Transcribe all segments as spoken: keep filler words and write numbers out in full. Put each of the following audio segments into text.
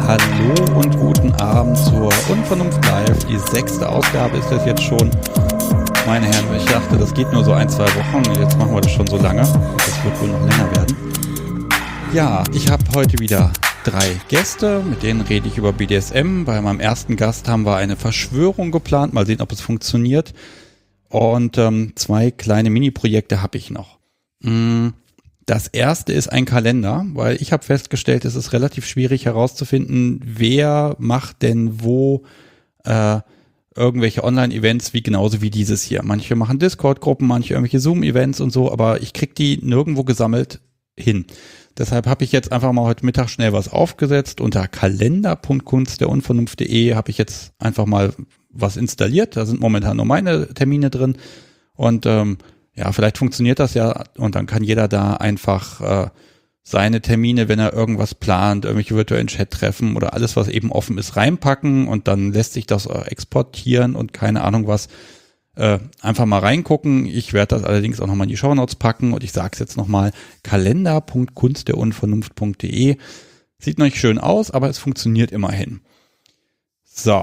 Hallo und guten Abend zur Unvernunft Live. Die sechste Ausgabe ist das jetzt schon. Meine Herren, ich dachte, das geht nur so ein, zwei Wochen. Jetzt machen wir das schon so lange. Das wird wohl noch länger werden. Ja, ich habe heute wieder drei Gäste, mit denen rede ich über B D S M. Bei meinem ersten Gast haben wir eine Verschwörung geplant. Mal sehen, ob es funktioniert. Und ähm, zwei kleine Mini-Projekte habe ich noch. Mm. Das erste ist ein Kalender, weil ich habe festgestellt, es ist relativ schwierig herauszufinden, wer macht denn wo äh, irgendwelche Online-Events, wie genauso wie dieses hier. Manche machen Discord-Gruppen, manche irgendwelche Zoom-Events und so, aber ich kriege die nirgendwo gesammelt hin. Deshalb habe ich jetzt einfach mal heute Mittag schnell was aufgesetzt. Unter kalender punkt kunst der unvernunft punkt de habe ich jetzt einfach mal was installiert. Da sind momentan nur meine Termine drin und ähm, ja, vielleicht funktioniert das ja und dann kann jeder da einfach äh, seine Termine, wenn er irgendwas plant, irgendwelche virtuellen Chat-Treffen oder alles, was eben offen ist, reinpacken und dann lässt sich das äh, exportieren und keine Ahnung was, äh, einfach mal reingucken. Ich werde das allerdings auch nochmal in die Shownotes packen und ich sage es jetzt nochmal, kalender punkt kunst der unvernunft punkt de. Sieht noch nicht schön aus, aber es funktioniert immerhin. So.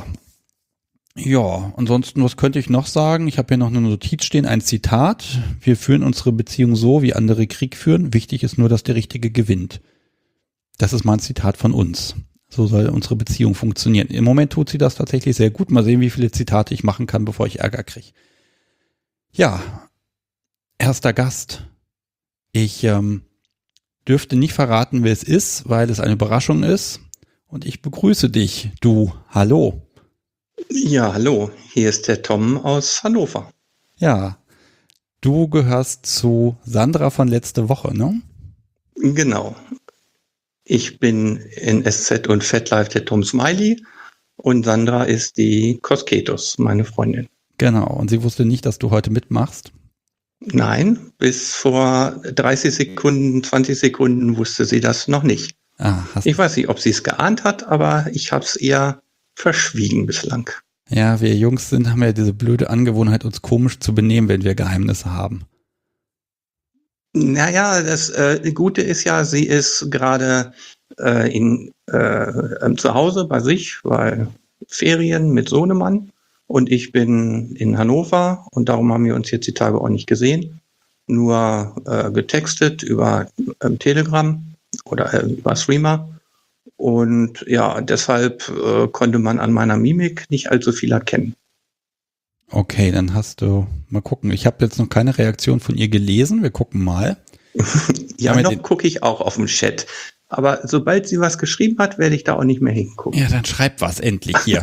Ja, ansonsten, was könnte ich noch sagen? Ich habe hier noch eine Notiz stehen, ein Zitat. Wir führen unsere Beziehung so, wie andere Krieg führen. Wichtig ist nur, dass der Richtige gewinnt. Das ist mal ein Zitat von uns. So soll unsere Beziehung funktionieren. Im Moment tut sie das tatsächlich sehr gut. Mal sehen, wie viele Zitate ich machen kann, bevor ich Ärger kriege. Ja, erster Gast. Ich ähm, dürfte nicht verraten, wer es ist, weil es eine Überraschung ist. Und ich begrüße dich, du. Hallo. Ja, hallo, hier ist der Tom aus Hannover. Ja, du gehörst zu Sandra von letzte Woche, ne? Genau. Ich bin in S Z und FatLife der Tom Smiley und Sandra ist die Cosketos, meine Freundin. Genau, und sie wusste nicht, dass du heute mitmachst? Nein, bis vor dreißig Sekunden, zwanzig Sekunden wusste sie das noch nicht. Ah, hast ich weiß nicht, ob sie es geahnt hat, aber ich habe es eher verschwiegen bislang. Ja, wir Jungs sind, haben ja diese blöde Angewohnheit, uns komisch zu benehmen, wenn wir Geheimnisse haben. Naja, das äh, Gute ist ja, sie ist gerade äh, in äh, zu Hause bei sich, weil Ferien mit Sohnemann und ich bin in Hannover und darum haben wir uns jetzt die Tage auch nicht gesehen, nur äh, getextet über äh, Telegram oder äh, über Streamer. Und ja, deshalb äh, konnte man an meiner Mimik nicht allzu viel erkennen. Okay, dann hast du, mal gucken. Ich habe jetzt noch keine Reaktion von ihr gelesen. Wir gucken mal. ja, noch gucke ich auch auf dem Chat. Aber sobald sie was geschrieben hat, werde ich da auch nicht mehr hingucken. Ja, dann schreib was endlich hier.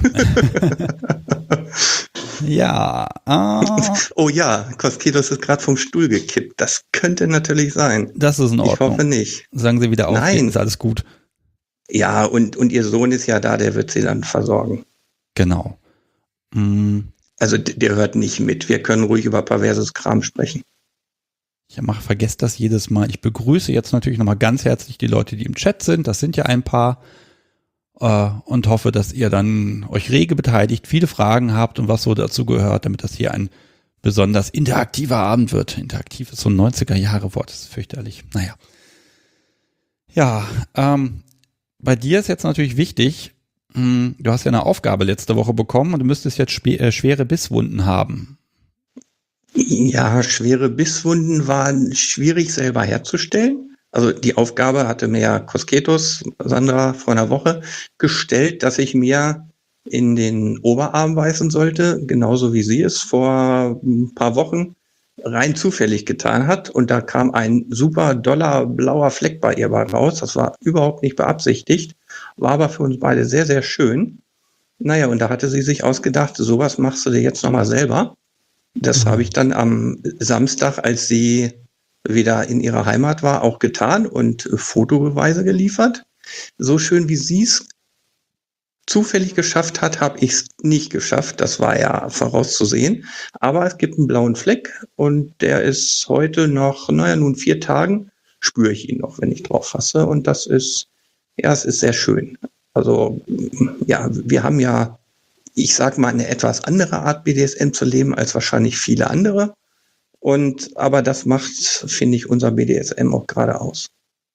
ja. Ah. Oh ja, Cosketos ist gerade vom Stuhl gekippt. Das könnte natürlich sein. Das ist in Ordnung. Ich hoffe nicht. Sagen Sie wieder auf, Nein. Ist alles gut. Ja, und, und ihr Sohn ist ja da, der wird sie dann versorgen. Genau. Mhm. Also der hört nicht mit. Wir können ruhig über perverses Kram sprechen. Ich mache, vergesst das jedes Mal. Ich begrüße jetzt natürlich nochmal ganz herzlich die Leute, die im Chat sind. Das sind ja ein paar. Äh, und hoffe, dass ihr dann euch rege beteiligt, viele Fragen habt und was so dazu gehört, damit das hier ein besonders interaktiver Abend wird. Interaktiv ist so ein neunziger-Jahre-Wort. Das ist fürchterlich. Naja. Ja, ähm, bei dir ist jetzt natürlich wichtig, mh, du hast ja eine Aufgabe letzte Woche bekommen und du müsstest jetzt spe- äh, schwere Bisswunden haben. Ja, schwere Bisswunden waren schwierig selber herzustellen. Also die Aufgabe hatte mir ja Cosketos, Sandra, vor einer Woche gestellt, dass ich mir in den Oberarm beißen sollte, genauso wie sie es vor ein paar Wochen rein zufällig getan hat. Und da kam ein super doller blauer Fleck bei ihr bei raus. Das war überhaupt nicht beabsichtigt, war aber für uns beide sehr, sehr schön. Naja, und da hatte sie sich ausgedacht, sowas machst du dir jetzt nochmal selber. Das mhm. habe ich dann am Samstag, als sie wieder in ihrer Heimat war, auch getan und Fotobeweise geliefert. So schön wie sie es zufällig geschafft hat, habe ich es nicht geschafft. Das war ja vorauszusehen. Aber es gibt einen blauen Fleck und der ist heute noch, naja, nun vier Tagen, spüre ich ihn noch, wenn ich drauf fasse. Und das ist, ja, es ist sehr schön. Also, ja, wir haben ja, ich sag mal, eine etwas andere Art B D S M zu leben als wahrscheinlich viele andere. Und, aber das macht, finde ich, unser B D S M auch gerade aus.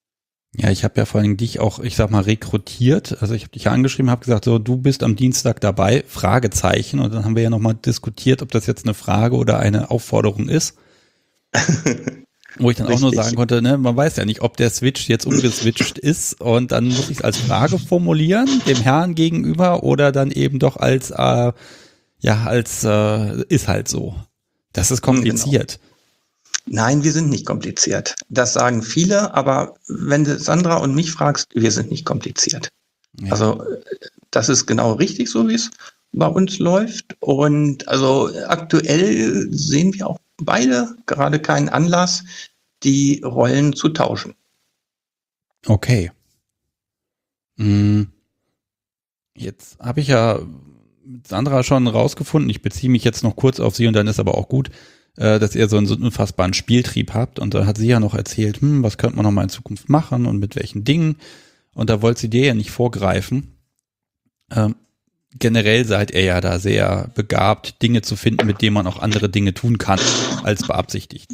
Ja, ich habe ja vor allem dich auch, ich sag mal, rekrutiert. Also ich habe dich ja angeschrieben, habe gesagt, so, du bist am Dienstag dabei, Fragezeichen. Und dann haben wir ja nochmal diskutiert, ob das jetzt eine Frage oder eine Aufforderung ist. Wo ich dann auch nur sagen konnte, ne, man weiß ja nicht, ob der Switch jetzt umgeswitcht ist. Und dann muss ich es als Frage formulieren, dem Herrn gegenüber, oder dann eben doch als, äh, ja, als, äh, ist halt so. Das ist kompliziert. Genau. Nein, wir sind nicht kompliziert. Das sagen viele, aber wenn du Sandra und mich fragst, wir sind nicht kompliziert. Ja. Also das ist genau richtig, so wie es bei uns läuft. Und also aktuell sehen wir auch beide gerade keinen Anlass, die Rollen zu tauschen. Okay. Jetzt habe ich ja mit Sandra schon rausgefunden, ich beziehe mich jetzt noch kurz auf sie und dann ist aber auch gut, dass ihr so einen, so einen unfassbaren Spieltrieb habt. Und da hat sie ja noch erzählt, hm, was könnte man noch mal in Zukunft machen und mit welchen Dingen. Und da wollte sie dir ja nicht vorgreifen. Ähm, generell seid ihr ja da sehr begabt, Dinge zu finden, mit denen man auch andere Dinge tun kann, als beabsichtigt.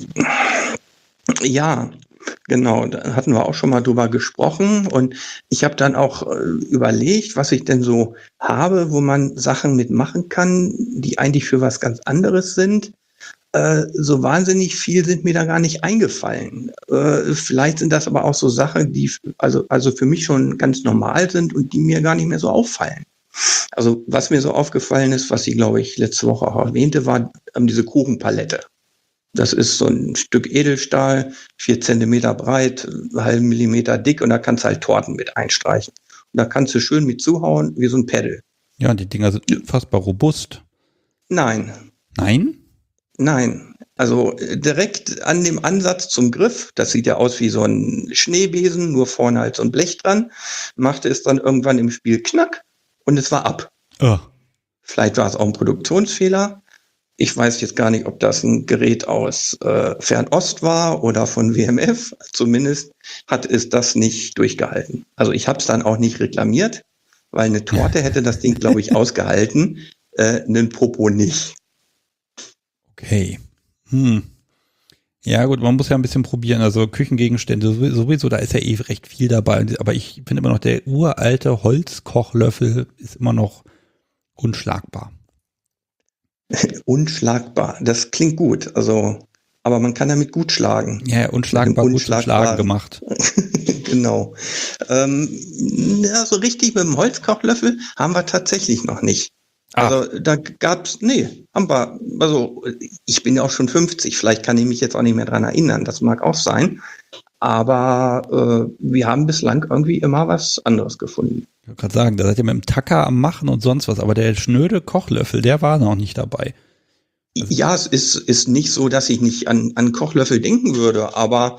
Ja, genau. Da hatten wir auch schon mal drüber gesprochen. Und ich habe dann auch äh, überlegt, was ich denn so habe, wo man Sachen mitmachen kann, die eigentlich für was ganz anderes sind. So wahnsinnig viel sind mir da gar nicht eingefallen. Äh, vielleicht sind das aber auch so Sachen, die also, also für mich schon ganz normal sind und die mir gar nicht mehr so auffallen. Also was mir so aufgefallen ist, was ich glaube ich letzte Woche auch erwähnte, war ähm, diese Kuchenpalette. Das ist so ein Stück Edelstahl, vier Zentimeter breit, einen halben Millimeter dick und da kannst du halt Torten mit einstreichen. Und da kannst du schön mit zuhauen, wie so ein Pedal. Ja, die Dinger sind unfassbar robust. Nein. Nein? Nein, also direkt an dem Ansatz zum Griff, das sieht ja aus wie so ein Schneebesen, nur vorne halt so ein Blech dran, machte es dann irgendwann im Spiel Knack und es war ab. Oh. Vielleicht war es auch ein Produktionsfehler. Ich weiß jetzt gar nicht, ob das ein Gerät aus äh, Fernost war oder von W M F. Zumindest hat es das nicht durchgehalten. Also ich habe es dann auch nicht reklamiert, weil eine Torte hätte das Ding, glaube ich, ausgehalten, äh, einen Popo nicht. Okay. Hm. Ja gut, man muss ja ein bisschen probieren. Also Küchengegenstände sowieso, da ist ja eh recht viel dabei. Aber ich finde immer noch, der uralte Holzkochlöffel ist immer noch unschlagbar. Unschlagbar, das klingt gut. Also, aber man kann damit gut schlagen. Ja, unschlagbar, gut zum Schlagen gemacht. Genau. Ähm, ja, so richtig mit dem Holzkochlöffel haben wir tatsächlich noch nicht. Also ah. da gab's, nee, haben wir, also ich bin ja auch schon fünfzig, vielleicht kann ich mich jetzt auch nicht mehr dran erinnern, das mag auch sein, aber äh, wir haben bislang irgendwie immer was anderes gefunden. Ich wollte gerade sagen, da seid ihr mit dem Tacker am Machen und sonst was, aber der schnöde Kochlöffel, der war noch nicht dabei. Also ja, es ist, ist nicht so, dass ich nicht an, an Kochlöffel denken würde, aber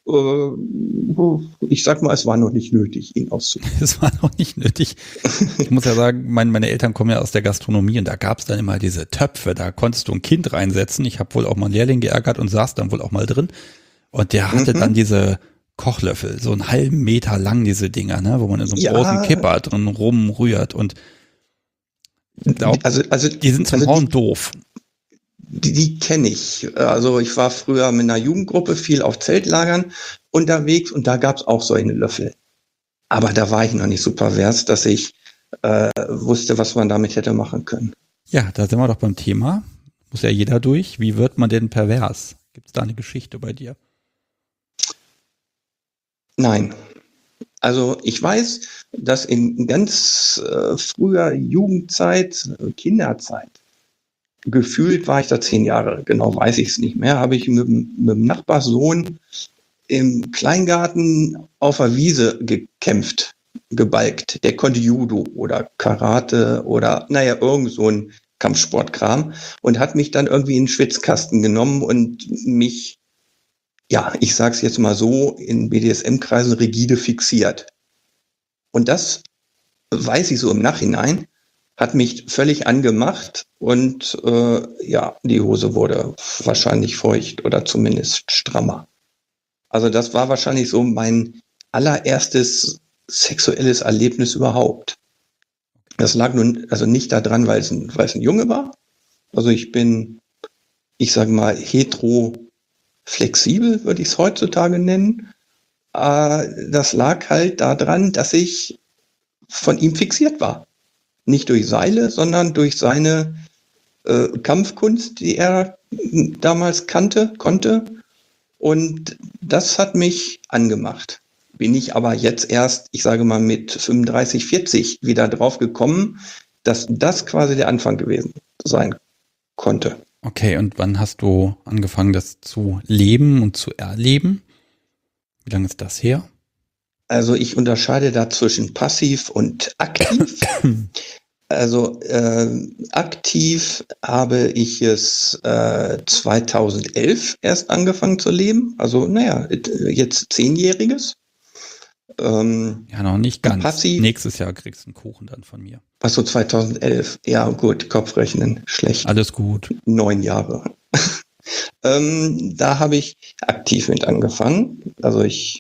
ich sag mal, es war noch nicht nötig, ihn auszuprobieren. Es war noch nicht nötig. Ich muss ja sagen, mein, meine Eltern kommen ja aus der Gastronomie und da gab es dann immer diese Töpfe, da konntest du ein Kind reinsetzen. Ich habe wohl auch mal einen Lehrling geärgert und saß dann wohl auch mal drin. Und der hatte mhm. dann diese Kochlöffel, so einen halben Meter lang, diese Dinger, ne, wo man in so einem ja. großen Kipper drin rumrührt. Und glaub, also, also, die sind zum also Hauen doof. Die, die kenne ich. Also ich war früher mit einer Jugendgruppe viel auf Zeltlagern unterwegs und da gab es auch solche Löffel. Aber da war ich noch nicht so pervers, dass ich äh, wusste, was man damit hätte machen können. Ja, da sind wir doch beim Thema. Muss ja jeder durch. Wie wird man denn pervers? Gibt es da eine Geschichte bei dir? Nein. Also ich weiß, dass in ganz äh, früher Jugendzeit, Kinderzeit, gefühlt war ich da zehn Jahre, genau weiß ich es nicht mehr, habe ich mit, mit dem Nachbarssohn im Kleingarten auf der Wiese gekämpft, gebalgt. Der konnte Judo oder Karate oder, naja, irgend so ein Kampfsportkram und hat mich dann irgendwie in den Schwitzkasten genommen und mich, ja, ich sag's jetzt mal so, in B D S M-Kreisen rigide fixiert. Und das weiß ich so im Nachhinein, hat mich völlig angemacht und äh, ja, die Hose wurde wahrscheinlich feucht oder zumindest strammer. Also das war wahrscheinlich so mein allererstes sexuelles Erlebnis überhaupt. Das lag nun also nicht daran, weil es ein, weil es ein Junge war. Also ich bin, ich sage mal, hetero flexibel, würde ich es heutzutage nennen. äh, das lag halt daran, dass ich von ihm fixiert war. Nicht durch Seile, sondern durch seine äh, Kampfkunst, die er damals kannte, konnte. Und das hat mich angemacht. Bin ich aber jetzt erst, ich sage mal, mit fünfunddreißig, vierzig wieder drauf gekommen, dass das quasi der Anfang gewesen sein konnte. Okay, und wann hast du angefangen, das zu leben und zu erleben? Wie lange ist das her? Also ich unterscheide da zwischen passiv und aktiv. Also äh, aktiv habe ich es äh, zweitausendelf erst angefangen zu leben. Also naja, jetzt zehnjähriges. Ähm, Ja, noch nicht ganz. Passiv. Nächstes Jahr kriegst du einen Kuchen dann von mir. Achso, zweitausendelf. Ja, gut, Kopfrechnen, schlecht. Alles gut. Neun Jahre. ähm, da habe ich aktiv mit angefangen. Also ich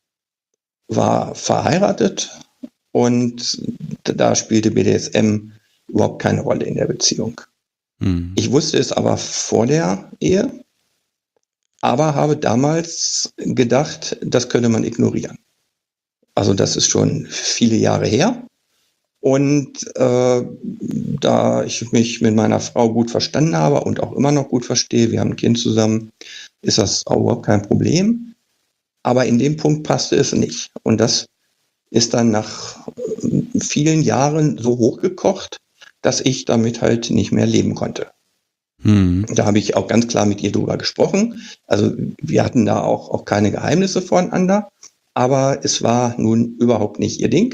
war verheiratet und da spielte B D S M überhaupt keine Rolle in der Beziehung. Hm. Ich wusste es aber vor der Ehe, aber habe damals gedacht, das könnte man ignorieren. Also das ist schon viele Jahre her. Und äh, da ich mich mit meiner Frau gut verstanden habe und auch immer noch gut verstehe, wir haben ein Kind zusammen, ist das auch überhaupt kein Problem. Aber in dem Punkt passte es nicht. Und das ist dann nach vielen Jahren so hochgekocht, dass ich damit halt nicht mehr leben konnte. Hm. Da habe ich auch ganz klar mit ihr drüber gesprochen. Also wir hatten da auch, auch keine Geheimnisse voneinander, aber es war nun überhaupt nicht ihr Ding.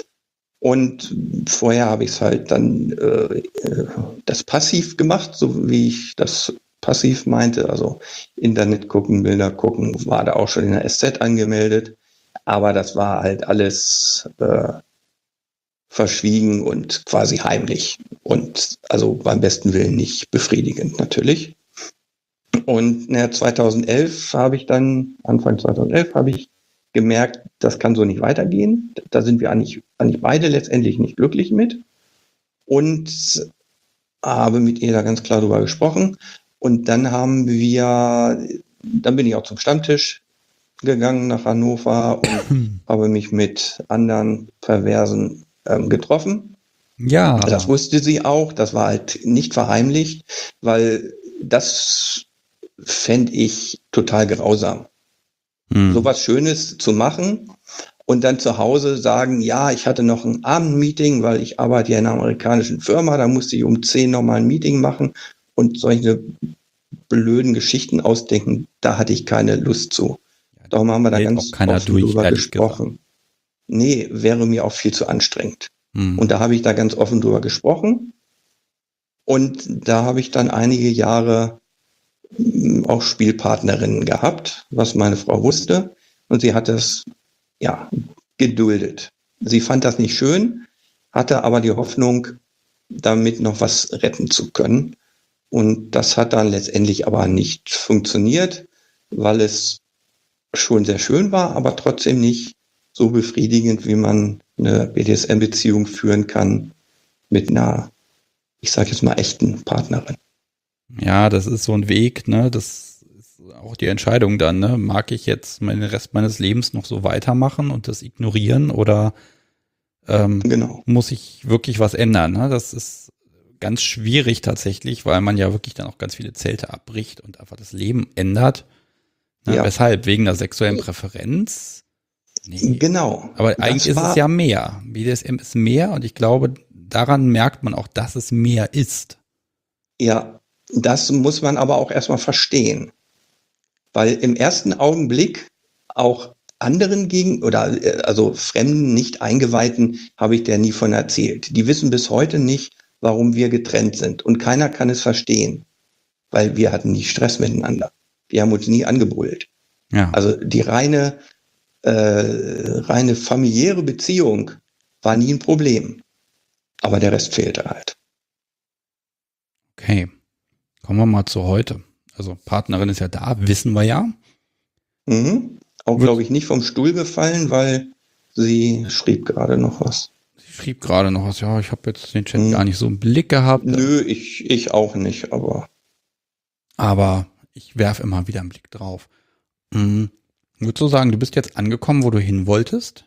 Und vorher habe ich es halt dann äh, das passiv gemacht, so wie ich das passiv meinte. Also Internet gucken, Bilder gucken, war da auch schon in der S Z angemeldet. Aber das war halt alles äh, verschwiegen und quasi heimlich. Und also beim besten Willen nicht befriedigend natürlich. Und na, zweitausendelf habe ich dann, Anfang zweitausendelf habe ich gemerkt, das kann so nicht weitergehen. Da sind wir eigentlich, eigentlich beide letztendlich nicht glücklich mit. Und habe mit ihr da ganz klar drüber gesprochen. Und dann haben wir, dann bin ich auch zum Stammtisch gegangen nach Hannover und habe mich mit anderen Perversen ähm, getroffen. Ja. Das wusste sie auch. Das war halt nicht verheimlicht, weil das fände ich total grausam. Hm. So was Schönes zu machen und dann zu Hause sagen, ja, ich hatte noch ein Abendmeeting, weil ich arbeite ja in einer amerikanischen Firma, da musste ich um zehn nochmal ein Meeting machen und solche blöden Geschichten ausdenken, da hatte ich keine Lust zu. Darum haben wir da Hält ganz auch keiner offen durch, drüber ehrlich gesprochen. Nee, wäre mir auch viel zu anstrengend. Hm. Und da habe ich da ganz offen drüber gesprochen. Und da habe ich dann einige Jahre mm, auch Spielpartnerinnen gehabt, was meine Frau wusste. Und sie hat das, ja, geduldet. Sie fand das nicht schön, hatte aber die Hoffnung, damit noch was retten zu können. Und das hat dann letztendlich aber nicht funktioniert, weil es schon sehr schön war, aber trotzdem nicht so befriedigend, wie man eine B D S M-Beziehung führen kann mit einer, ich sage jetzt mal, echten Partnerin. Ja, das ist so ein Weg, ne? Das ist auch die Entscheidung dann, ne? Mag ich jetzt meinen Rest meines Lebens noch so weitermachen und das ignorieren oder ähm, Genau. muss ich wirklich was ändern? Ne? Das ist ganz schwierig tatsächlich, weil man ja wirklich dann auch ganz viele Zelte abbricht und einfach das Leben ändert. Ne? Ja. Weshalb? Wegen der sexuellen Präferenz? Nee. Genau. Aber eigentlich ist es ja mehr. B D S M ist mehr und ich glaube, daran merkt man auch, dass es mehr ist. Ja, das muss man aber auch erstmal verstehen. Weil im ersten Augenblick auch anderen gegen oder also fremden, nicht Eingeweihten habe ich der nie von erzählt. Die wissen bis heute nicht, warum wir getrennt sind. Und keiner kann es verstehen, weil wir hatten nie Stress miteinander. Wir haben uns nie angebrüllt. Ja. Also die reine, äh, reine familiäre Beziehung war nie ein Problem. Aber der Rest fehlte halt. Okay, kommen wir mal zu heute. Also Partnerin ist ja da, wissen wir ja. Mhm. Auch, glaube ich, nicht vom Stuhl gefallen, weil sie schrieb gerade noch was. Sie schrieb gerade noch was, ja, ich habe jetzt den Chat Mhm. gar nicht so im Blick gehabt. Nö, ich, ich auch nicht, aber. Aber ich werfe immer wieder einen Blick drauf. Mhm. Würdest du sagen, du bist jetzt angekommen, wo du hin wolltest?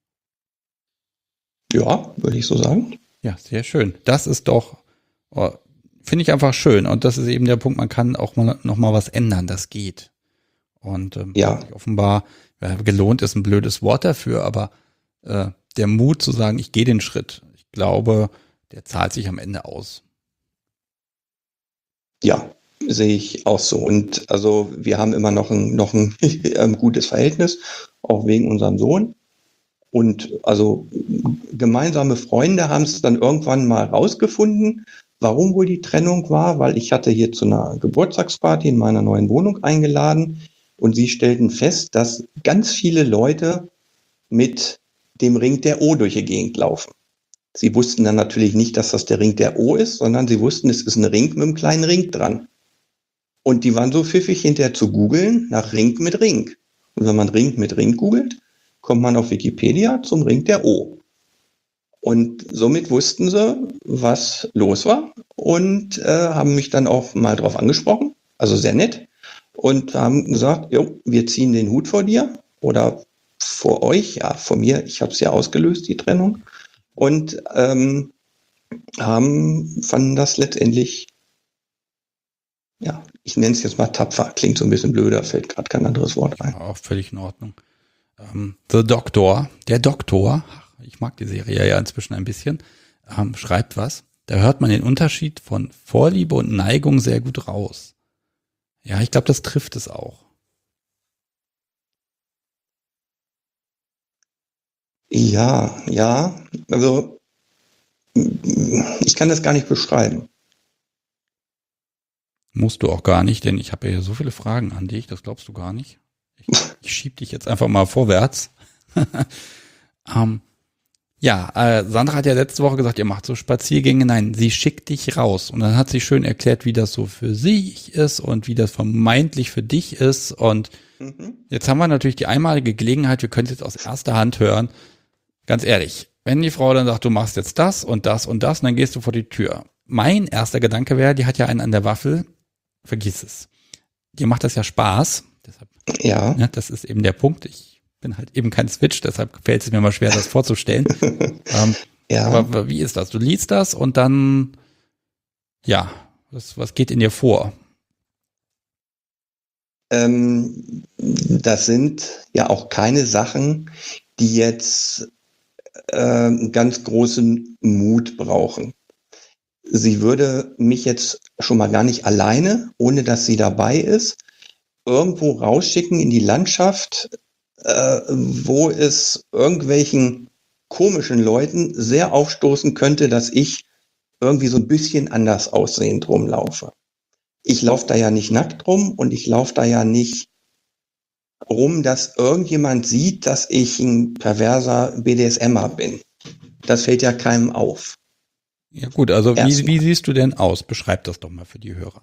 Ja, würde ich so sagen. Ja, sehr schön. Das ist doch, oh, finde ich einfach schön. Und das ist eben der Punkt, man kann auch mal noch mal was ändern, das geht. Und ähm, Ja, offenbar, ja, gelohnt ist ein blödes Wort dafür, aber äh, der Mut zu sagen, ich gehe den Schritt, ich glaube, der zahlt sich am Ende aus. ja, sehe ich auch so. Und also wir haben immer noch ein, noch ein ähm, gutes Verhältnis, auch wegen unserem Sohn. Und also gemeinsame Freunde haben es dann irgendwann mal rausgefunden, warum wohl die Trennung war, weil ich hatte hier zu einer Geburtstagsparty in meiner neuen Wohnung eingeladen und sie stellten fest, dass ganz viele Leute mit dem Ring der O durch die Gegend laufen. Sie wussten dann natürlich nicht, dass das der Ring der O ist, sondern sie wussten, es ist ein Ring mit einem kleinen Ring dran. Und die waren so pfiffig, hinterher zu googeln nach Ring mit Ring. Und wenn man Ring mit Ring googelt, kommt man auf Wikipedia zum Ring der O. Und somit wussten sie, was los war und äh, haben mich dann auch mal drauf angesprochen, also sehr nett, und haben gesagt, jo, wir ziehen den Hut vor dir oder vor euch, ja, vor mir, ich habe es ja ausgelöst, die Trennung, und ähm, haben, fanden das letztendlich, ja, ich nenne es jetzt mal tapfer, klingt so ein bisschen blöder, fällt gerade kein anderes Wort ein. Ja, auch völlig in Ordnung. Ähm, The Doctor, der Doktor, ich mag die Serie ja inzwischen ein bisschen, ähm, schreibt was. Da hört man den Unterschied von Vorliebe und Neigung sehr gut raus. Ja, ich glaube, das trifft es auch. Ja, ja, also ich kann das gar nicht beschreiben. Musst du auch gar nicht, denn ich habe ja hier so viele Fragen an dich, das glaubst du gar nicht. Ich, ich schieb dich jetzt einfach mal vorwärts. ähm, ja, äh, Sandra hat ja letzte Woche gesagt, ihr macht so Spaziergänge. Nein, sie schickt dich raus. Und dann hat sie schön erklärt, wie das so für sich ist und wie das vermeintlich für dich ist. Und mhm. Jetzt haben wir natürlich die einmalige Gelegenheit, wir können es jetzt aus erster Hand hören. Ganz ehrlich, wenn die Frau dann sagt, du machst jetzt das und das und das, und dann gehst du vor die Tür. Mein erster Gedanke wäre, die hat ja einen an der Waffel, vergiss es. Dir macht das ja Spaß. Deshalb, ja. ja. Das ist eben der Punkt. Ich bin halt eben kein Switch, deshalb fällt es mir mal schwer, das vorzustellen. ähm, ja. Aber wie ist das? Du liest das und dann, ja, was, was geht in dir vor? Ähm, das sind ja auch keine Sachen, die jetzt äh, ganz großen Mut brauchen. Sie würde mich jetzt schon mal gar nicht alleine, ohne dass sie dabei ist, irgendwo rausschicken in die Landschaft, äh, wo es irgendwelchen komischen Leuten sehr aufstoßen könnte, dass ich irgendwie so ein bisschen anders aussehend rumlaufe. Ich laufe da ja nicht nackt rum und ich laufe da ja nicht rum, dass irgendjemand sieht, dass ich ein perverser B D S M er bin. Das fällt ja keinem auf. Ja gut, also wie, wie siehst du denn aus? Beschreib das doch mal für die Hörer.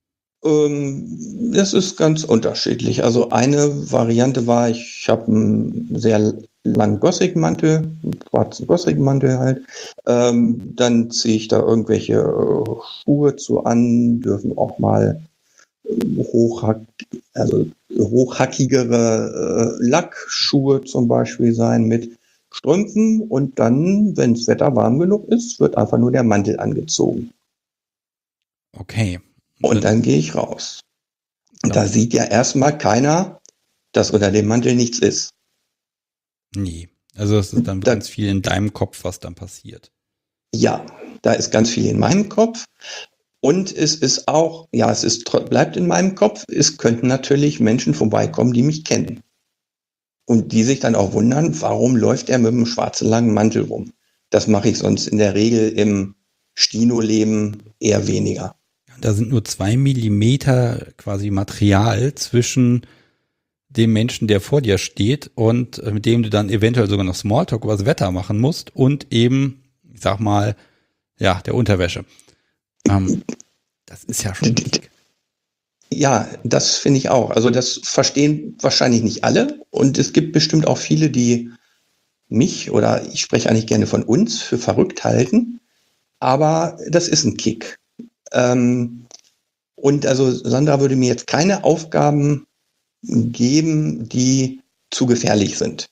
Ähm, das ist ganz unterschiedlich. Also eine Variante war, ich habe einen sehr langen Gothic-Mantel, einen schwarzen Gothic-Mantel halt. Ähm, dann ziehe ich da irgendwelche äh, Schuhe zu an, dürfen auch mal hochhack, also hochhackigere äh, Lackschuhe zum Beispiel sein mit Strümpfen, und dann, wenn das Wetter warm genug ist, wird einfach nur der Mantel angezogen. Okay. Und dann gehe ich raus. Und da sieht ja erstmal keiner, dass unter dem Mantel nichts ist. Nee. Also es ist dann da, ganz viel in deinem Kopf, was dann passiert. Ja, da ist ganz viel in meinem Kopf. Und es ist auch, ja, es ist, bleibt in meinem Kopf, es könnten natürlich Menschen vorbeikommen, die mich kennen. Und die sich dann auch wundern, warum läuft er mit einem schwarzen langen Mantel rum? Das mache ich sonst in der Regel im Stino-Leben eher weniger. Da sind nur zwei Millimeter quasi Material zwischen dem Menschen, der vor dir steht und mit dem du dann eventuell sogar noch Smalltalk über das Wetter machen musst und eben, ich sag mal, ja, der Unterwäsche. Ähm, das ist ja schon dick. Ja, das finde ich auch. Also das verstehen wahrscheinlich nicht alle, und es gibt bestimmt auch viele, die mich, oder ich spreche eigentlich gerne von uns, für verrückt halten, aber das ist ein Kick. Ähm, und also Sandra würde mir jetzt keine Aufgaben geben, die zu gefährlich sind.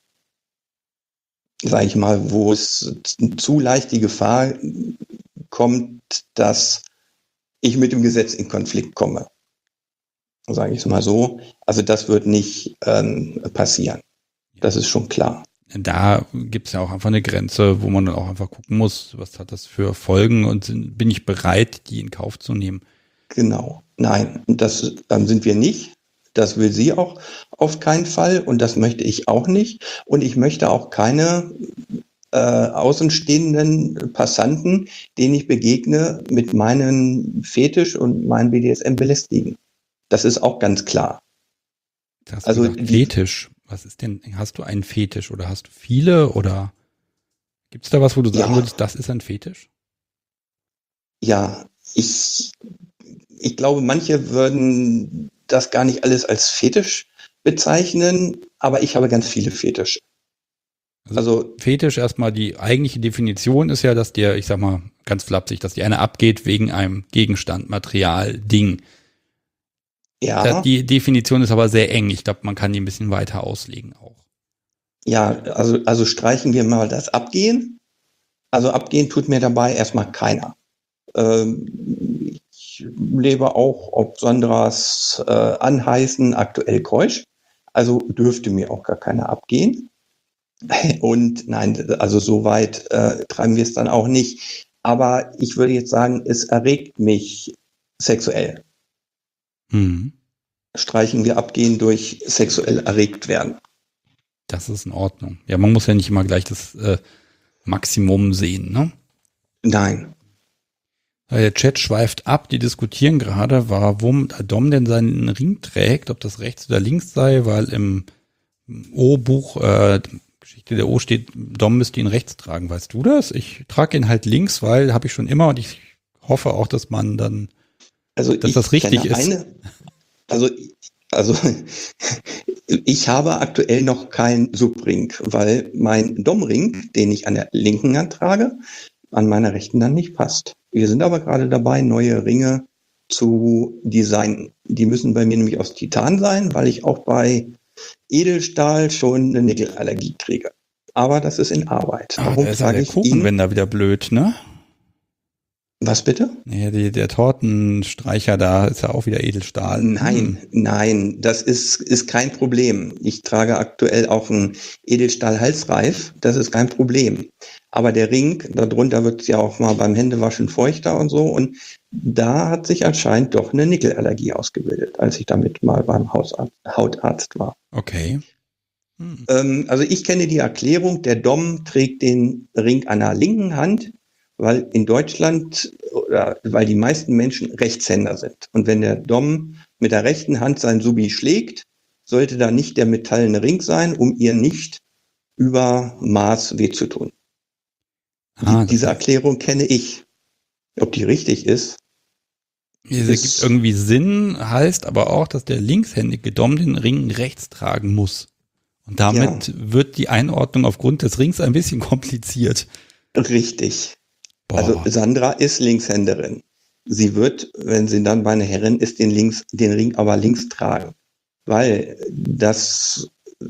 Sage ich mal, wo es zu leicht die Gefahr kommt, dass ich mit dem Gesetz in Konflikt komme. Sage ich es mal so. Also das wird nicht ähm, passieren. Das ist schon klar. Da gibt es ja auch einfach eine Grenze, wo man dann auch einfach gucken muss, was hat das für Folgen und sind, bin ich bereit, die in Kauf zu nehmen. Genau. Nein, das ähm, sind wir nicht. Das will sie auch auf keinen Fall und das möchte ich auch nicht. Und ich möchte auch keine äh, außenstehenden Passanten, denen ich begegne, mit meinem Fetisch und meinem B D S M belästigen. Das ist auch ganz klar. Das also gesagt, Fetisch. Was ist denn, hast du einen Fetisch oder hast du viele oder gibt es da was, wo du sagen ja, würdest, das ist ein Fetisch? Ja, ich, ich glaube, manche würden das gar nicht alles als Fetisch bezeichnen, aber ich habe ganz viele Fetische. Also, Also Fetisch erstmal, die eigentliche Definition ist ja, dass dir, ich sag mal ganz flapsig, dass dir einer abgeht wegen einem Gegenstand, Material, Ding. ja, Die Definition ist aber sehr eng. Ich glaube, man kann die ein bisschen weiter auslegen auch. ja, also, also streichen wir mal das Abgehen. Also abgehen tut mir dabei erstmal keiner. Ähm, ich lebe auch ob Sandras äh, Anheißen aktuell keusch, also dürfte mir auch gar keiner abgehen. Und nein, also so weit äh, treiben wir es dann auch nicht. Aber ich würde jetzt sagen, es erregt mich sexuell. Hm. Streichen wir abgehen durch sexuell erregt werden. Das ist in Ordnung. Ja, man muss ja nicht immer gleich das äh, Maximum sehen, ne? Nein. Der Chat schweift ab, die diskutieren gerade, warum Dom denn seinen Ring trägt, ob das rechts oder links sei, weil im O-Buch, äh, Geschichte der O steht, Dom müsste ihn rechts tragen. Weißt du das? Ich trage ihn halt links, weil habe ich schon immer und ich hoffe auch, dass man dann, also dass das richtig ist. Eine, also, also ich habe aktuell noch keinen Subring, weil mein Dom-Ring, den ich an der linken Hand trage, an meiner rechten dann nicht passt. Wir sind aber gerade dabei, neue Ringe zu designen. Die müssen bei mir nämlich aus Titan sein, weil ich auch bei Edelstahl schon eine Nickelallergie kriege. Aber das ist in Arbeit. Ah, Darum da ist ja trage der ich ihn. Kuchenwender wieder blöd, ne? Was bitte? Ja, die, der Tortenstreicher da ist ja auch wieder Edelstahl. Nein, Hm. nein, das ist, ist kein Problem. Ich trage aktuell auch einen Edelstahl-Halsreif. Das ist kein Problem. Aber der Ring, darunter wird es ja auch mal beim Händewaschen feuchter und so. Und da hat sich anscheinend doch eine Nickelallergie ausgebildet, als ich damit mal beim Hausarzt, Hautarzt war. Okay. Hm. Ähm, also ich kenne die Erklärung, der Dom trägt den Ring an der linken Hand, weil in Deutschland, oder weil die meisten Menschen Rechtshänder sind. Und wenn der Dom mit der rechten Hand sein Subi schlägt, sollte da nicht der metallene Ring sein, um ihr nicht über Maß weh zu tun. Ah, Die, diese heißt, Erklärung kenne ich. Ob die richtig ist? es ergibt irgendwie Sinn, heißt aber auch, dass der linkshändige Dom den Ring rechts tragen muss. Und damit ja. wird die Einordnung aufgrund des Rings ein bisschen kompliziert. Richtig. Boah. Also Sandra ist Linkshänderin. Sie wird, wenn sie dann bei einer Herrin ist, den, links, den Ring aber links tragen. Weil dass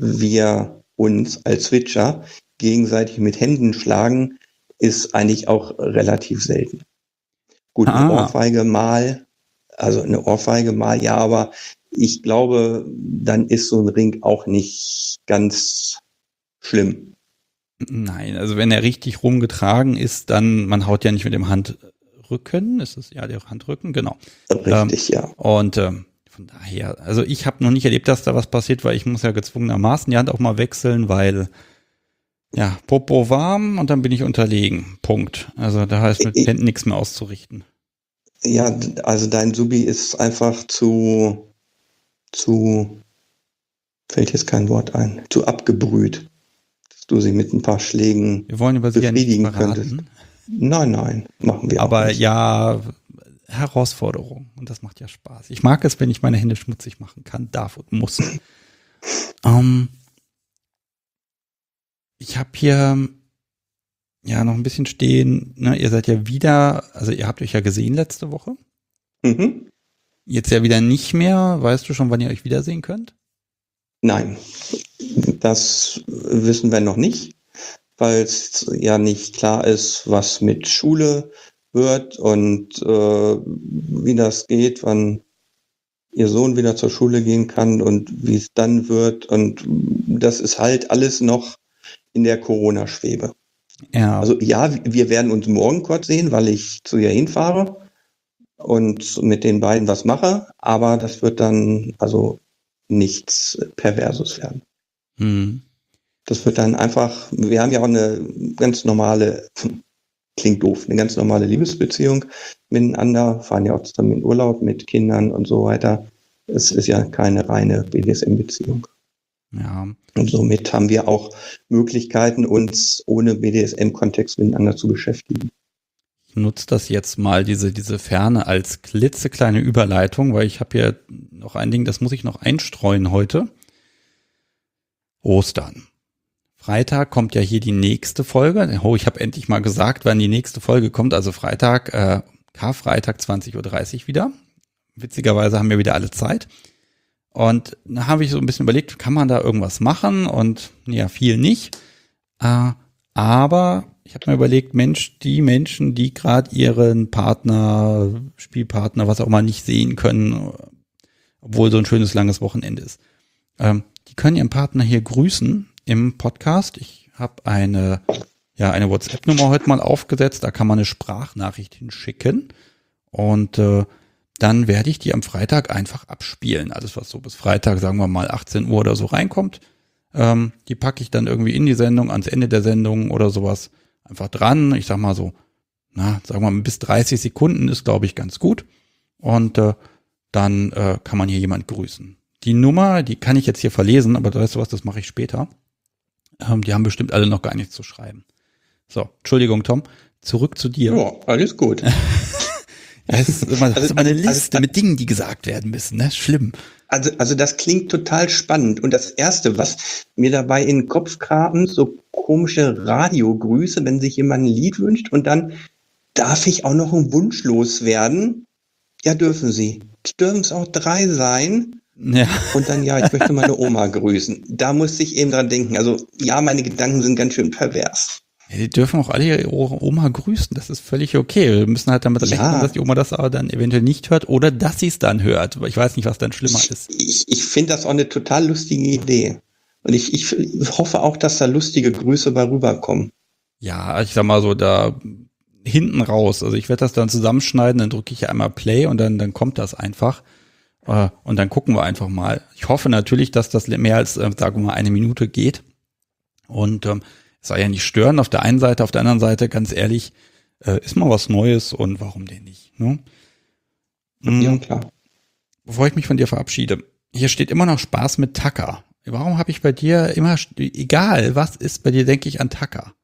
wir uns als Switcher gegenseitig mit Händen schlagen, ist eigentlich auch relativ selten. Gut, eine ah. Ohrfeige mal, also eine Ohrfeige mal, ja, aber ich glaube, dann ist so ein Ring auch nicht ganz schlimm. Nein, also wenn er richtig rumgetragen ist, dann, man haut ja nicht mit dem Handrücken, ist es ja der Handrücken, genau. Richtig, ähm, ja. Und ähm, von daher, also ich habe noch nicht erlebt, dass da was passiert, weil ich muss ja gezwungenermaßen die Hand auch mal wechseln, weil ja, Popo warm und dann bin ich unterlegen. Punkt. Also da heißt mit Händen nichts mehr auszurichten. Ja, also dein Subi ist einfach zu, zu, fällt jetzt kein Wort ein, zu abgebrüht, dass du sie mit ein paar Schlägen wir wollen über sie befriedigen ja nicht könntest. Nein, nein, machen wir Aber auch nicht. ja, Herausforderung. Und das macht ja Spaß. Ich mag es, wenn ich meine Hände schmutzig machen kann, darf und muss. ähm, ich habe hier ja noch ein bisschen stehen. Ne? Ihr seid ja wieder, also ihr habt euch ja gesehen letzte Woche. Mhm. Jetzt ja wieder nicht mehr. Weißt du schon, wann ihr euch wiedersehen könnt? Nein, das wissen wir noch nicht, weil es ja nicht klar ist, was mit Schule wird und äh, wie das geht, wann ihr Sohn wieder zur Schule gehen kann und wie es dann wird. Und das ist halt alles noch in der Corona-Schwebe. Ja. Also ja, wir werden uns morgen kurz sehen, weil ich zu ihr hinfahre und mit den beiden was mache, aber das wird dann also nichts Perverses werden. Hm. Das wird dann einfach, wir haben ja auch eine ganz normale, klingt doof, eine ganz normale Liebesbeziehung miteinander, fahren ja auch zusammen in Urlaub mit Kindern und so weiter. Es ist ja keine reine B D S M-Beziehung. Ja. Und somit haben wir auch Möglichkeiten, uns ohne B D S M-Kontext miteinander zu beschäftigen. Ich nutze das jetzt mal, diese, diese Ferne als klitzekleine Überleitung, weil ich habe hier noch ein Ding, das muss ich noch einstreuen heute. Ostern. Freitag kommt ja hier die nächste Folge. Oh, ich habe endlich mal gesagt, wann die nächste Folge kommt. Also Freitag, äh, Karfreitag zwanzig Uhr dreißig wieder. Witzigerweise haben wir wieder alle Zeit. Und da habe ich so ein bisschen überlegt, kann man da irgendwas machen? Und ja, viel nicht. Äh, aber ich habe mir überlegt, Mensch, die Menschen, die gerade ihren Partner, Spielpartner, was auch immer nicht sehen können, obwohl so ein schönes langes Wochenende ist, ähm, die können ihren Partner hier grüßen im Podcast. Ich habe eine, ja, eine WhatsApp-Nummer heute mal aufgesetzt, da kann man eine Sprachnachricht hinschicken und äh, dann werde ich die am Freitag einfach abspielen. Alles, was so bis Freitag, sagen wir mal achtzehn Uhr oder so reinkommt, ähm, die packe ich dann irgendwie in die Sendung, ans Ende der Sendung oder sowas einfach dran. Ich sag mal so, na, sagen wir mal bis dreißig Sekunden ist, glaube ich, ganz gut. Und äh, dann äh, kann man hier jemand grüßen. Die Nummer, die kann ich jetzt hier verlesen, aber weißt du was, das mache ich später. Ähm, die haben bestimmt alle noch gar nichts zu schreiben. So, Entschuldigung, Tom. Zurück zu dir. Ja, alles gut. Das ist immer, das ist immer eine Also- Liste mit Dingen, die gesagt werden müssen, ne? Schlimm. Also, also das klingt total spannend. Und das Erste, was mir dabei in den Kopf kam, so komische Radiogrüße, wenn sich jemand ein Lied wünscht und dann darf ich auch noch einen Wunsch loswerden. Ja, dürfen Sie. Dürfen es auch drei sein? Ja. Und dann, ja, ich möchte meine Oma grüßen. Da musste ich eben dran denken. Also, ja, meine Gedanken sind ganz schön pervers. Ja, die dürfen auch alle ihre Oma grüßen. Das ist völlig okay. Wir müssen halt damit Ja. rechnen, dass die Oma das aber dann eventuell nicht hört oder dass sie es dann hört. Ich weiß nicht, was dann schlimmer Ich, ist. ich, ich finde das auch eine total lustige Idee. Und ich, ich hoffe auch, dass da lustige Grüße bei rüberkommen. Ja, ich sag mal so, da hinten raus. Also ich werde das dann zusammenschneiden, dann drücke ich einmal Play und dann, dann kommt das einfach. Äh, und dann gucken wir einfach mal. Ich hoffe natürlich, dass das mehr als, äh, sagen wir mal, eine Minute geht. Und ähm, es soll ja nicht stören auf der einen Seite, auf der anderen Seite, ganz ehrlich, äh, ist mal was Neues und warum denn nicht? Ne? Ja, Mhm. klar. Bevor ich mich von dir verabschiede, hier steht immer noch Spaß mit Tacker. Warum habe ich bei dir immer, egal was ist, bei dir denke ich an Tacker?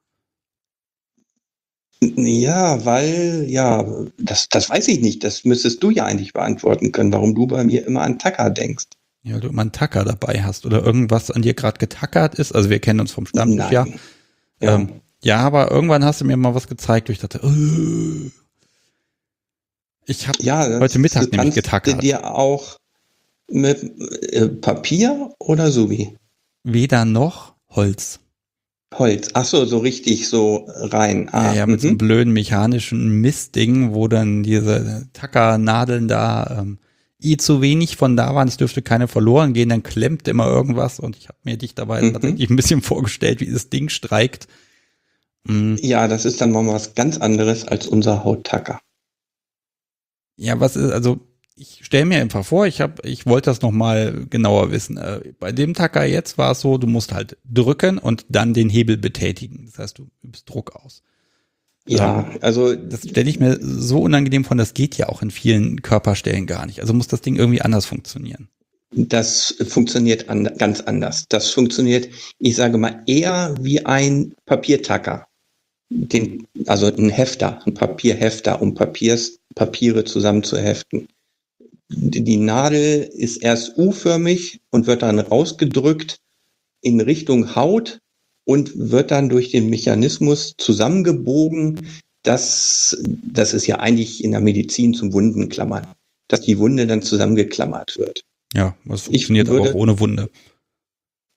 Ja, weil, ja, das, das weiß ich nicht. Das müsstest du ja eigentlich beantworten können, warum du bei mir immer an Tacker denkst. Ja, weil du immer einen Tacker dabei hast oder irgendwas an dir gerade getackert ist. Also wir kennen uns vom Stammtisch, Nein. ja. Ja. Ähm, ja, aber irgendwann hast du mir mal was gezeigt, wo ich dachte, äh, ich habe Ja, das- heute Mittag du nämlich kannst getackert. dir auch mit äh, Papier oder Subi? Weder noch Holz. Holz. Ach so, so richtig so rein. Ah, Ja, ja, mit so einem mhm. blöden mechanischen Mistding, wo dann diese Tackernadeln da ähm, eh zu wenig von da waren. Es dürfte keine verloren gehen, dann klemmt immer irgendwas und ich habe mir dich dabei Mhm. tatsächlich ein bisschen vorgestellt, wie dieses Ding streikt. Mm, Ja, das ist dann mal was ganz anderes als unser Hauttacker. ja, was ist, also ich stelle mir einfach vor, ich habe, ich wollte das nochmal genauer wissen. Äh, bei dem Tacker jetzt war es so, du musst halt drücken und dann den Hebel betätigen. Das heißt, du übst Druck aus. Ja, also Das stelle ich mir so unangenehm vor, das geht ja auch in vielen Körperstellen gar nicht. Also muss das Ding irgendwie anders funktionieren. das funktioniert an, ganz anders. Das funktioniert, ich sage mal, eher wie ein Papiertacker. Den, also ein Hefter, ein Papierhefter, um Papiers, Papiere zusammenzuheften. Die die Nadel ist erst U-förmig und wird dann rausgedrückt in Richtung Haut und wird dann durch den Mechanismus zusammengebogen. Das, das ist ja eigentlich in der Medizin zum Wundenklammern, dass die Wunde dann zusammengeklammert wird. Ja, das Ich funktioniert aber würde- auch ohne Wunde.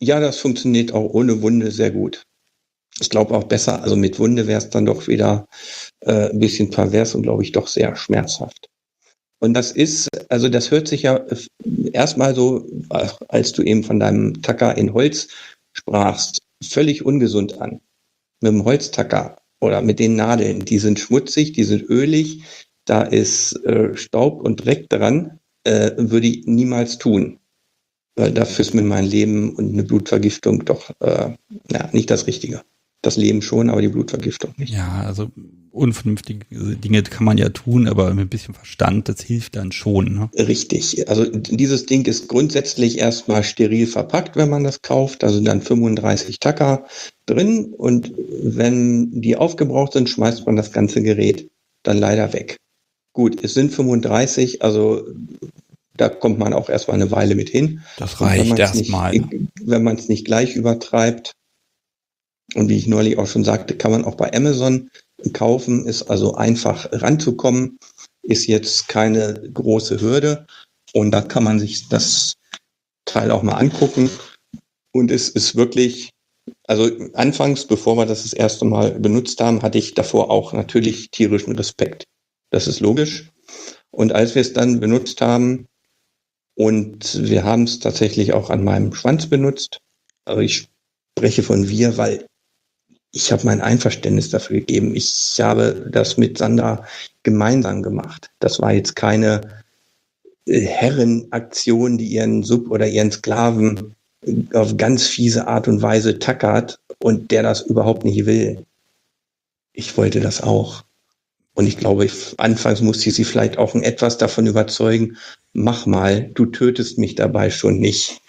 Ja, das funktioniert auch ohne Wunde sehr gut. Ich glaube auch besser, also mit Wunde wäre es dann doch wieder äh, ein bisschen pervers und glaube ich doch sehr schmerzhaft. Und das ist, also das hört sich ja erstmal so, als du eben von deinem Tacker in Holz sprachst, völlig ungesund an. Mit dem Holztacker oder mit den Nadeln, die sind schmutzig, die sind ölig, da ist äh, Staub und Dreck dran, äh, würde ich niemals tun. Weil dafür ist mir mein Leben und eine Blutvergiftung doch äh, ja, nicht das Richtige. Das Leben schon, aber die Blutvergiftung nicht. Ja, also unvernünftige Dinge kann man ja tun, aber mit ein bisschen Verstand, das hilft dann schon. Ne? Richtig. Also dieses Ding ist grundsätzlich erstmal steril verpackt, wenn man das kauft. Also dann fünfunddreißig Tacker drin. Und wenn die aufgebraucht sind, schmeißt man das ganze Gerät dann leider weg. Gut, es sind fünfunddreißig, also da kommt man auch erstmal eine Weile mit hin. Das reicht erstmal. Wenn man es nicht gleich übertreibt. Und wie ich neulich auch schon sagte, kann man auch bei Amazon kaufen, ist also einfach ranzukommen, ist jetzt keine große Hürde. Und da kann man sich das Teil auch mal angucken. Und es ist wirklich, also anfangs, bevor wir das das erste Mal benutzt haben, hatte ich davor auch natürlich tierischen Respekt. Das ist logisch. Und als wir es dann benutzt haben, und wir haben es tatsächlich auch an meinem Schwanz benutzt, also ich spreche von wir, weil ich habe mein Einverständnis dafür gegeben. Ich habe das mit Sandra gemeinsam gemacht. Das war jetzt keine äh, Herrenaktion, die ihren Sub oder ihren Sklaven auf ganz fiese Art und Weise tackert und der das überhaupt nicht will. Ich wollte das auch. Und ich glaube, ich, anfangs musste ich sie vielleicht auch etwas davon überzeugen, mach mal, du tötest mich dabei schon nicht.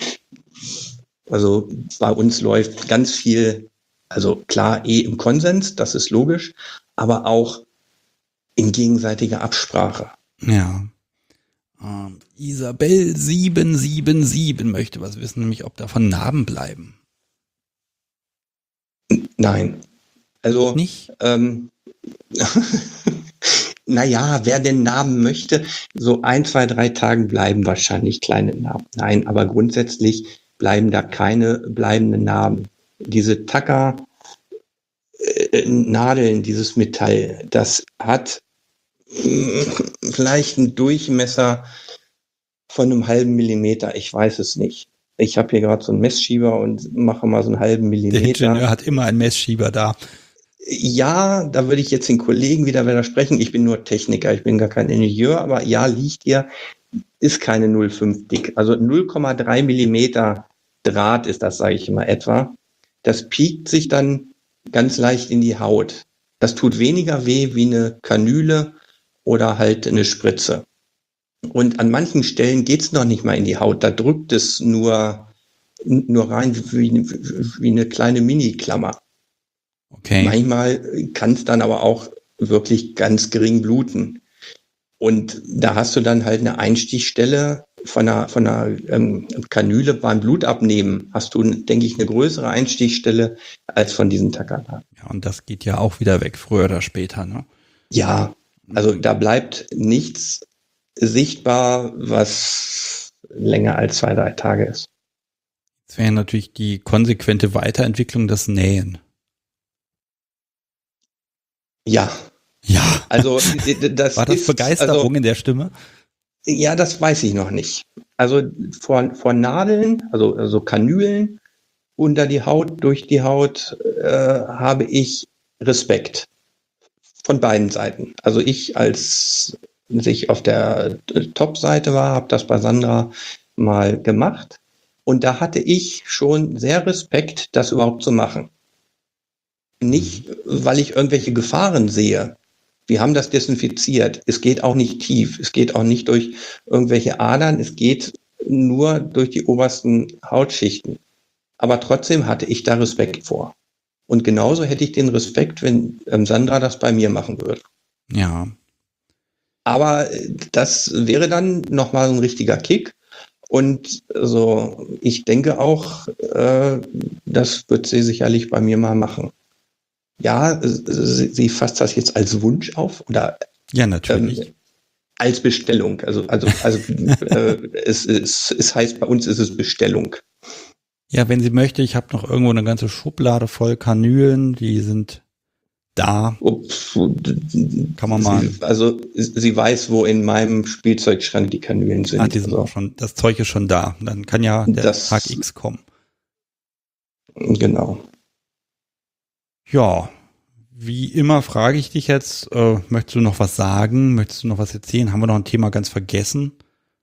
Also bei uns läuft ganz viel, also klar, eh im Konsens, das ist logisch, aber auch in gegenseitiger Absprache. Ja. Ähm, Isabel sieben sieben sieben möchte was wissen, nämlich ob davon Narben bleiben. Nein. Also, nicht? Ähm, naja, wer den Narben möchte, so ein, zwei, drei Tagen bleiben wahrscheinlich kleine Narben. Nein, aber grundsätzlich bleiben da keine bleibenden Narben. Diese Tacker, äh, Nadeln, dieses Metall, das hat äh, vielleicht einen Durchmesser von einem halben Millimeter. Ich weiß es nicht. Ich habe hier gerade so einen Messschieber und mache mal so einen halben Millimeter. Der Ingenieur hat immer einen Messschieber da. Ja, da würde ich jetzt den Kollegen wieder widersprechen. Ich bin nur Techniker, ich bin gar kein Ingenieur, aber ja, liegt hier, ist keine null Komma fünf dick. Also null Komma drei Millimeter Draht ist das, sage ich immer etwa. Das piekt sich dann ganz leicht in die Haut. Das tut weniger weh wie eine Kanüle oder halt eine Spritze. Und an manchen Stellen geht's noch nicht mal in die Haut. Da drückt es nur, nur rein wie, wie eine kleine Mini-Klammer. Okay. Manchmal kann es dann aber auch wirklich ganz gering bluten. Und da hast du dann halt eine Einstichstelle von einer, von einer ähm, Kanüle beim Blutabnehmen. Hast du, denke ich, eine größere Einstichstelle als von diesen Tackern. Ja, und das geht ja auch wieder weg, früher oder später, ne? Ja, also da bleibt nichts sichtbar, was länger als zwei, drei Tage ist. Das wäre natürlich die konsequente Weiterentwicklung des Nähen. Ja. Ja. Also das war das ist, Begeisterung also, in der Stimme? Ja, das weiß ich noch nicht. Also vor, vor Nadeln, also, also Kanülen unter die Haut, durch die Haut, äh, habe ich Respekt von beiden Seiten. Also ich, als ich auf der Top-Seite war, habe das bei Sandra mal gemacht und da hatte ich schon sehr Respekt, das überhaupt zu machen. Nicht, weil ich irgendwelche Gefahren sehe. Wir haben das desinfiziert. Es geht auch nicht tief. Es geht auch nicht durch irgendwelche Adern. Es geht nur durch die obersten Hautschichten. Aber trotzdem hatte ich da Respekt vor. Und genauso hätte ich den Respekt, wenn ähm, Sandra das bei mir machen würde. Ja. Aber das wäre dann nochmal so ein richtiger Kick. Und so, ich denke auch, äh, das wird sie sicherlich bei mir mal machen. Ja, sie, sie fasst das jetzt als Wunsch auf oder ja, natürlich. Ähm, als Bestellung. Also, also, also äh, es, es, es heißt, bei uns ist es Bestellung. Ja, wenn sie möchte, ich habe noch irgendwo eine ganze Schublade voll Kanülen, die sind da. Ups, Kann man mal. Sie, also sie weiß, wo in meinem Spielzeugschrank die Kanülen sind. Ah, die sind also, auch schon, das Zeug ist schon da. Dann kann ja der das, Tag X kommen. Genau. Ja, wie immer frage ich dich jetzt, äh, möchtest du noch was sagen? Möchtest du noch was erzählen? Haben wir noch ein Thema ganz vergessen?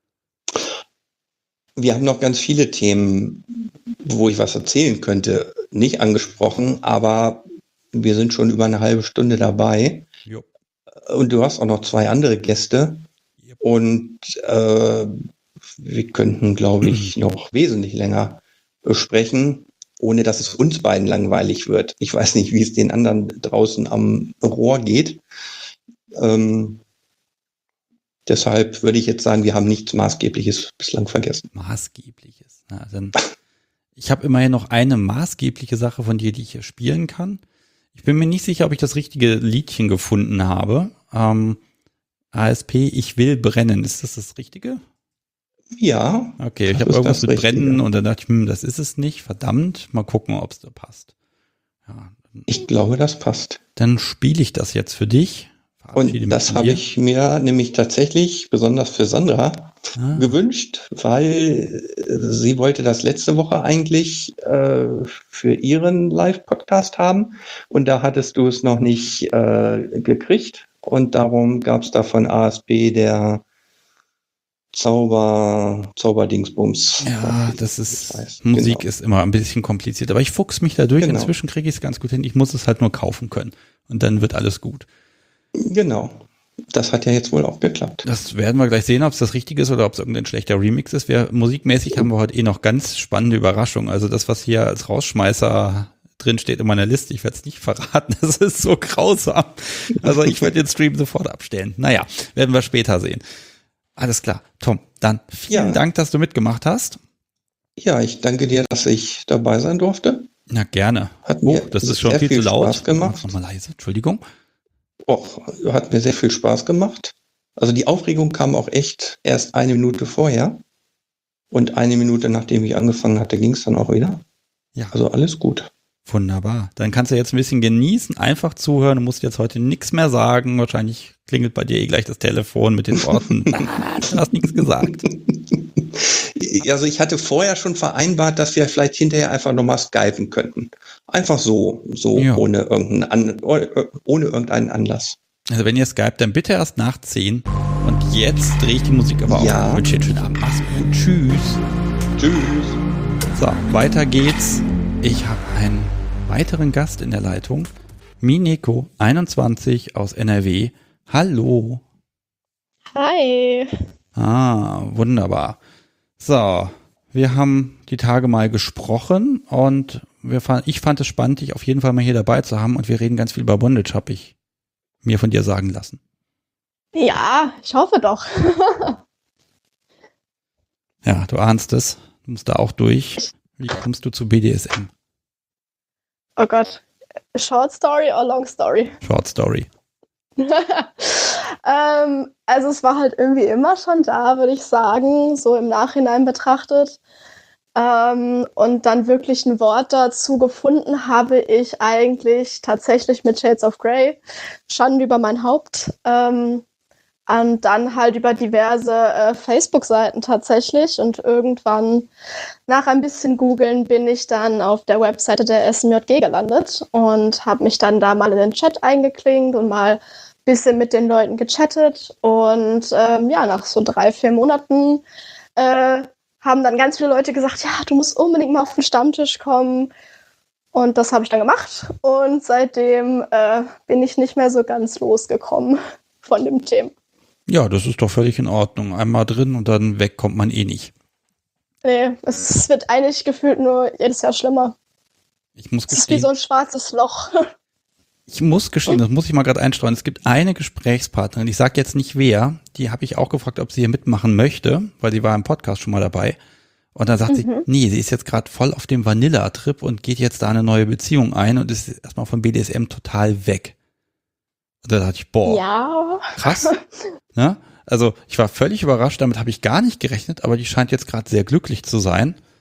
Wir haben noch ganz viele Themen, wo ich was erzählen könnte, nicht angesprochen, aber wir sind schon über eine halbe Stunde dabei. Jo. Und du hast auch noch zwei andere Gäste. Yep. Und äh, wir könnten, glaube ich, noch wesentlich länger sprechen, ohne dass es uns beiden langweilig wird. Ich weiß nicht, wie es den anderen draußen am Rohr geht. Ähm, deshalb würde ich jetzt sagen, wir haben nichts Maßgebliches bislang vergessen. Maßgebliches. Na, dann, ich habe immerhin noch eine maßgebliche Sache von dir, die ich hier spielen kann. Ich bin mir nicht sicher, ob ich das richtige Liedchen gefunden habe. Ähm, A S P, ich will brennen. Ist das das Richtige? Ja. Okay, ich habe irgendwas mit Richtige. Brennen und dann dachte ich, hm, das ist es nicht. Verdammt, mal gucken, ob es da passt. Ja, ich glaube, das passt. Dann spiele ich das jetzt für dich. Und das habe ich mir nämlich tatsächlich besonders für Sandra ah. gewünscht, weil sie wollte das letzte Woche eigentlich äh, für ihren Live-Podcast haben und da hattest du es noch nicht äh, gekriegt und darum gab es da von A S B der Zauber, Zauberdingsbums. Ja, das ist, das Musik genau. ist immer ein bisschen kompliziert, aber ich fuchs mich da durch. Genau. Inzwischen kriege ich es ganz gut hin. Ich muss es halt nur kaufen können und dann wird alles gut. Genau. Das hat ja jetzt wohl auch geklappt. Das werden wir gleich sehen, ob es das Richtige ist oder ob es irgendein schlechter Remix ist. Wir, musikmäßig haben wir heute eh noch ganz spannende Überraschungen. Also das, was hier als Rausschmeißer drin steht in meiner Liste, ich werde es nicht verraten. Das ist so grausam. Also ich werde den Stream sofort abstellen. Naja, werden wir später sehen. Alles klar. Tom, dann vielen ja. Dank, dass du mitgemacht hast. Ja, ich danke dir, dass ich dabei sein durfte. Na, gerne. Hat mir oh, das ist schon viel, viel zu laut. Spaß gemacht. Mach mal leise, Entschuldigung. Och, hat mir sehr viel Spaß gemacht. Also die Aufregung kam auch echt erst eine Minute vorher. Und eine Minute nachdem ich angefangen hatte, ging es dann auch wieder. Ja. Also alles gut. Wunderbar. Dann kannst du jetzt ein bisschen genießen, einfach zuhören. Du musst jetzt heute nichts mehr sagen. Wahrscheinlich klingelt bei dir eh gleich das Telefon mit den Worten. Du hast nichts gesagt. Also ich hatte vorher schon vereinbart, dass wir vielleicht hinterher einfach nochmal skypen könnten. Einfach so, so ja. ohne, irgendeinen An- ohne irgendeinen Anlass. Also wenn ihr skypt, dann bitte erst nach zehn. Und jetzt drehe ich die Musik aber ja. auf. Mit schön Abend. Mach's gut. Tschüss. Tschüss. So, weiter geht's. Ich habe einen weiteren Gast in der Leitung. Mineko, einundzwanzig aus N R W. Hallo. Hi. Ah, wunderbar. So, wir haben die Tage mal gesprochen und wir fand, ich fand es spannend, dich auf jeden Fall mal hier dabei zu haben und wir reden ganz viel über Bondage, habe ich mir von dir sagen lassen. Ja, ich hoffe doch. Ja, du ahnst es. Du musst da auch durch. Wie kommst du zu B D S M? Oh Gott. Short Story or Long Story? Short Story. ähm, also es war halt irgendwie immer schon da, würde ich sagen, so im Nachhinein betrachtet. Ähm, und dann wirklich ein Wort dazu gefunden habe ich eigentlich tatsächlich mit Shades of Grey. Schande über mein Haupt. Ähm, und dann halt über diverse äh, Facebook-Seiten tatsächlich. Und irgendwann nach ein bisschen Googeln bin ich dann auf der Webseite der S M J G gelandet und habe mich dann da mal in den Chat eingeklinkt und mal ein bisschen mit den Leuten gechattet. Und ähm, ja, nach so drei, vier Monaten äh, haben dann ganz viele Leute gesagt, ja, du musst unbedingt mal auf den Stammtisch kommen. Und das habe ich dann gemacht. Und seitdem äh, bin ich nicht mehr so ganz losgekommen von dem Thema. Ja, das ist doch völlig in Ordnung. Einmal drin und dann weg kommt man eh nicht. Nee, es wird eigentlich gefühlt nur jedes Jahr schlimmer. Ich muss gestehen, es ist wie so ein schwarzes Loch. Ich muss gestehen, das muss ich mal gerade einstreuen. Es gibt eine Gesprächspartnerin, ich sage jetzt nicht wer, die habe ich auch gefragt, ob sie hier mitmachen möchte, weil sie war im Podcast schon mal dabei. Und dann sagt mhm. sie, nee, sie ist jetzt gerade voll auf dem Vanilla-Trip und geht jetzt da eine neue Beziehung ein und ist erstmal von B D S M total weg. Und da dachte ich, boah, ja. krass. Ne? Also ich war völlig überrascht, damit habe ich gar nicht gerechnet, aber die scheint jetzt gerade sehr glücklich zu sein.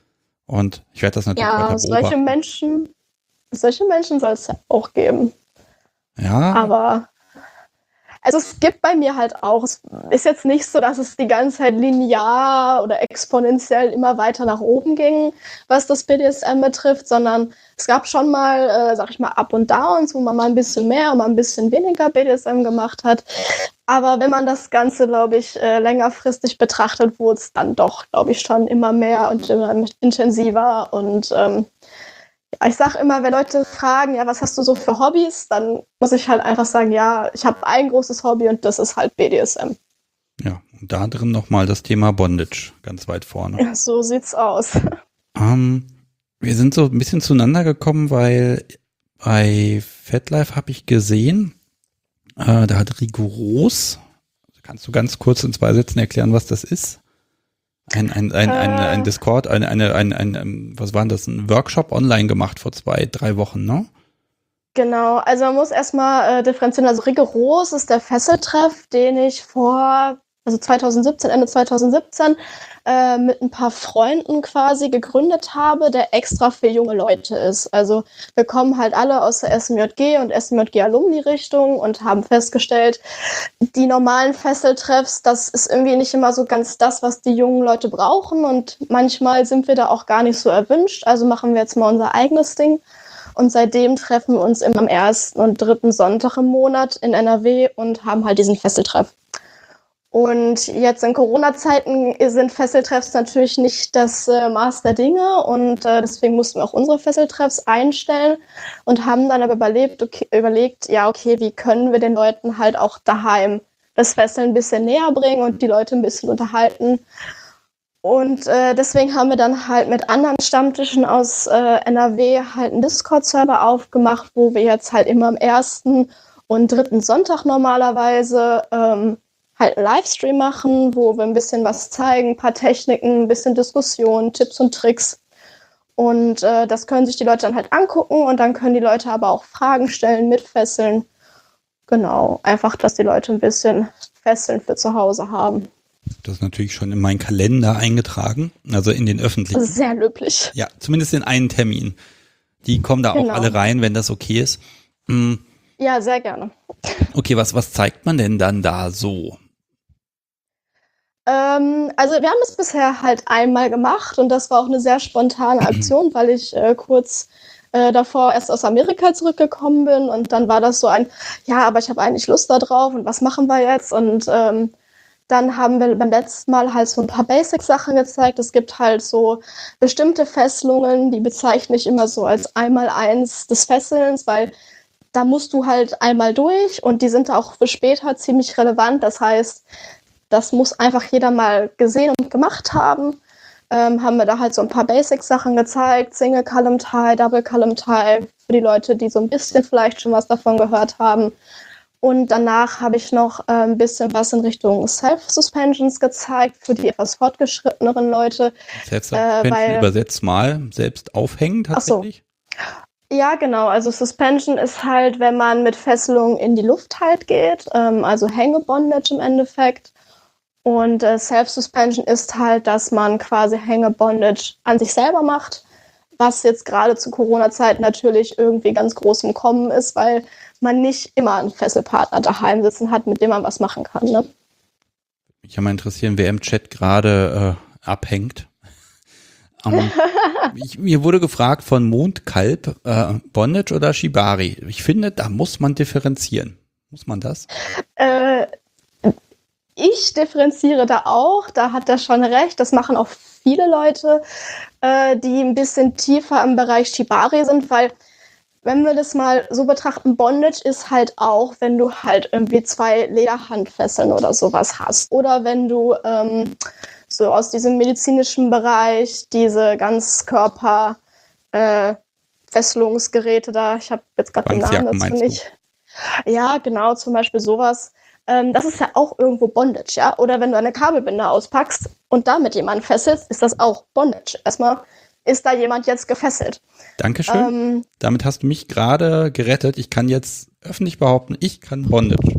Und ich werde das natürlich weiter Ja, solche beobachten. Menschen, solche Menschen soll es ja auch geben. Ja, Aber also es gibt bei mir halt auch, es ist jetzt nicht so, dass es die ganze Zeit linear oder exponentiell immer weiter nach oben ging, was das B D S M betrifft, sondern es gab schon mal, äh, sag ich mal, Up und Downs, wo man mal ein bisschen mehr und mal ein bisschen weniger B D S M gemacht hat. Aber wenn man das Ganze, glaube ich, äh, längerfristig betrachtet, wurde es dann doch, glaube ich, schon immer mehr und immer intensiver. Und ähm, ja, ich sage immer, wenn Leute fragen, ja, was hast du so für Hobbys, dann muss ich halt einfach sagen, ja, ich habe ein großes Hobby und das ist halt B D S M. ja, und da drin nochmal das Thema Bondage ganz weit vorne. Ja, so sieht's aus. Ähm, wir sind so ein bisschen zueinander gekommen, weil bei FetLife habe ich gesehen, äh, da hat Rigoros, kannst du ganz kurz in zwei Sätzen erklären, was das ist? Ein, ein, ein, ein, ein Äh. Discord, eine, eine, ein, ein, ein, was war denn das, ein Workshop online gemacht vor zwei, drei Wochen, ne? Genau, also man muss erstmal äh, differenzieren. Also Rigoros ist der Fesseltreff, den ich vor, also zwanzig siebzehn, Ende zwanzig siebzehn, äh, mit ein paar Freunden quasi gegründet habe, der extra für junge Leute ist. Also wir kommen halt alle aus der S M J G und S M J G-Alumni-Richtung und haben festgestellt, die normalen Fesseltreffs, das ist irgendwie nicht immer so ganz das, was die jungen Leute brauchen und manchmal sind wir da auch gar nicht so erwünscht. Also machen wir jetzt mal unser eigenes Ding. Und seitdem treffen wir uns immer am ersten und dritten Sonntag im Monat in N R W und haben halt diesen Fesseltreff. Und jetzt in Corona-Zeiten sind Fesseltreffs natürlich nicht das äh, Maß der Dinge und äh, deswegen mussten wir auch unsere Fesseltreffs einstellen und haben dann aber überlebt, okay, überlegt, ja okay, wie können wir den Leuten halt auch daheim das Fesseln ein bisschen näher bringen und die Leute ein bisschen unterhalten. Und äh, deswegen haben wir dann halt mit anderen Stammtischen aus äh, N R W halt einen Discord-Server aufgemacht, wo wir jetzt halt immer am ersten und dritten Sonntag normalerweise ähm, halt einen Livestream machen, wo wir ein bisschen was zeigen, ein paar Techniken, ein bisschen Diskussion, Tipps und Tricks. Und äh, das können sich die Leute dann halt angucken und dann können die Leute aber auch Fragen stellen, mitfesseln. Genau, einfach, dass die Leute ein bisschen Fesseln für zu Hause haben. Das ist natürlich schon in meinen Kalender eingetragen, also in den öffentlichen. Das ist sehr löblich. Ja, zumindest in einen Termin. Die kommen da Genau. auch alle rein, wenn das okay ist. Hm, Ja, sehr gerne. okay, was, was zeigt man denn dann da so? Ähm, also wir haben es bisher halt einmal gemacht und das war auch eine sehr spontane Aktion, weil ich äh, kurz äh, davor erst aus Amerika zurückgekommen bin und dann war das so ein, ja, aber ich habe eigentlich Lust da drauf und was machen wir jetzt? Und ähm, dann haben wir beim letzten Mal halt so ein paar Basic-Sachen gezeigt. Es gibt halt so bestimmte Fesselungen, die bezeichne ich immer so als einmal eins des Fesselns, weil da musst du halt einmal durch und die sind auch für später ziemlich relevant. Das heißt, das muss einfach jeder mal gesehen und gemacht haben. Ähm, haben wir da halt so ein paar Basic-Sachen gezeigt. Single Column Tie, Double Column Tie, für die Leute, die so ein bisschen vielleicht schon was davon gehört haben. Und danach habe ich noch äh, ein bisschen was in Richtung Self-Suspensions gezeigt für die etwas fortgeschritteneren Leute. Selbstsuspension äh, weil, übersetzt mal, selbst aufhängen tatsächlich? Ach so. Ja, genau. Also Suspension ist halt, wenn man mit Fesselung in die Luft halt geht, ähm, also Hängebondage im Endeffekt. Und äh, Self-Suspension ist halt, dass man quasi Hängebondage an sich selber macht, was jetzt gerade zu Corona-Zeiten natürlich irgendwie ganz groß im Kommen ist, weil man nicht immer einen Fesselpartner daheim sitzen hat, mit dem man was machen kann. Ne? Mich ja mal interessieren, wer im Chat gerade äh, abhängt. Um, ich, mir wurde gefragt von Mondkalb, äh, Bondage oder Shibari. Ich finde, da muss man differenzieren. Muss man das? Äh, ich differenziere da auch, da hat er schon recht. Das machen auch viele Leute, äh, die ein bisschen tiefer im Bereich Shibari sind, weil wenn wir das mal so betrachten, Bondage ist halt auch, wenn du halt irgendwie zwei Lederhandfesseln oder sowas hast. Oder wenn du ähm, so aus diesem medizinischen Bereich diese Ganzkörper äh, Fesselungsgeräte da, ich habe jetzt gerade den Namen dazu nicht. Ja, genau, zum Beispiel sowas. Ähm, das ist ja auch irgendwo Bondage, ja. Oder wenn du eine Kabelbinder auspackst und damit jemanden fesselst, ist das auch Bondage. Erstmal ist da jemand jetzt gefesselt. Dankeschön. Ähm, Damit hast du mich gerade gerettet. Ich kann jetzt öffentlich behaupten, ich kann Bondage.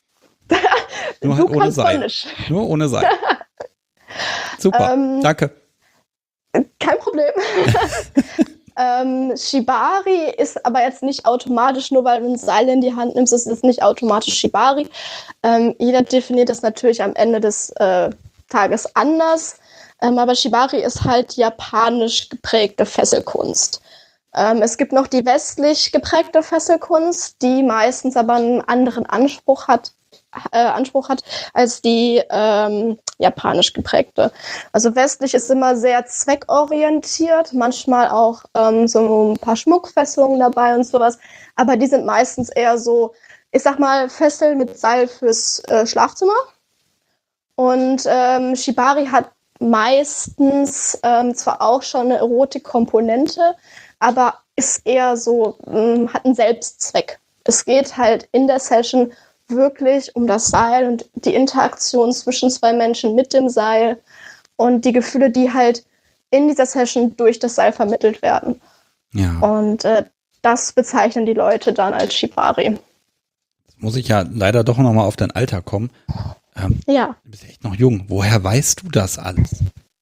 Nur halt ohne Seil. Nur ohne Seil. Super, ähm, danke. Kein Problem. Problem. ähm, Shibari ist aber jetzt nicht automatisch, nur weil du ein Seil in die Hand nimmst, ist es nicht automatisch Shibari. Ähm, jeder definiert das natürlich am Ende des äh, Tages anders. Ähm, aber Shibari ist halt japanisch geprägte Fesselkunst. Ähm, es gibt noch die westlich geprägte Fesselkunst, die meistens aber einen anderen Anspruch hat, äh, Anspruch hat als die ähm, japanisch geprägte. Also westlich ist immer sehr zweckorientiert, manchmal auch ähm, so ein paar Schmuckfesselungen dabei und sowas, aber die sind meistens eher so, ich sag mal, Fesseln mit Seil fürs äh, Schlafzimmer. Und ähm, Shibari hat meistens ähm, zwar auch schon eine Erotikkomponente, aber ist eher so, mh, hat einen Selbstzweck. Es geht halt in der Session wirklich um das Seil und die Interaktion zwischen zwei Menschen mit dem Seil und die Gefühle, die halt in dieser Session durch das Seil vermittelt werden. Ja. Und äh, das bezeichnen die Leute dann als Shibari. Jetzt muss ich ja leider doch nochmal auf dein Alter kommen. Ähm, Ja. Du bist echt noch jung. Woher weißt du das alles?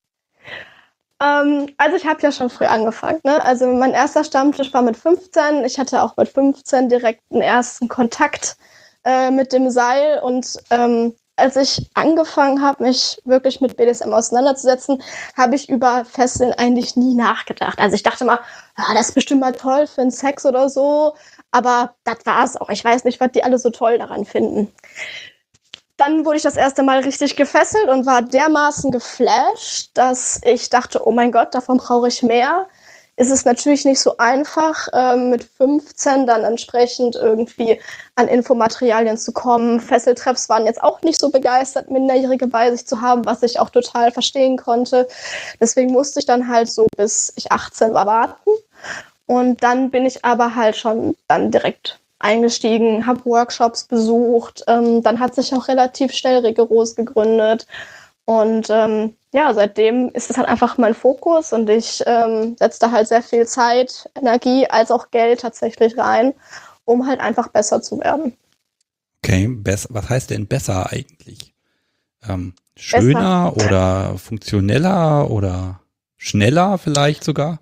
Ähm, also ich habe ja schon früh angefangen. Ne? Also mein erster Stammtisch war mit fünfzehn. Ich hatte auch mit fünfzehn direkt einen ersten Kontakt äh, mit dem Seil. Und ähm, als ich angefangen habe, mich wirklich mit B D S M auseinanderzusetzen, habe ich über Fesseln eigentlich nie nachgedacht. Also ich dachte mal, ja, das ist bestimmt mal toll für einen Sex oder so. Aber das war es auch. Ich weiß nicht, was die alle so toll daran finden. Dann wurde ich das erste Mal richtig gefesselt und war dermaßen geflasht, dass ich dachte, oh mein Gott, davon brauche ich mehr. Ist es natürlich nicht so einfach, ähm, mit fünfzehn dann entsprechend irgendwie an Infomaterialien zu kommen. Fesseltreffs waren jetzt auch nicht so begeistert, Minderjährige bei sich zu haben, was ich auch total verstehen konnte. Deswegen musste ich dann halt so, bis ich achtzehn war, warten. Und dann bin ich aber halt schon dann direkt eingestiegen, habe Workshops besucht, ähm, dann hat sich auch relativ schnell Rigoros gegründet und ähm, ja, seitdem ist es halt einfach mein Fokus und ich ähm, setze da halt sehr viel Zeit, Energie als auch Geld tatsächlich rein, um halt einfach besser zu werden. Okay, besser, was heißt denn besser eigentlich? Ähm, schöner besser. Oder funktioneller oder schneller vielleicht sogar?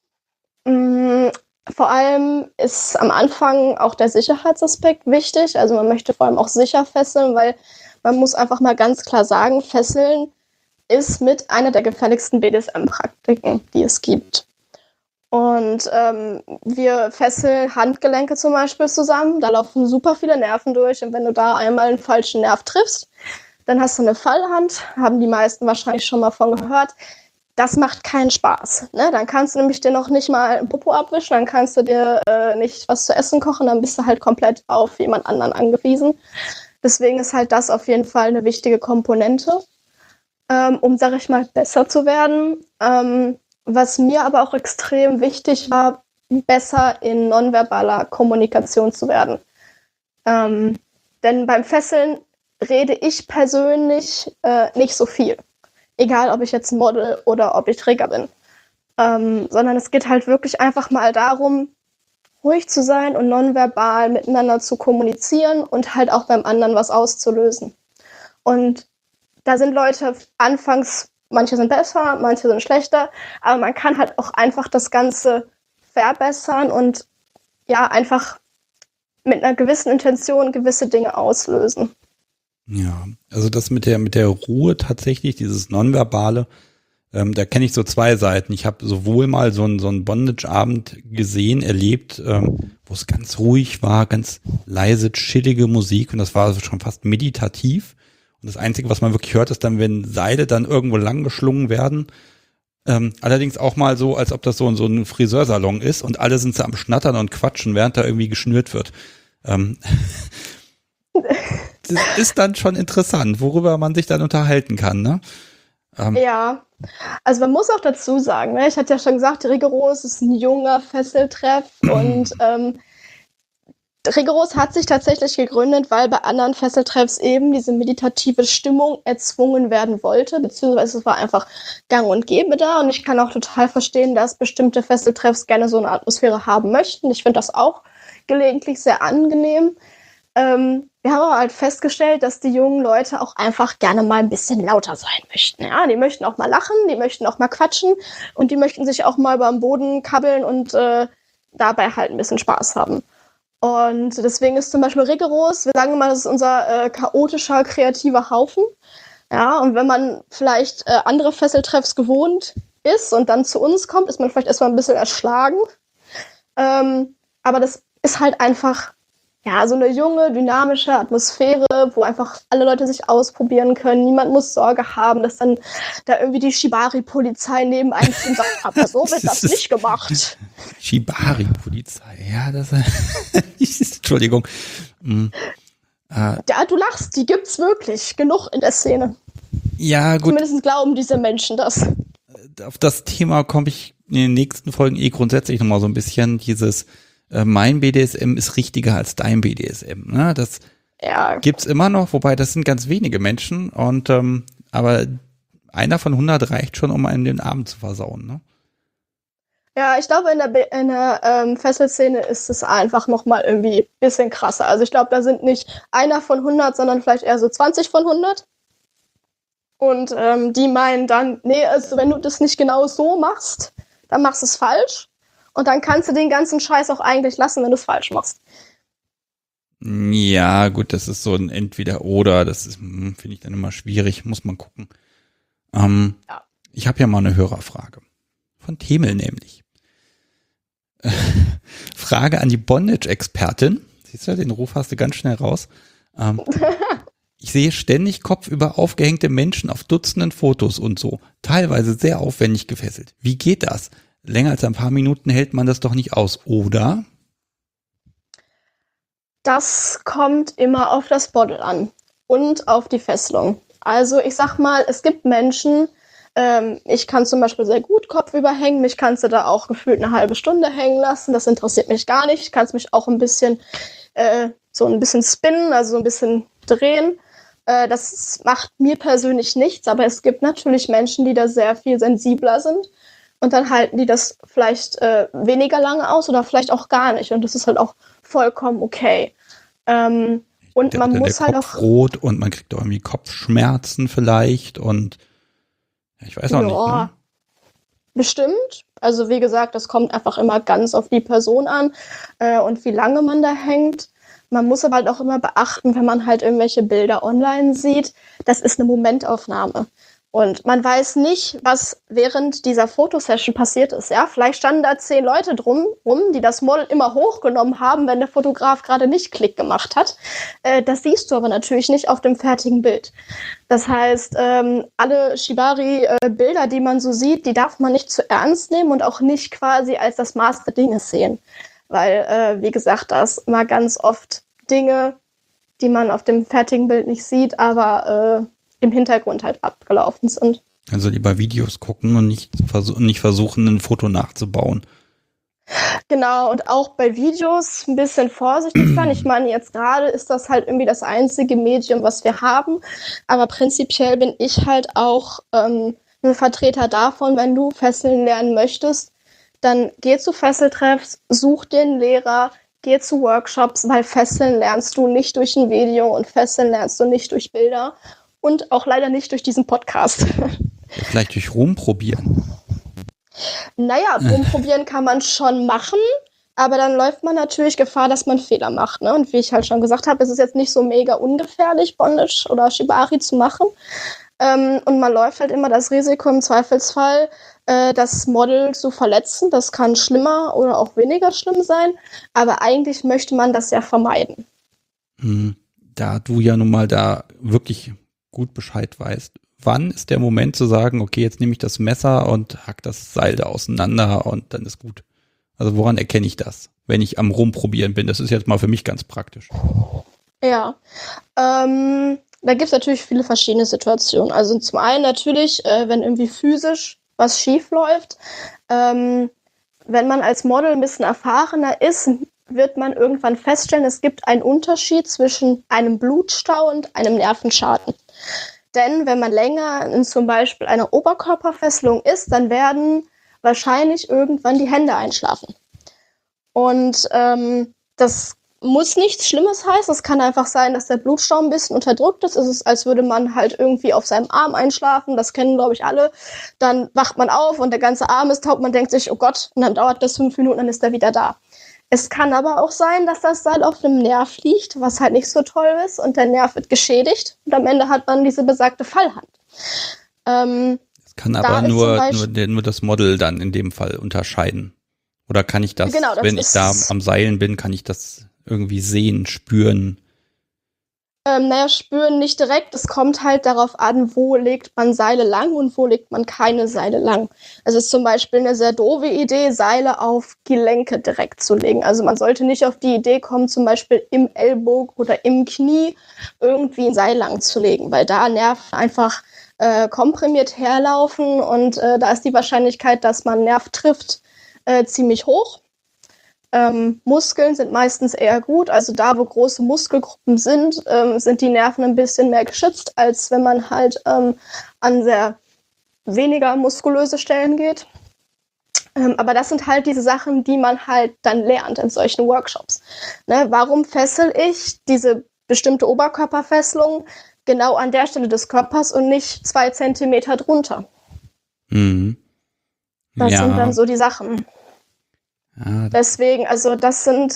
Mm, Vor allem ist am Anfang auch der Sicherheitsaspekt wichtig. Also man möchte vor allem auch sicher fesseln, weil man muss einfach mal ganz klar sagen, Fesseln ist mit einer der gefährlichsten B D S M-Praktiken, die es gibt. Und ähm, wir fesseln Handgelenke zum Beispiel zusammen. Da laufen super viele Nerven durch. Und wenn du da einmal einen falschen Nerv triffst, dann hast du eine Fallhand. Haben die meisten wahrscheinlich schon mal von gehört. Das macht keinen Spaß. Ne? Dann kannst du nämlich dir noch nicht mal ein Popo abwischen, dann kannst du dir äh, nicht was zu essen kochen, dann bist du halt komplett auf jemand anderen angewiesen. Deswegen ist halt das auf jeden Fall eine wichtige Komponente, ähm, um, sag ich mal, besser zu werden. Ähm, was mir aber auch extrem wichtig war, besser in nonverbaler Kommunikation zu werden. Ähm, denn beim Fesseln rede ich persönlich äh, nicht so viel. Egal, ob ich jetzt Model oder ob ich Träger bin. Ähm, sondern es geht halt wirklich einfach mal darum, ruhig zu sein und nonverbal miteinander zu kommunizieren und halt auch beim anderen was auszulösen. Und da sind Leute anfangs, manche sind besser, manche sind schlechter, aber man kann halt auch einfach das Ganze verbessern und ja, einfach mit einer gewissen Intention gewisse Dinge auslösen. Ja, also das mit der mit der Ruhe tatsächlich, dieses Nonverbale, ähm, da kenne ich so zwei Seiten. Ich habe sowohl mal so einen so einen Bondage-Abend gesehen, erlebt, ähm, wo es ganz ruhig war, ganz leise, chillige Musik und das war schon fast meditativ. Und das Einzige, was man wirklich hört, ist dann, wenn Seile dann irgendwo lang geschlungen werden. Ähm, allerdings auch mal so, als ob das so, so ein Friseursalon ist und alle sind so am Schnattern und Quatschen, während da irgendwie geschnürt wird. Ähm, das ist dann schon interessant, worüber man sich dann unterhalten kann, ne? Ähm, ja, also man muss auch dazu sagen, ne, ich hatte ja schon gesagt, Rigoros ist ein junger Fesseltreff und ähm, Rigoros hat sich tatsächlich gegründet, weil bei anderen Fesseltreffs eben diese meditative Stimmung erzwungen werden wollte, beziehungsweise es war einfach gang und gäbe da und ich kann auch total verstehen, dass bestimmte Fesseltreffs gerne so eine Atmosphäre haben möchten. Ich finde das auch gelegentlich sehr angenehm. Ähm, wir haben aber halt festgestellt, dass die jungen Leute auch einfach gerne mal ein bisschen lauter sein möchten. Ja, die möchten auch mal lachen, die möchten auch mal quatschen und die möchten sich auch mal über den Boden kabbeln und äh, dabei halt ein bisschen Spaß haben. Und deswegen ist zum Beispiel Rigoros, wir sagen immer, das ist unser äh, chaotischer, kreativer Haufen. Ja, und wenn man vielleicht äh, andere Fesseltreffs gewohnt ist und dann zu uns kommt, ist man vielleicht erstmal ein bisschen erschlagen. Ähm, aber das ist halt einfach ja, so eine junge, dynamische Atmosphäre, wo einfach alle Leute sich ausprobieren können. Niemand muss Sorge haben, dass dann da irgendwie die Shibari-Polizei neben einem steht und sagt, aber so wird das nicht gemacht. Shibari-Polizei, ja, das Entschuldigung. Mhm. Äh, ja, du lachst, die gibt's wirklich genug in der Szene. Ja, gut. Zumindest glauben diese Menschen das. Auf das Thema komme ich in den nächsten Folgen eh grundsätzlich nochmal so ein bisschen. Dieses äh, mein B D S M ist richtiger als dein B D S M. Ne? Das ja. Gibt's immer noch, wobei das sind ganz wenige Menschen. Und ähm, aber einer von hundert reicht schon, um einen den Abend zu versauen. Ne? Ja, ich glaube, in der, Be- in der ähm, Fesselszene ist es einfach nochmal irgendwie ein bisschen krasser. Also ich glaube, da sind nicht einer von hundert, sondern vielleicht eher so zwanzig von hundert. Und ähm, die meinen dann, nee, also wenn du das nicht genau so machst, dann machst du es falsch. Und dann kannst du den ganzen Scheiß auch eigentlich lassen, wenn du es falsch machst. Ja, gut, das ist so ein Entweder-Oder. Das ist, hm, finde ich dann immer schwierig. Muss man gucken. Ähm, ja. Ich habe ja mal eine Hörerfrage. Von Themel nämlich. Frage an die Bondage-Expertin. Siehst du, den Ruf hast du ganz schnell raus. Ähm, ich sehe ständig kopfüber aufgehängte Menschen auf Dutzenden Fotos und so. Teilweise sehr aufwendig gefesselt. Wie geht das? Länger als ein paar Minuten hält man das doch nicht aus, oder? Das kommt immer auf das Model an und auf die Fesselung. Also ich sag mal, es gibt Menschen, ähm, ich kann zum Beispiel sehr gut kopfüber hängen, mich kannst du da auch gefühlt eine halbe Stunde hängen lassen, das interessiert mich gar nicht. Kannst mich auch ein bisschen, äh, so ein bisschen spinnen, also so ein bisschen drehen. Äh, das macht mir persönlich nichts, aber es gibt natürlich Menschen, die da sehr viel sensibler sind. Und dann halten die das vielleicht äh, weniger lange aus oder vielleicht auch gar nicht. Und das ist halt auch vollkommen okay. Ähm, und der, man der, muss der halt Kopf auch... rot und man kriegt auch irgendwie Kopfschmerzen vielleicht und ja, ich weiß auch ja, nicht. Ne? Bestimmt. Also wie gesagt, das kommt einfach immer ganz auf die Person an äh, und wie lange man da hängt. Man muss aber halt auch immer beachten, wenn man halt irgendwelche Bilder online sieht, das ist eine Momentaufnahme. Und man weiß nicht, was während dieser Fotosession passiert ist. Ja, vielleicht standen da zehn Leute drum rum, die das Model immer hochgenommen haben, wenn der Fotograf gerade nicht Klick gemacht hat. Äh, das siehst du aber natürlich nicht auf dem fertigen Bild. Das heißt, ähm, alle Shibari-Bilder, äh, die man so sieht, die darf man nicht zu ernst nehmen und auch nicht quasi als das Maß der Dinge sehen. Weil, äh, wie gesagt, da ist immer ganz oft Dinge, die man auf dem fertigen Bild nicht sieht, aber äh, im Hintergrund halt abgelaufen sind. Also lieber Videos gucken und nicht, versuch, nicht versuchen, ein Foto nachzubauen. Genau, und auch bei Videos ein bisschen vorsichtig sein. Ich meine, jetzt gerade ist das halt irgendwie das einzige Medium, was wir haben. Aber prinzipiell bin ich halt auch ähm, ein Vertreter davon, wenn du Fesseln lernen möchtest, dann geh zu Fesseltreffs, such dir einen Lehrer, geh zu Workshops, weil Fesseln lernst du nicht durch ein Video und Fesseln lernst du nicht durch Bilder. Und auch leider nicht durch diesen Podcast. Vielleicht durch rumprobieren. Naja, rumprobieren kann man schon machen, aber dann läuft man natürlich Gefahr, dass man Fehler macht. Ne? Und wie ich halt schon gesagt habe, ist es jetzt nicht so mega ungefährlich, Bondage oder Shibari zu machen. Ähm, und man läuft halt immer das Risiko im Zweifelsfall, äh, das Model zu verletzen. Das kann schlimmer oder auch weniger schlimm sein, aber eigentlich möchte man das ja vermeiden. Hm, da du ja nun mal da wirklich gut Bescheid weißt. Wann ist der Moment zu sagen, okay, jetzt nehme ich das Messer und hack das Seil da auseinander und dann ist gut? Also woran erkenne ich das, wenn ich am Rumprobieren bin? Das ist jetzt mal für mich ganz praktisch. Ja, ähm, da gibt es natürlich viele verschiedene Situationen. Also zum einen natürlich, äh, wenn irgendwie physisch was schief läuft. Ähm, wenn man als Model ein bisschen erfahrener ist, wird man irgendwann feststellen, es gibt einen Unterschied zwischen einem Blutstau und einem Nervenschaden. Denn wenn man länger in zum Beispiel einer Oberkörperfesselung ist, dann werden wahrscheinlich irgendwann die Hände einschlafen. Und ähm, das muss nichts Schlimmes heißen. Es kann einfach sein, dass der Blutstau ein bisschen unterdrückt ist. Es ist, als würde man halt irgendwie auf seinem Arm einschlafen. Das kennen, glaube ich, alle. Dann wacht man auf und der ganze Arm ist taub. Man denkt sich, oh Gott, und dann dauert das fünf Minuten, dann ist er wieder da. Es kann aber auch sein, dass das Seil auf einem Nerv liegt, was halt nicht so toll ist. Und der Nerv wird geschädigt. Und am Ende hat man diese besagte Fallhand. Ähm, das kann aber da nur, Beispiel, nur, nur das Model dann in dem Fall unterscheiden. Oder kann ich das, genau, das wenn ich da am Seilen bin, kann ich das irgendwie sehen, spüren? Ähm, naja, spüren nicht direkt. Es kommt halt darauf an, wo legt man Seile lang und wo legt man keine Seile lang. Es ist zum Beispiel eine sehr doofe Idee, Seile auf Gelenke direkt zu legen. Also man sollte nicht auf die Idee kommen, zum Beispiel im Ellbogen oder im Knie irgendwie ein Seil lang zu legen, weil da Nerven einfach äh, komprimiert herlaufen und äh, da ist die Wahrscheinlichkeit, dass man einen Nerv trifft, äh, ziemlich hoch. Ähm, Muskeln sind meistens eher gut, also da, wo große Muskelgruppen sind, ähm, sind die Nerven ein bisschen mehr geschützt, als wenn man halt ähm, an sehr weniger muskulöse Stellen geht. Ähm, aber das sind halt diese Sachen, die man halt dann lernt in solchen Workshops. Ne, warum fessel ich diese bestimmte Oberkörperfesselung genau an der Stelle des Körpers und nicht zwei Zentimeter drunter? Mhm. Das ja. sind dann so die Sachen. Ja. Deswegen, also das sind,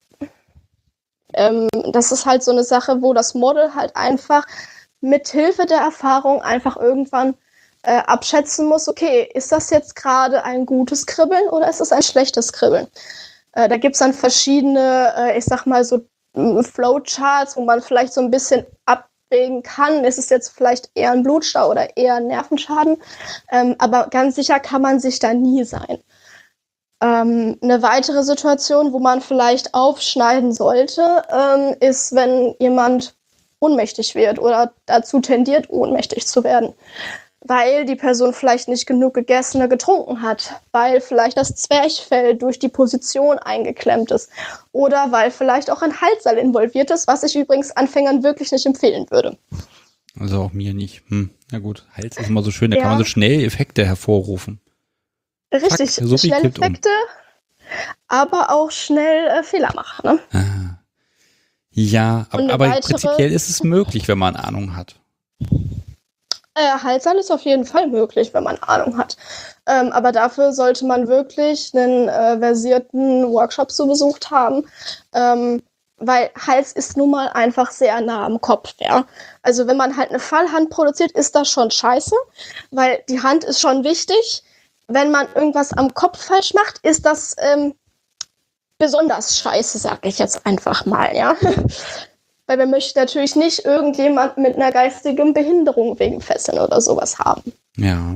ähm, das ist halt so eine Sache, wo das Model halt einfach mit Hilfe der Erfahrung einfach irgendwann äh, abschätzen muss, okay, ist das jetzt gerade ein gutes Kribbeln oder ist es ein schlechtes Kribbeln? Äh, da gibt es dann verschiedene, äh, ich sag mal so äh, Flowcharts, wo man vielleicht so ein bisschen abwägen kann, ist es jetzt vielleicht eher ein Blutstau oder eher ein Nervenschaden, ähm, aber ganz sicher kann man sich da nie sein. Ähm, eine weitere Situation, wo man vielleicht aufschneiden sollte, ähm, ist, wenn jemand ohnmächtig wird oder dazu tendiert, ohnmächtig zu werden. Weil die Person vielleicht nicht genug gegessen oder getrunken hat, weil vielleicht das Zwerchfell durch die Position eingeklemmt ist oder weil vielleicht auch ein Halsseil involviert ist, was ich übrigens Anfängern wirklich nicht empfehlen würde. Also auch mir nicht. Hm. Na gut, Hals ist immer so schön, da Ja. kann man so schnell Effekte hervorrufen. Richtig, Fuck, so schnell Effekte, um. aber auch schnell äh, Fehler machen. Ne? Ah. Ja, aber, aber weitere, prinzipiell ist es möglich, wenn man Ahnung hat. Äh, Halsseil ist auf jeden Fall möglich, wenn man Ahnung hat. Ähm, aber dafür sollte man wirklich einen äh, versierten Workshop so besucht haben, ähm, weil Hals ist nun mal einfach sehr nah am Kopf. Ja? Also wenn man halt eine Fallhand produziert, ist das schon scheiße, weil die Hand ist schon wichtig. Wenn man irgendwas am Kopf falsch macht, ist das ähm, besonders scheiße, sag ich jetzt einfach mal, ja. Weil wir möchten natürlich nicht irgendjemand mit einer geistigen Behinderung wegen Fesseln oder sowas haben. Ja.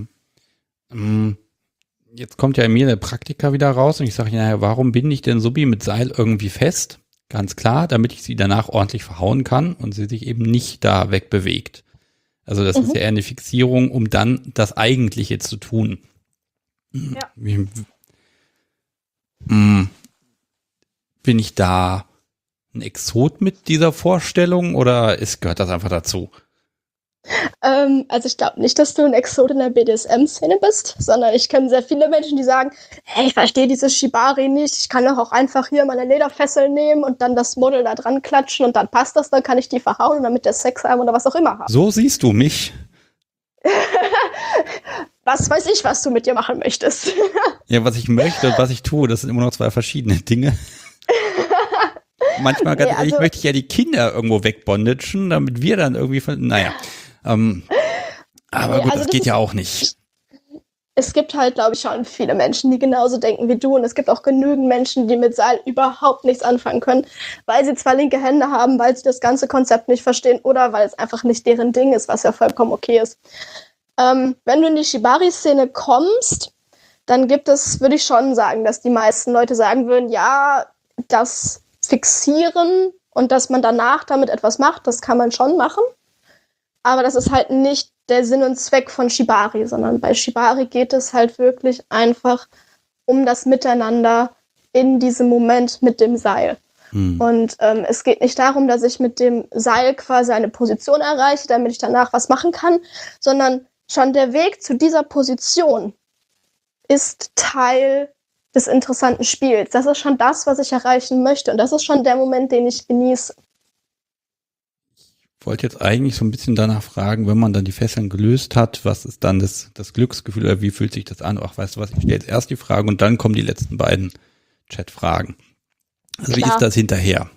Jetzt kommt ja in mir der Praktiker wieder raus und ich sage, naja, warum binde ich denn Subi mit Seil irgendwie fest? Ganz klar, damit ich sie danach ordentlich verhauen kann und sie sich eben nicht da wegbewegt. Also das mhm. ist ja eher eine Fixierung, um dann das Eigentliche zu tun. Ja. Wie, mh, bin ich da ein Exot mit dieser Vorstellung oder ist, gehört das einfach dazu? Ähm, also ich glaube nicht, dass du ein Exot in der B D S M-Szene bist, sondern ich kenne sehr viele Menschen, die sagen, hey, ich verstehe dieses Shibari nicht, ich kann doch auch einfach hier meine Lederfessel nehmen und dann das Model da dran klatschen und dann passt das, dann kann ich die verhauen und damit der Sex haben oder was auch immer haben. So siehst du mich. Was weiß ich, was du mit dir machen möchtest. Ja, was ich möchte und was ich tue, das sind immer noch zwei verschiedene Dinge. Manchmal, ganz nee, ehrlich, also, möchte ich ja die Kinder irgendwo wegbondagen, damit wir dann irgendwie von, naja. Ähm, aber nee, gut, also das, das geht ja auch nicht. Es gibt halt, glaube ich, schon viele Menschen, die genauso denken wie du. Und es gibt auch genügend Menschen, die mit Seil überhaupt nichts anfangen können, weil sie zwar linke Hände haben, weil sie das ganze Konzept nicht verstehen oder weil es einfach nicht deren Ding ist, was ja vollkommen okay ist. Ähm, wenn du in die Shibari-Szene kommst, dann gibt es, würde ich schon sagen, dass die meisten Leute sagen würden, ja, das Fixieren und dass man danach damit etwas macht, das kann man schon machen. Aber das ist halt nicht der Sinn und Zweck von Shibari, sondern bei Shibari geht es halt wirklich einfach um das Miteinander in diesem Moment mit dem Seil. Hm. Und ähm, es geht nicht darum, dass ich mit dem Seil quasi eine Position erreiche, damit ich danach was machen kann, sondern schon der Weg zu dieser Position ist Teil des interessanten Spiels. Das ist schon das, was ich erreichen möchte. Und das ist schon der Moment, den ich genieße. Ich wollte jetzt eigentlich so ein bisschen danach fragen, wenn man dann die Fesseln gelöst hat, was ist dann das, das Glücksgefühl oder wie fühlt sich das an? Ach, weißt du was, ich stelle jetzt erst die Frage und dann kommen die letzten beiden Chat-Fragen. Also Klar. Wie ist das hinterher?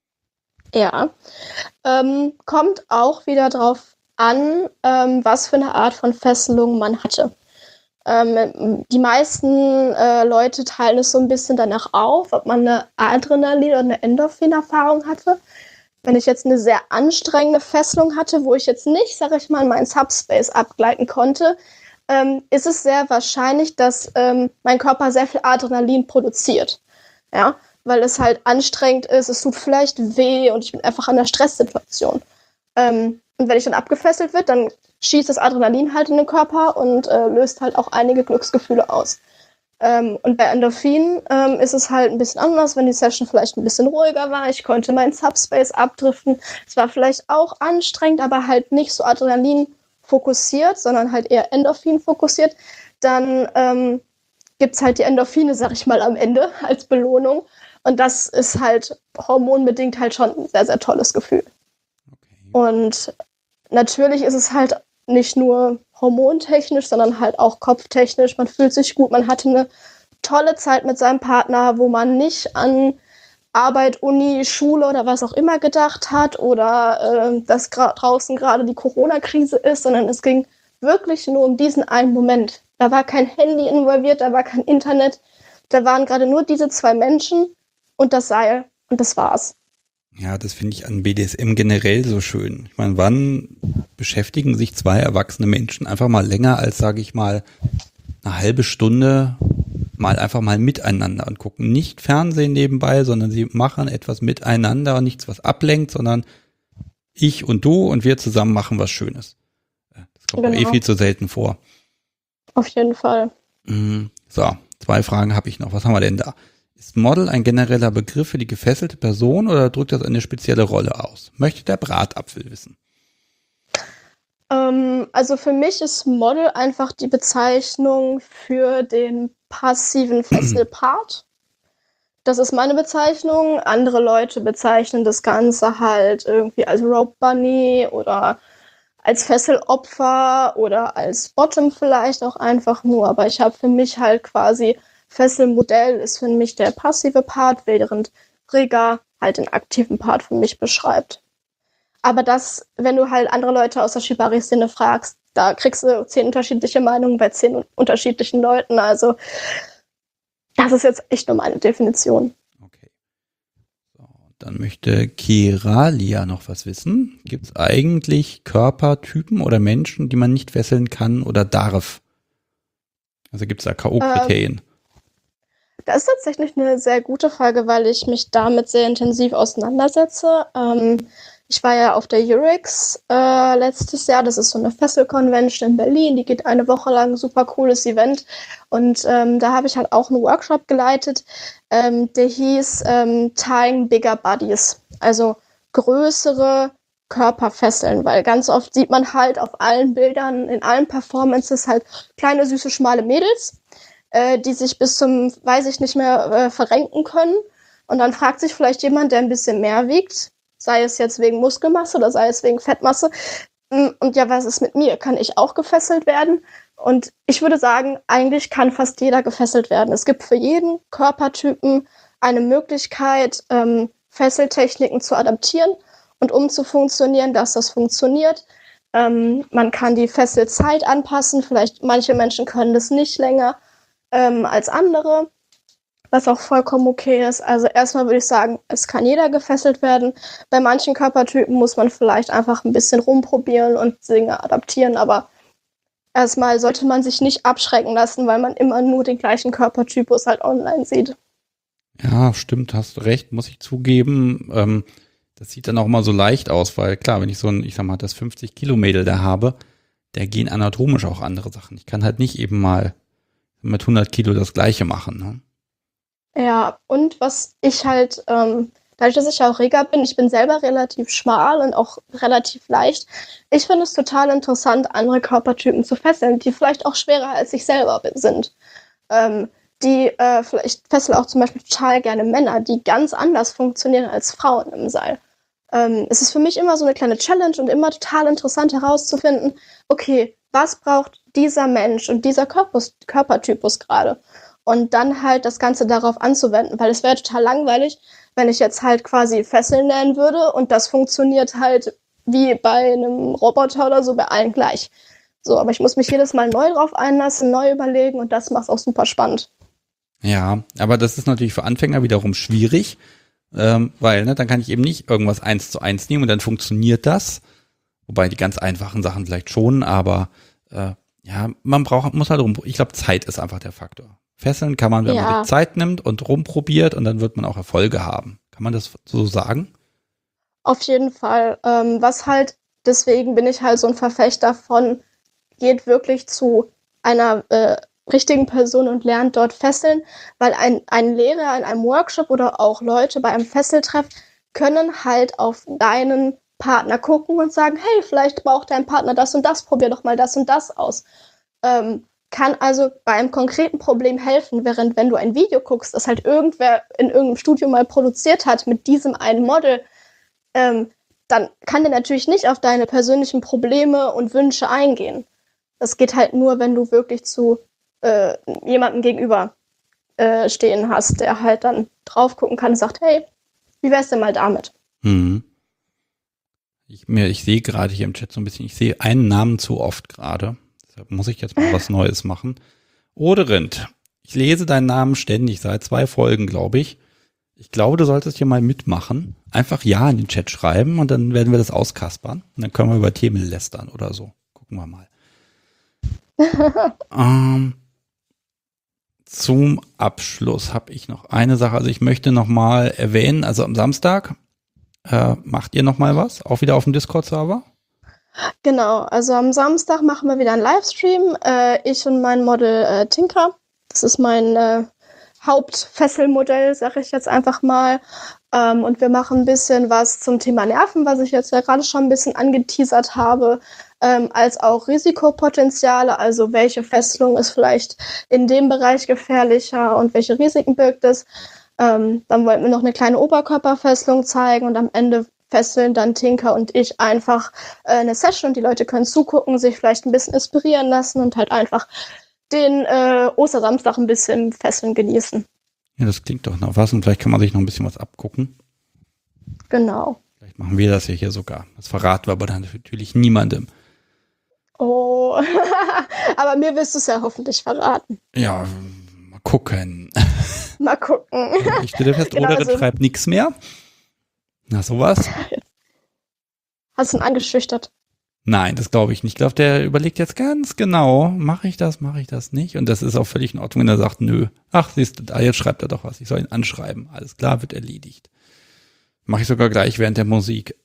Ja, ähm, kommt auch wieder drauf an, ähm, was für eine Art von Fesselung man hatte. Ähm, die meisten äh, Leute teilen es so ein bisschen danach auf, ob man eine Adrenalin- oder eine Endorphin-Erfahrung hatte. Wenn ich jetzt eine sehr anstrengende Fesselung hatte, wo ich jetzt nicht, sag ich mal, in meinen Subspace abgleiten konnte, ähm, ist es sehr wahrscheinlich, dass ähm, mein Körper sehr viel Adrenalin produziert. Ja, weil es halt anstrengend ist, es tut vielleicht weh und ich bin einfach in einer Stresssituation. Ähm, und wenn ich dann abgefesselt wird, dann schießt das Adrenalin halt in den Körper und äh, löst halt auch einige Glücksgefühle aus. Ähm, und bei Endorphin ähm, ist es halt ein bisschen anders, wenn die Session vielleicht ein bisschen ruhiger war. Ich konnte meinen Subspace abdriften. Es war vielleicht auch anstrengend, aber halt nicht so Adrenalin fokussiert, sondern halt eher Endorphin fokussiert. Dann ähm, gibt es halt die Endorphine, sag ich mal, am Ende als Belohnung. Und das ist halt hormonbedingt halt schon ein sehr, sehr tolles Gefühl. Okay. Und natürlich ist es halt nicht nur hormontechnisch, sondern halt auch kopftechnisch. Man fühlt sich gut, man hatte eine tolle Zeit mit seinem Partner, wo man nicht an Arbeit, Uni, Schule oder was auch immer gedacht hat oder äh, dass gra- draußen gerade die Corona-Krise ist, sondern es ging wirklich nur um diesen einen Moment. Da war kein Handy involviert, da war kein Internet, da waren gerade nur diese zwei Menschen und das Seil und das war's. Ja, das finde ich an B D S M generell so schön. Ich meine, wann beschäftigen sich zwei erwachsene Menschen einfach mal länger als, sage ich mal, eine halbe Stunde mal einfach mal miteinander und gucken nicht Fernsehen nebenbei, sondern sie machen etwas miteinander und nichts, was ablenkt, sondern ich und du und wir zusammen machen was Schönes. Das kommt genau. eh viel zu selten vor. Auf jeden Fall. So, zwei Fragen habe ich noch. Was haben wir denn da? Ist Model ein genereller Begriff für die gefesselte Person oder drückt das eine spezielle Rolle aus? Möchte der Bratapfel wissen. Ähm, also für mich ist Model einfach die Bezeichnung für den passiven Fesselpart. Das ist meine Bezeichnung. Andere Leute bezeichnen das Ganze halt irgendwie als Rope Bunny oder als Fesselopfer oder als Bottom vielleicht auch einfach nur. Aber ich habe für mich halt quasi Fesselmodell ist für mich der passive Part, während Rigger halt den aktiven Part für mich beschreibt. Aber das, wenn du halt andere Leute aus der Shibari-Szene fragst, da kriegst du zehn unterschiedliche Meinungen bei zehn unterschiedlichen Leuten. Also das ist jetzt echt nur meine Definition. Okay. So, dann möchte Kiralia noch was wissen. Gibt es eigentlich Körpertypen oder Menschen, die man nicht fesseln kann oder darf? Also gibt es da K O-Kriterien? Ähm, Das ist tatsächlich eine sehr gute Frage, weil ich mich damit sehr intensiv auseinandersetze. Ähm, ich war ja auf der Eurex äh, letztes Jahr. Das ist so eine Fessel-Convention in Berlin. Die geht eine Woche lang, super cooles Event. Und ähm, da habe ich halt auch einen Workshop geleitet, ähm, der hieß ähm, Tying Bigger Bodies. Also größere Körperfesseln, weil ganz oft sieht man halt auf allen Bildern, in allen Performances halt kleine, süße, schmale Mädels, die sich bis zum, weiß ich nicht mehr, äh, verrenken können. Und dann fragt sich vielleicht jemand, der ein bisschen mehr wiegt, sei es jetzt wegen Muskelmasse oder sei es wegen Fettmasse, und ja, was ist mit mir? Kann ich auch gefesselt werden? Und ich würde sagen, eigentlich kann fast jeder gefesselt werden. Es gibt für jeden Körpertypen eine Möglichkeit, ähm, Fesseltechniken zu adaptieren und um zu funktionieren, dass das funktioniert. Ähm, man kann die Fesselzeit anpassen. Vielleicht manche Menschen können das nicht länger Ähm, als andere, was auch vollkommen okay ist. Also erstmal würde ich sagen, es kann jeder gefesselt werden. Bei manchen Körpertypen muss man vielleicht einfach ein bisschen rumprobieren und Dinge adaptieren, aber erstmal sollte man sich nicht abschrecken lassen, weil man immer nur den gleichen Körpertypus halt online sieht. Ja, stimmt, hast du recht, muss ich zugeben. Ähm, das sieht dann auch mal so leicht aus, weil klar, wenn ich so ein, ich sag mal, das fünfzig Kilo Mädel da habe, da gehen anatomisch auch andere Sachen. Ich kann halt nicht eben mal mit hundert Kilo das Gleiche machen. Ne? Ja, und was ich halt, ähm, dadurch, dass ich ja auch Rigger bin, ich bin selber relativ schmal und auch relativ leicht. Ich finde es total interessant, andere Körpertypen zu fesseln, die vielleicht auch schwerer als ich selber sind. Ähm, die, äh, vielleicht fessel auch zum Beispiel total gerne Männer, die ganz anders funktionieren als Frauen im Seil. Ähm, es ist für mich immer so eine kleine Challenge und immer total interessant herauszufinden, okay, was braucht dieser Mensch und dieser Körpus, Körpertypus gerade? Und dann halt das Ganze darauf anzuwenden, weil es wäre total langweilig, wenn ich jetzt halt quasi Fesseln nähen würde und das funktioniert halt wie bei einem Roboter oder so bei allen gleich. So, aber ich muss mich jedes Mal neu drauf einlassen, neu überlegen und das macht es auch super spannend. Ja, aber das ist natürlich für Anfänger wiederum schwierig, ähm, weil ne, dann kann ich eben nicht irgendwas eins zu eins nehmen und dann funktioniert das. Wobei die ganz einfachen Sachen vielleicht schon, aber äh, ja, man braucht, muss halt rum. Ich glaube, Zeit ist einfach der Faktor. Fesseln kann man, wenn Ja. man sich Zeit nimmt und rumprobiert und dann wird man auch Erfolge haben. Kann man das so sagen? Auf jeden Fall. Ähm, was halt, deswegen bin ich halt so ein Verfechter von, geht wirklich zu einer äh, richtigen Person und lernt dort fesseln, weil ein, ein Lehrer in einem Workshop oder auch Leute bei einem Fesseltreff können halt auf deinen Partner gucken und sagen, hey, vielleicht braucht dein Partner das und das, probier doch mal das und das aus. Ähm, kann also bei einem konkreten Problem helfen, während wenn du ein Video guckst, das halt irgendwer in irgendeinem Studio mal produziert hat mit diesem einen Model, ähm, dann kann der natürlich nicht auf deine persönlichen Probleme und Wünsche eingehen. Das geht halt nur, wenn du wirklich zu äh, jemandem gegenüber äh, stehen hast, der halt dann drauf gucken kann und sagt, hey, wie wär's denn mal damit? Hm. Ich, mir, ich sehe gerade hier im Chat so ein bisschen, ich sehe einen Namen zu oft gerade. Deshalb muss ich jetzt mal was Neues machen. Oderind, ich lese deinen Namen ständig, seit zwei Folgen, glaube ich. Ich glaube, du solltest hier mal mitmachen. Einfach Ja in den Chat schreiben und dann werden wir das auskaspern. Und dann können wir über Themen lästern oder so. Gucken wir mal. ähm, zum Abschluss habe ich noch eine Sache. Also ich möchte noch mal erwähnen, also am Samstag äh, macht ihr noch mal was? Auch wieder auf dem Discord-Server? Genau, also am Samstag machen wir wieder einen Livestream. Äh, ich und mein Model äh, Tinker. Das ist mein äh, Hauptfesselmodell, sage ich jetzt einfach mal. Ähm, und wir machen ein bisschen was zum Thema Nerven, was ich jetzt ja gerade schon ein bisschen angeteasert habe, ähm, als auch Risikopotenziale, also welche Fesselung ist vielleicht in dem Bereich gefährlicher und welche Risiken birgt es. Ähm, dann wollten wir noch eine kleine Oberkörperfesselung zeigen und am Ende fesseln dann Tinker und ich einfach äh, eine Session und die Leute können zugucken, sich vielleicht ein bisschen inspirieren lassen und halt einfach den äh, Ostersamstag ein bisschen Fesseln genießen. Ja, das klingt doch noch was und vielleicht kann man sich noch ein bisschen was abgucken. Genau. Vielleicht machen wir das ja hier sogar. Das verraten wir aber dann natürlich niemandem. Oh, aber mir wirst du es ja hoffentlich verraten. Ja, mal gucken. Mal gucken. Ich stelle fest, Genau, Oderin also- schreibt nichts mehr. Na, sowas? Hast du ihn angeschüchtert? Nein, das glaube ich nicht. Ich glaube, der überlegt jetzt ganz genau, mache ich das, mache ich das nicht? Und das ist auch völlig in Ordnung, wenn er sagt, nö. Ach, siehst du, da jetzt schreibt er doch was. Ich soll ihn anschreiben. Alles klar, wird erledigt. Mache ich sogar gleich während der Musik.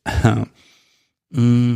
mm,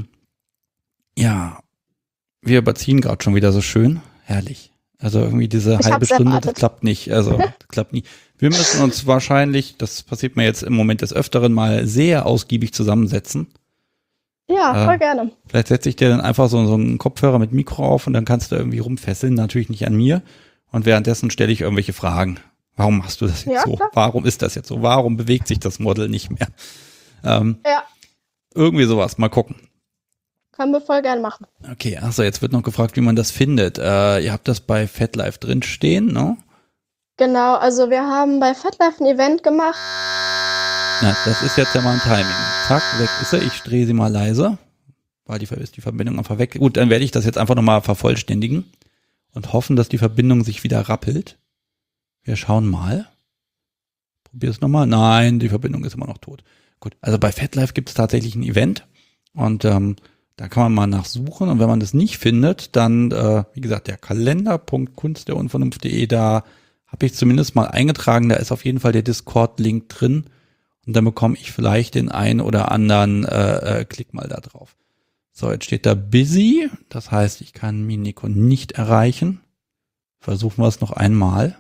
ja, wir überziehen gerade schon wieder so schön. Herrlich. Also irgendwie diese Ich halbe hab's Stunde, erwartet. das klappt nicht. Also, das klappt nie. Wir müssen uns wahrscheinlich, das passiert mir jetzt im Moment des Öfteren mal, sehr ausgiebig zusammensetzen. Ja, Äh, voll gerne. Vielleicht setze ich dir dann einfach so, so einen Kopfhörer mit Mikro auf und dann kannst du irgendwie rumfesseln, natürlich nicht an mir. Und währenddessen stelle ich irgendwelche Fragen. Warum machst du das jetzt Ja, so? klar. Warum ist das jetzt so? Warum bewegt sich das Model nicht mehr? Ähm, Ja, irgendwie sowas, mal gucken. können wir voll gerne machen. Okay, achso, jetzt wird noch gefragt, wie man das findet. Äh, ihr habt das bei FatLife drinstehen, ne? Genau, also wir haben bei FatLife ein Event gemacht. Na, das ist jetzt ja mal ein Timing. Zack, weg ist er. Ich drehe sie mal leise. Weil die, ist die Verbindung einfach weg. Gut, dann werde ich das jetzt einfach nochmal vervollständigen und hoffen, dass die Verbindung sich wieder rappelt. Wir schauen mal. Probier es nochmal. Nein, die Verbindung ist immer noch tot. Gut, also bei FatLife gibt es tatsächlich ein Event und ähm, da kann man mal nachsuchen und wenn man das nicht findet, dann, äh, wie gesagt, der Kalender punkt kunst der unvernunft punkt de, da habe ich zumindest mal eingetragen, da ist auf jeden Fall der Discord-Link drin und dann bekomme ich vielleicht den einen oder anderen äh, äh, Klick mal da drauf. So, jetzt steht da busy, das heißt, ich kann Miniko nicht erreichen. Versuchen wir es noch einmal.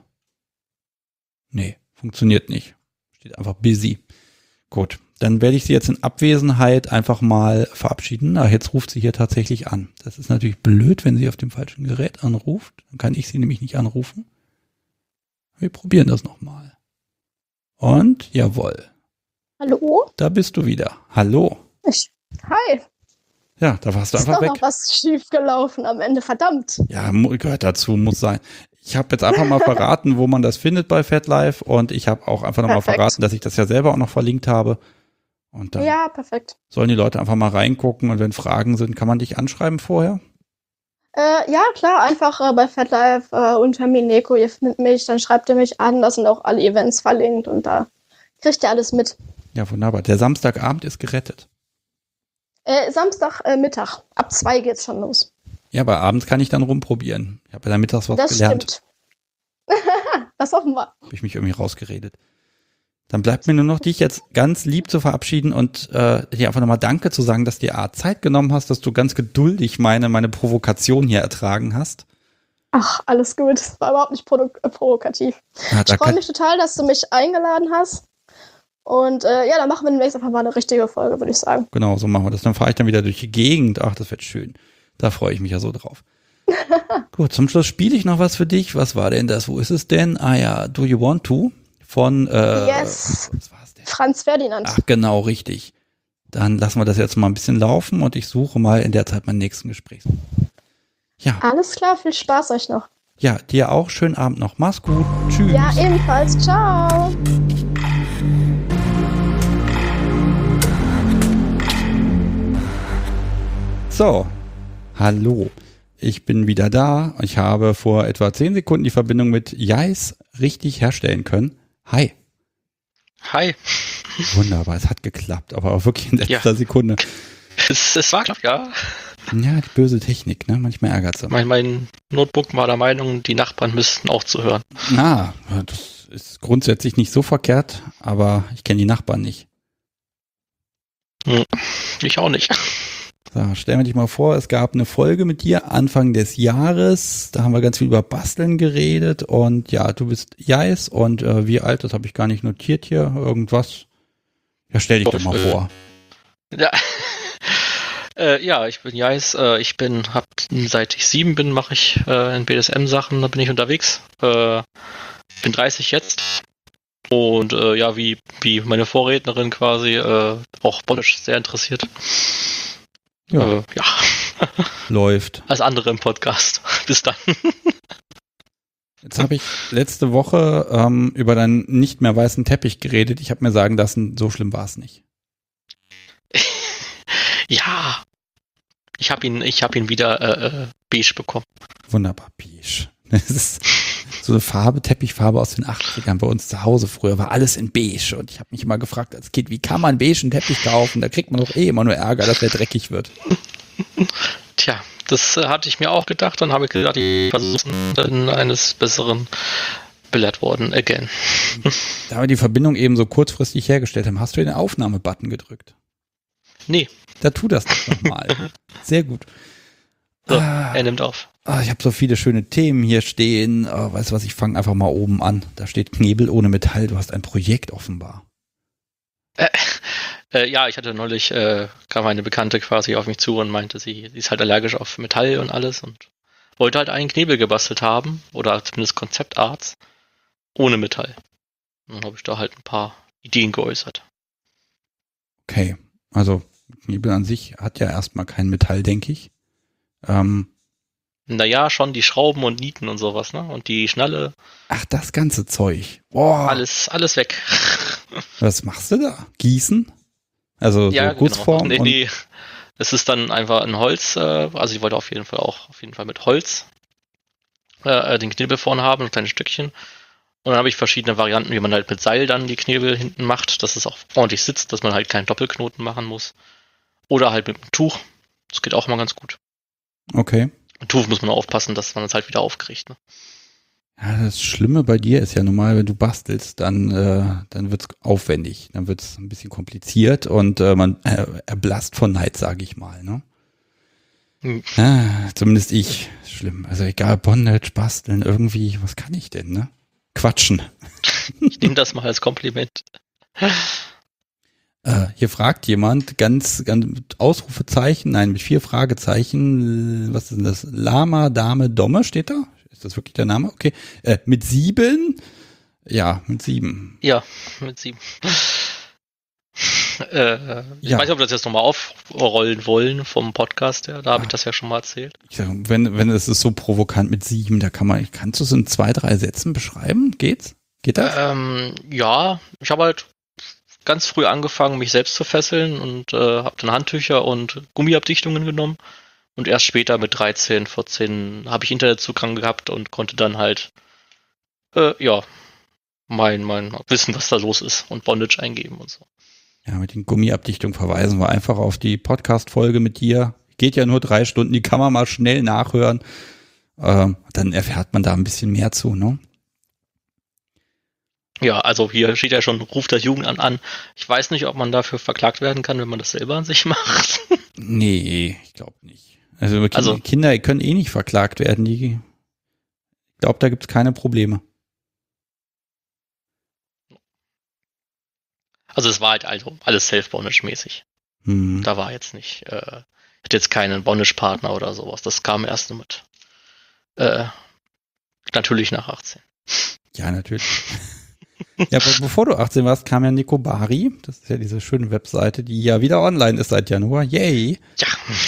Nee, funktioniert nicht. Steht einfach busy. Gut, dann werde ich sie jetzt in Abwesenheit einfach mal verabschieden. Ach, jetzt ruft sie hier tatsächlich an. Das ist natürlich blöd, wenn sie auf dem falschen Gerät anruft. Dann kann ich sie nämlich nicht anrufen. Wir probieren das nochmal. Und jawohl. Hallo? Da bist du wieder. Hallo. Ich, hi. Ja, da warst du Ist einfach doch weg. noch was schief gelaufen am Ende, verdammt. Ja, mu- gehört dazu, muss sein. Ich habe jetzt einfach mal verraten, wo man das findet bei FatLife und ich habe auch einfach nochmal Perfekt. verraten, dass ich das ja selber auch noch verlinkt habe. Und dann Ja, perfekt. sollen die Leute einfach mal reingucken und wenn Fragen sind, kann man dich anschreiben vorher? Äh, ja, klar, einfach äh, bei FatLife äh, unter Mineko, ihr findet mich, dann schreibt ihr mich an, da sind auch alle Events verlinkt und da kriegt ihr alles mit. Ja, wunderbar. Der Samstagabend ist gerettet. Äh, Samstag äh, Mittag, ab zwei geht's schon los. Ja, aber abends kann ich dann rumprobieren. Ich habe ja dann mittags was Das gelernt. stimmt. Das hoffen wir. Habe ich mich irgendwie rausgeredet. Dann bleibt mir nur noch, dich jetzt ganz lieb zu verabschieden und äh, dir einfach nochmal Danke zu sagen, dass du dir A, Zeit genommen hast, dass du ganz geduldig meine, meine Provokation hier ertragen hast. Ach, alles gut. Das war überhaupt nicht produ- äh, provokativ. Ja, da Ich freue kann, mich total, dass du mich eingeladen hast. Und äh, ja, dann machen wir demnächst einfach mal eine richtige Folge, würde ich sagen. genau, so machen wir das. Dann fahre ich dann wieder durch die Gegend. Ach, das wird schön. Da freue ich mich ja so drauf. Gut, zum Schluss spiele ich noch was für dich. Was war denn das? Wo ist es denn? Ah ja, Do You Want To? Von, äh, Yes. was war's denn? Franz Ferdinand. Ach, genau, richtig. Dann lassen wir das jetzt mal ein bisschen laufen und ich suche mal in der Zeit meinen nächsten Gespräch. Ja, Alles klar, viel Spaß euch noch. ja, dir auch. Schönen Abend noch. Mach's gut. Tschüss. Ja, ebenfalls. Ciao. So, hallo. Ich bin wieder da. Ich habe vor etwa zehn Sekunden die Verbindung mit Jais richtig herstellen können. Hi. Hi. Wunderbar, es hat geklappt, aber auch wirklich in letzter Ja. Sekunde. Es, es war knapp, ja. Ja, die böse Technik, ne? Manchmal ärgert sie. Mein, mein Notebook war der Meinung, die Nachbarn müssten auch zuhören. Na, das ist grundsätzlich nicht so verkehrt, aber ich kenne die Nachbarn nicht. Ich auch nicht. So, stellen wir dich mal vor, es gab eine Folge mit dir Anfang des Jahres, da haben wir ganz viel über Basteln geredet und ja, du bist Jais und äh, wie alt, das habe ich gar nicht notiert hier, irgendwas. Ja, stell dich doch mal Äh, vor. Ja. äh, ja, ich bin Jais. Äh, ich bin, hab, seit ich sieben bin, mache ich äh, in B D S M-Sachen, da bin ich unterwegs. Äh, bin dreißig jetzt. Und äh, ja, wie, wie meine Vorrednerin quasi, äh, auch Bondage sehr interessiert. Ja, Äh, ja, läuft. als andere im Podcast. Bis dann. Jetzt habe ich letzte Woche ähm, über deinen nicht mehr weißen Teppich geredet. Ich habe mir sagen lassen, so schlimm war es nicht. Ja. Ich habe ihn, ich habe ihn wieder äh, äh, beige bekommen. Wunderbar, beige. Das ist so eine Farbe, Teppichfarbe aus den achtzigern bei uns zu Hause. Früher war alles in beige und ich habe mich immer gefragt als Kind, wie kann man beigen Teppich kaufen? Da kriegt man doch eh immer nur Ärger, dass der dreckig wird. Tja, das äh, hatte ich mir auch gedacht. Dann habe ich gedacht, ich versuche dann eines Besseren belehrt worden. Again. Da wir die Verbindung eben so kurzfristig hergestellt haben, hast du den Aufnahmebutton gedrückt. Nee, Da tu das doch nochmal. Sehr gut. so, Ah. er nimmt auf. Ah, ich habe so viele schöne Themen hier stehen. Oh, weißt du was, ich fange einfach mal oben an. Da steht Knebel ohne Metall. Du hast ein Projekt offenbar. Äh, äh, ja, ich hatte neulich, äh, kam eine Bekannte quasi auf mich zu und meinte, sie, sie ist halt allergisch auf Metall und alles und wollte halt einen Knebel gebastelt haben oder zumindest Konzeptarts ohne Metall. Und dann habe ich da halt ein paar Ideen geäußert. Okay, also Knebel an sich hat ja erstmal kein Metall, denke ich. Ähm, Naja, schon die Schrauben und Nieten und sowas, ne? Und die Schnalle, ach, das ganze Zeug. Boah, alles, alles weg. was machst du da? Gießen? Also Ja, so Gussform? genau. Nee, und, nee. Es ist dann einfach ein Holz, äh, also ich wollte auf jeden Fall auch auf jeden Fall mit Holz äh, den Knebel vorne haben, ein kleines Stückchen. Und dann habe ich verschiedene Varianten, wie man halt mit Seil dann die Knebel hinten macht, dass es auch ordentlich sitzt, dass man halt keinen Doppelknoten machen muss. Oder halt mit einem Tuch. Das geht auch mal ganz gut. Okay. Mit Tuch muss man aufpassen, dass man es halt wieder aufkriegt. Ne? Ja, das Schlimme bei dir ist ja normal, wenn du bastelst, dann, äh, dann wird's aufwendig, dann wird's ein bisschen kompliziert und äh, man äh, erblasst von Neid, sage ich mal. Ne? Hm. Ah, zumindest ich. Schlimm. Also egal, Bondage, basteln, irgendwie, was kann ich denn, ne? Quatschen. Ich nehme das mal als Kompliment. Äh, hier fragt jemand, ganz, ganz mit Ausrufezeichen, nein, mit vier Fragezeichen, was ist denn das? Lama, Dame, Domme, steht da? Ist das wirklich der Name? Okay. Äh, mit sieben, Ja, mit sieben. Ja, mit sieben. äh, ich Ja. weiß nicht, ob wir das jetzt nochmal aufrollen wollen vom Podcast her. Da habe Ah. ich das ja schon mal erzählt. Ich sag, wenn, wenn es ist so provokant mit sieben, da kann man, kannst du es in zwei, drei Sätzen beschreiben? Geht's? Geht das? Ähm, ja, ich habe halt ganz früh angefangen, mich selbst zu fesseln und äh, habe dann Handtücher und Gummiabdichtungen genommen. Und erst später mit dreizehn, vierzehn habe ich Internetzugang gehabt und konnte dann halt, äh, ja, mein, mein Wissen, was da los ist und Bondage eingeben und so. Ja, mit den Gummiabdichtungen verweisen wir einfach auf die Podcast-Folge mit dir. Geht ja nur drei Stunden, die kann man mal schnell nachhören. Ähm, dann erfährt man da ein bisschen mehr zu, ne? Ja, also hier steht ja schon, ruft das Jugendamt an. Ich weiß nicht, ob man dafür verklagt werden kann, wenn man das selber an sich macht. Nee, ich glaube nicht. Also, Kinder, Also- Kinder können eh nicht verklagt werden. Die, ich glaube, da gibt's keine Probleme. Also es war halt also alles Self-Bondage-mäßig. Hm. Da war jetzt nicht, äh, hatte jetzt keinen Bondage-Partner oder sowas. Das kam erst nur mit, äh, natürlich nach achtzehn. Ja, natürlich. Ja, aber bevor du achtzehn warst, kam ja Nikobari. Das ist ja diese schöne Webseite, die ja wieder online ist seit Januar. Yay! Ja.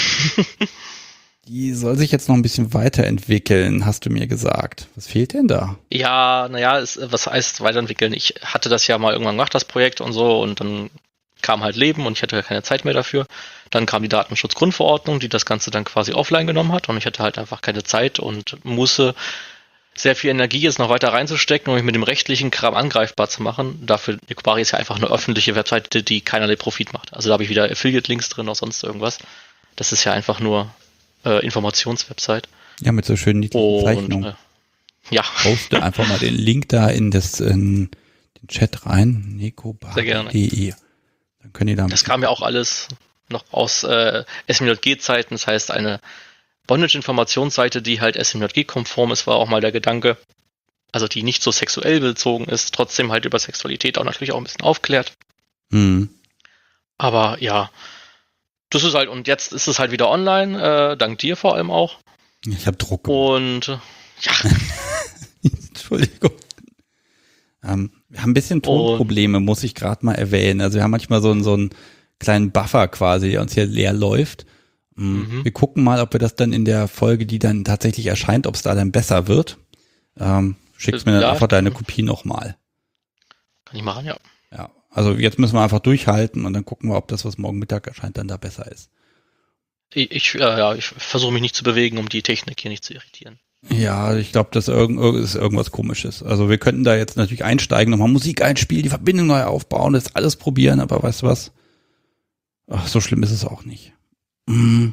Die soll sich jetzt noch ein bisschen weiterentwickeln, hast du mir gesagt. Was fehlt denn da? Ja, naja, es, was heißt weiterentwickeln? Ich hatte das ja mal irgendwann gemacht, das Projekt und so, und dann kam halt Leben und ich hatte keine Zeit mehr dafür. Dann kam die Datenschutzgrundverordnung, die das Ganze dann quasi offline genommen hat und ich hatte halt einfach keine Zeit und Muße, sehr viel Energie jetzt noch weiter reinzustecken, um mich mit dem rechtlichen Kram angreifbar zu machen. Dafür, Nikobari ist ja einfach eine öffentliche Webseite, die keinerlei Profit macht. Also da habe ich wieder Affiliate-Links drin oder sonst irgendwas. Das ist ja einfach nur äh, Informationswebsite. Ja, mit so schönen niedlichen Zeichnungen. Und äh, ja, Poste einfach mal den Link da in das in den Chat rein. Sehr gerne. nikobari punkt de. Dann können die da ein das bisschen- kam ja auch alles noch aus äh, S M J G-Zeiten. Das heißt, eine Bondage-Informationsseite, die halt S M J G-konform ist, war auch mal der Gedanke. Also die nicht so sexuell bezogen ist, trotzdem halt über Sexualität auch natürlich auch ein bisschen aufklärt. Hm. Aber ja, das ist halt, und jetzt ist es halt wieder online, äh, dank dir vor allem auch. Ich habe Druck. Und äh, ja, Entschuldigung. Ähm, wir haben ein bisschen Tonprobleme, muss ich gerade mal erwähnen. Also wir haben manchmal so einen, so einen kleinen Buffer quasi, der uns hier leer läuft. Mhm. Wir gucken mal, ob wir das dann in der Folge, die dann tatsächlich erscheint, ob es da dann besser wird. Ähm, schickst mir dann Ja. einfach deine Kopie nochmal. kann ich machen, ja. Ja, also jetzt müssen wir einfach durchhalten und dann gucken wir, ob das, was morgen Mittag erscheint, dann da besser ist. Ich, ich, äh, ja, ich versuche mich nicht zu bewegen, um die Technik hier nicht zu irritieren. Ja, ich glaube, das irgend, irg- ist irgendwas Komisches. Also wir könnten da jetzt natürlich einsteigen, nochmal Musik einspielen, die Verbindung neu aufbauen, das alles probieren, aber weißt du was? Ach, so schlimm ist es auch nicht. Hm.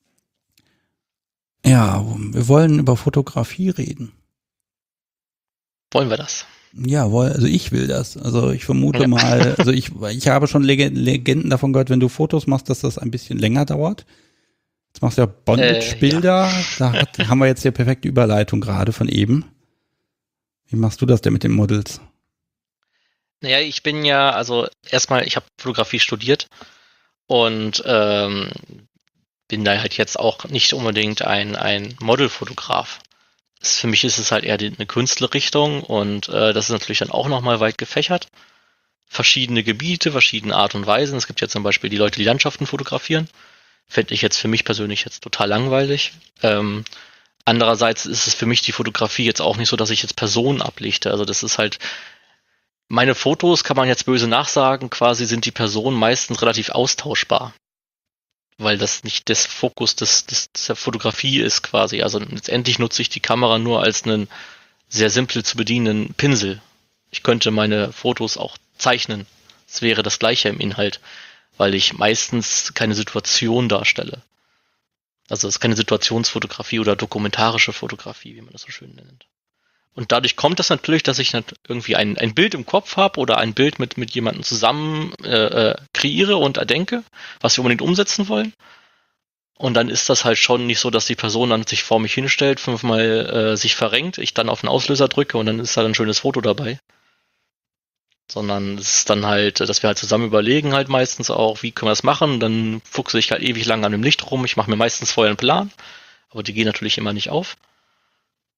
Ja, wir wollen über Fotografie reden. Wollen wir das? Ja, wohl, also ich will das. Also ich vermute Ja. mal, also ich, ich habe schon Lege- Legenden davon gehört, wenn du Fotos machst, dass das ein bisschen länger dauert. Jetzt machst du ja Bondage-Bilder. Da hat, haben wir jetzt die perfekte Überleitung gerade von eben. Wie machst du das denn mit den Models? Naja, ich bin ja, also erstmal, ich habe Fotografie studiert und ähm, bin da halt jetzt auch nicht unbedingt ein, ein Modelfotograf. Das, für mich ist es halt eher die, eine Künstlerrichtung und äh, das ist natürlich dann auch nochmal weit gefächert. Verschiedene Gebiete, verschiedene Art und Weisen. Es gibt ja zum Beispiel die Leute, die Landschaften fotografieren. Fände ich jetzt für mich persönlich jetzt total langweilig. Ähm, andererseits ist es für mich die Fotografie jetzt auch nicht so, dass ich jetzt Personen ablichte. Also das ist halt, meine Fotos, kann man jetzt böse nachsagen, quasi sind die Personen meistens relativ austauschbar. Weil das nicht das Fokus des, des, der Fotografie ist quasi. Also letztendlich nutze ich die Kamera nur als einen sehr simpel zu bedienenden Pinsel. Ich könnte meine Fotos auch zeichnen. Es wäre das Gleiche im Inhalt, weil ich meistens keine Situation darstelle. Also es ist keine Situationsfotografie oder dokumentarische Fotografie, wie man das so schön nennt. Und dadurch kommt das natürlich, dass ich nicht irgendwie ein, ein Bild im Kopf habe oder ein Bild mit, mit jemandem zusammen äh, äh, kreiere und erdenke, was wir unbedingt umsetzen wollen. Und dann ist das halt schon nicht so, dass die Person dann sich vor mich hinstellt, fünfmal äh, sich verrenkt, ich dann auf den Auslöser drücke und dann ist da ein schönes Foto dabei. Sondern es ist dann halt, dass wir halt zusammen überlegen halt meistens auch, wie können wir das machen. Dann fuchse ich halt ewig lang an dem Licht rum. Ich mache mir meistens vorher einen Plan, aber die gehen natürlich immer nicht auf.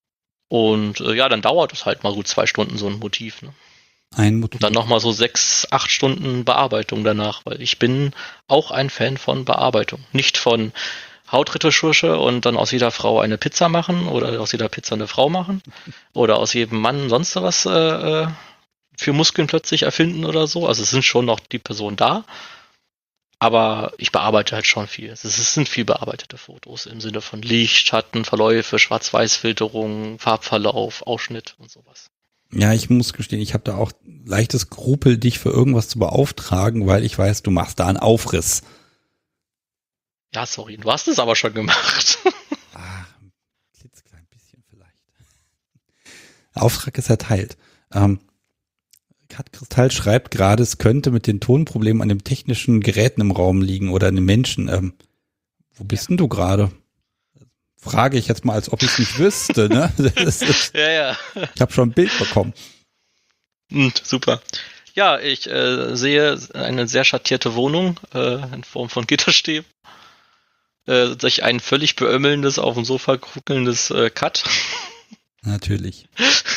Und äh, ja, dann dauert es halt mal gut zwei Stunden so ein Motiv. Ne? Ein Motiv. Und dann nochmal so sechs, acht Stunden Bearbeitung danach, weil ich bin auch ein Fan von Bearbeitung. Nicht von Hautretusche und dann aus jeder Frau eine Pizza machen oder aus jeder Pizza eine Frau machen oder aus jedem Mann sonst was äh, für Muskeln plötzlich erfinden oder so. Also es sind schon noch die Personen da, aber ich bearbeite halt schon viel. Es sind viel bearbeitete Fotos im Sinne von Licht, Schatten, Verläufe, Schwarz-Weiß-Filterung, Farbverlauf, Ausschnitt und sowas. Ja, ich muss gestehen, ich habe da auch leichtes Skrupel, dich für irgendwas zu beauftragen, weil ich weiß, du machst da einen Aufriss. Ja, sorry, du hast es aber schon gemacht. Ah, ein klitzeklein bisschen vielleicht. Auftrag ist erteilt. Ähm, Kat Kristall schreibt gerade, es könnte mit den Tonproblemen an den technischen Geräten im Raum liegen oder an den Menschen. Ähm, wo bist denn du gerade? Frage ich jetzt mal, als ob ich es nicht wüsste. Ne? Das ist, ja, ja. Ich habe schon ein Bild bekommen. Hm, super. Ja, ich äh, sehe eine sehr schattierte Wohnung äh, in Form von Gitterstäben. Äh, sich ein völlig beömmelndes, auf dem Sofa kuckelndes äh, Kat. Natürlich.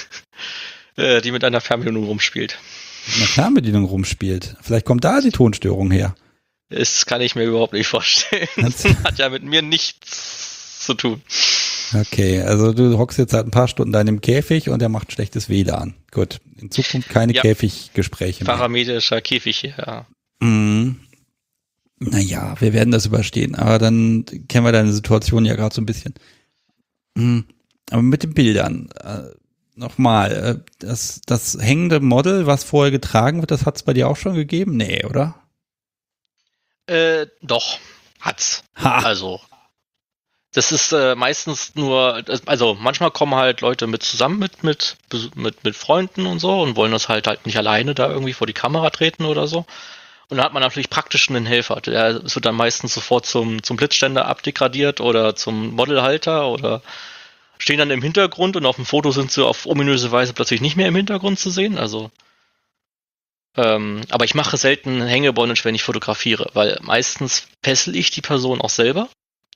äh, die mit einer Fernbedienung rumspielt. Mit einer Fernbedienung rumspielt. Vielleicht kommt da die Tonstörung her. Das kann ich mir überhaupt nicht vorstellen. Das hat ja mit mir nichts zu tun. Okay, also du hockst jetzt seit ein paar Stunden da in dem Käfig und er macht schlechtes W L A N. Gut, in Zukunft keine ja. Käfiggespräche mehr. Parametrischer Käfig hier, ja. Mm. Naja, wir werden das überstehen, aber dann kennen wir deine Situation ja gerade so ein bisschen. Mm. Aber mit den Bildern, äh, nochmal, äh, das, das hängende Model, was vorher getragen wird, das hat es bei dir auch schon gegeben? Nee, oder? Äh, doch, hat's. Ha. Also, das ist äh, meistens nur, also manchmal kommen halt Leute mit zusammen mit, mit, mit, mit Freunden und so und wollen das halt halt nicht alleine da irgendwie vor die Kamera treten oder so. Und dann hat man natürlich praktisch einen Helfer. Der wird dann meistens sofort zum, zum Blitzständer abdegradiert oder zum Modelhalter oder stehen dann im Hintergrund und auf dem Foto sind sie auf ominöse Weise plötzlich nicht mehr im Hintergrund zu sehen. Also, ähm, aber ich mache selten Hängebondage, wenn ich fotografiere, weil meistens fessel ich die Person auch selber.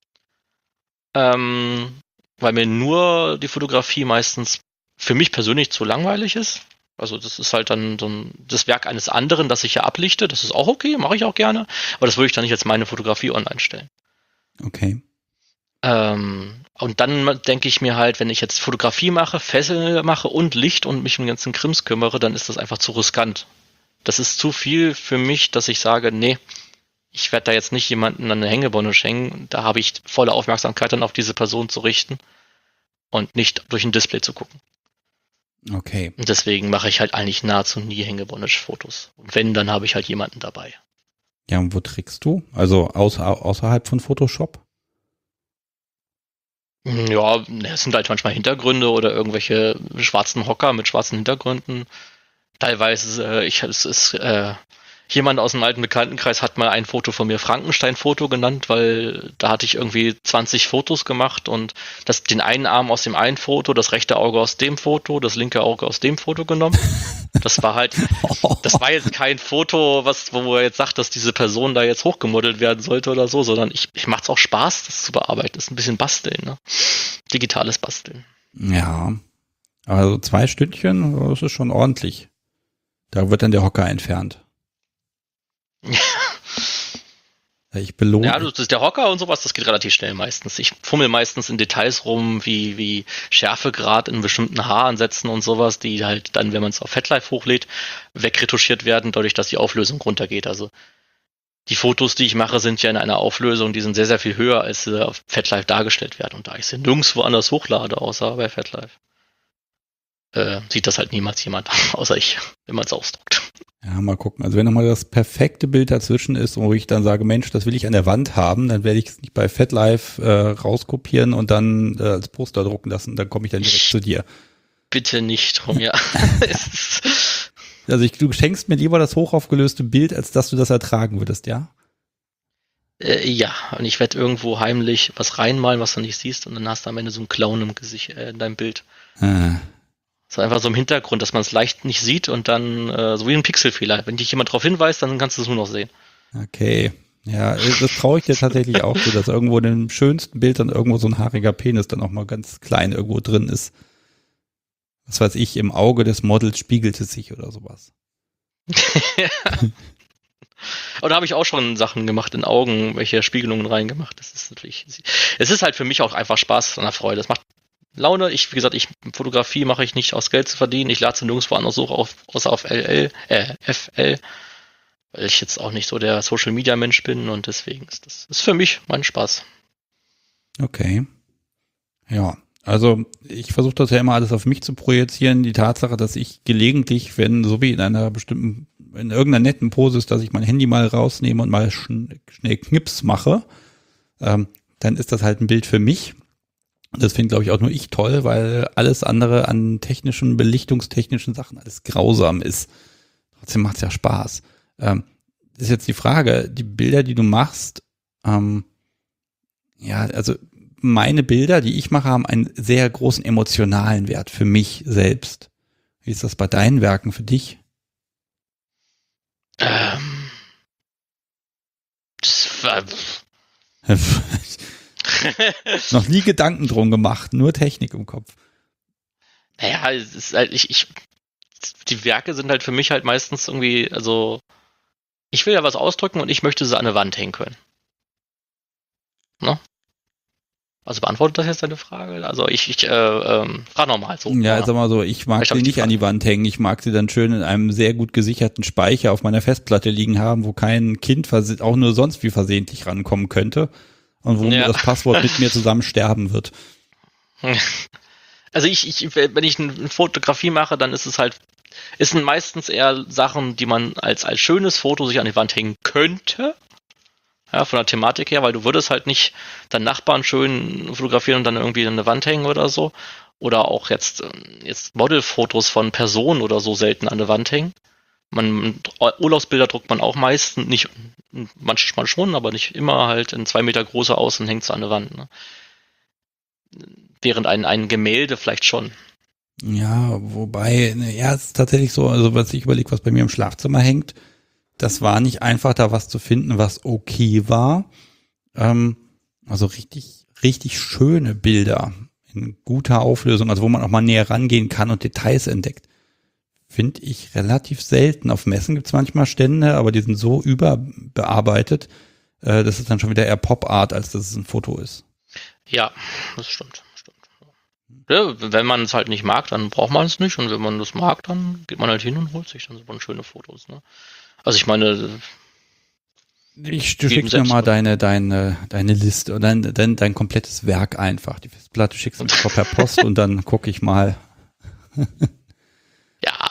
Ähm, weil mir nur die Fotografie meistens für mich persönlich zu langweilig ist. Also das ist halt dann so ein, das Werk eines anderen, das ich ja ablichte. Das ist auch okay, mache ich auch gerne. Aber das würde ich dann nicht als meine Fotografie online stellen. Okay. Ähm, und dann denke ich mir halt, wenn ich jetzt Fotografie mache, Fessel mache und Licht und mich um den ganzen Krims kümmere, dann ist das einfach zu riskant. Das ist zu viel für mich, dass ich sage, nee, ich werde da jetzt nicht jemanden an eine Hängebondage hängen. Da habe ich volle Aufmerksamkeit dann auf diese Person zu richten und nicht durch ein Display zu gucken. Okay. Und deswegen mache ich halt eigentlich nahezu nie Hängebondage-Fotos. Und wenn, dann habe ich halt jemanden dabei. Ja, und wo trickst du? Also außer, außerhalb von Photoshop? Ja, es sind halt manchmal Hintergründe oder irgendwelche schwarzen Hocker mit schwarzen Hintergründen. Teilweise, äh, ich, es ist, äh, jemand aus dem alten Bekanntenkreis hat mal ein Foto von mir Frankenstein-Foto genannt, weil da hatte ich irgendwie zwanzig Fotos gemacht und das, den einen Arm aus dem einen Foto, das rechte Auge aus dem Foto, das linke Auge aus dem Foto genommen. Das war halt, das war jetzt kein Foto, was, wo er jetzt sagt, dass diese Person da jetzt hochgemodelt werden sollte oder so, sondern ich, ich macht's auch Spaß, das zu bearbeiten. Das ist ein bisschen Basteln, ne? Digitales Basteln. Ja, also zwei Stündchen, das ist schon ordentlich. Da wird dann der Hocker entfernt. Ich belohne. Ja, das ist der Hocker und sowas, das geht relativ schnell meistens. Ich fummel meistens in Details rum, wie, wie Schärfegrad in bestimmten Haaransätzen und sowas, die halt dann, wenn man es auf FatLife hochlädt, wegretuschiert werden, dadurch, dass die Auflösung runtergeht. Also die Fotos, die ich mache, sind ja in einer Auflösung, die sind sehr, sehr viel höher, als sie auf FatLife dargestellt werden. Und da ich sie nirgendwo anders hochlade, außer bei FatLife, äh, sieht das halt niemals jemand, außer ich, wenn man es ausdruckt. Ja, mal gucken. Also wenn nochmal das perfekte Bild dazwischen ist, wo ich dann sage, Mensch, das will ich an der Wand haben, dann werde ich es nicht bei FatLife äh, rauskopieren und dann äh, als Poster drucken lassen. Dann komme ich dann direkt ich zu dir. Bitte nicht drum, ja. Also ich, du schenkst mir lieber das hochaufgelöste Bild, als dass du das ertragen würdest, ja? Äh, ja, und ich werde irgendwo heimlich was reinmalen, was du nicht siehst, und dann hast du am Ende so einen Clown im Gesicht, äh, in deinem Bild. Ah. So einfach so im Hintergrund, dass man es leicht nicht sieht und dann äh, so wie ein Pixelfehler. Wenn dich jemand darauf hinweist, dann kannst du es nur noch sehen. Okay. Ja, das traue ich dir tatsächlich auch so, dass irgendwo in dem schönsten Bild dann irgendwo so ein haariger Penis dann auch mal ganz klein irgendwo drin ist. was weiß ich, im Auge des Models spiegelte sich oder sowas. Ja. Aber da habe ich auch schon Sachen gemacht in Augen, welche Spiegelungen reingemacht. Das ist natürlich, es ist halt für mich auch einfach Spaß und Freude. Es macht Laune. Ich, wie gesagt, ich Fotografie mache ich nicht aus Geld zu verdienen. Ich lade sie nirgendwo anders so auf, außer auf L L, äh, F L, weil ich jetzt auch nicht so der Social Media Mensch bin und deswegen ist das ist für mich mein Spaß. Okay. Ja, also ich versuche das ja immer alles auf mich zu projizieren. Die Tatsache, dass ich gelegentlich, wenn so wie in einer bestimmten, in irgendeiner netten Pose ist, dass ich mein Handy mal rausnehme und mal schn- schnell Knips mache, ähm, dann ist das halt ein Bild für mich. Das finde, glaube ich, auch nur ich toll, weil alles andere an technischen, belichtungstechnischen Sachen alles grausam ist. Trotzdem macht es ja Spaß. Ähm, ist jetzt die Frage, die Bilder, die du machst, ähm, ja, also meine Bilder, die ich mache, haben einen sehr großen emotionalen Wert für mich selbst. Wie ist das bei deinen Werken für dich? Ähm, das war Noch nie Gedanken drum gemacht, nur Technik im Kopf. Naja, es ist halt, ich, ich, die Werke sind halt für mich halt meistens irgendwie, also, ich will ja was ausdrücken und ich möchte sie an eine Wand hängen können. Ne? Also beantwortet das jetzt deine Frage? Also ich, ich äh, ähm, frage nochmal so. Ja, sag mal so, ich mag Ich sie hab nicht die an die Wand hängen. Ich mag sie dann schön in einem sehr gut gesicherten Speicher auf meiner Festplatte liegen haben, wo kein Kind verse- auch nur sonst wie versehentlich rankommen könnte und wo Ja. mir das Passwort mit mir zusammen sterben wird. Also ich, ich, wenn ich eine Fotografie mache, dann ist es halt, es sind meistens eher Sachen, die man als, als schönes Foto sich an die Wand hängen könnte. Ja, von der Thematik her, weil du würdest halt nicht deinen Nachbarn schön fotografieren und dann irgendwie an eine Wand hängen oder so. Oder auch jetzt, jetzt Modelfotos von Personen oder so selten an der Wand hängen. Man, Urlaubsbilder druckt man auch meistens nicht, manchmal schon, aber nicht immer halt in zwei Meter große aus und hängt es an der Wand. Ne? Während ein, ein Gemälde vielleicht schon. Ja, wobei, ja, es ist tatsächlich so, also was ich überlege, was bei mir im Schlafzimmer hängt, das war nicht einfach, da was zu finden, was okay war. Ähm, also richtig, richtig schöne Bilder in guter Auflösung, also wo man auch mal näher rangehen kann und Details entdeckt. Finde ich relativ selten. Auf Messen gibt es manchmal Stände, aber die sind so überbearbeitet, äh, das ist dann schon wieder eher Pop-Art, als dass es ein Foto ist. Ja, das stimmt. stimmt. Ja, wenn man es halt nicht mag, dann braucht man es nicht. Und wenn man das mag, dann geht man halt hin und holt sich dann so schöne Fotos. Ne? Also ich meine, Ich, du schickst mir mal deine, deine, deine Liste oder dein, dein, dein komplettes Werk einfach. Die Festplatte schickst du mir per Post und dann gucke ich mal. ja.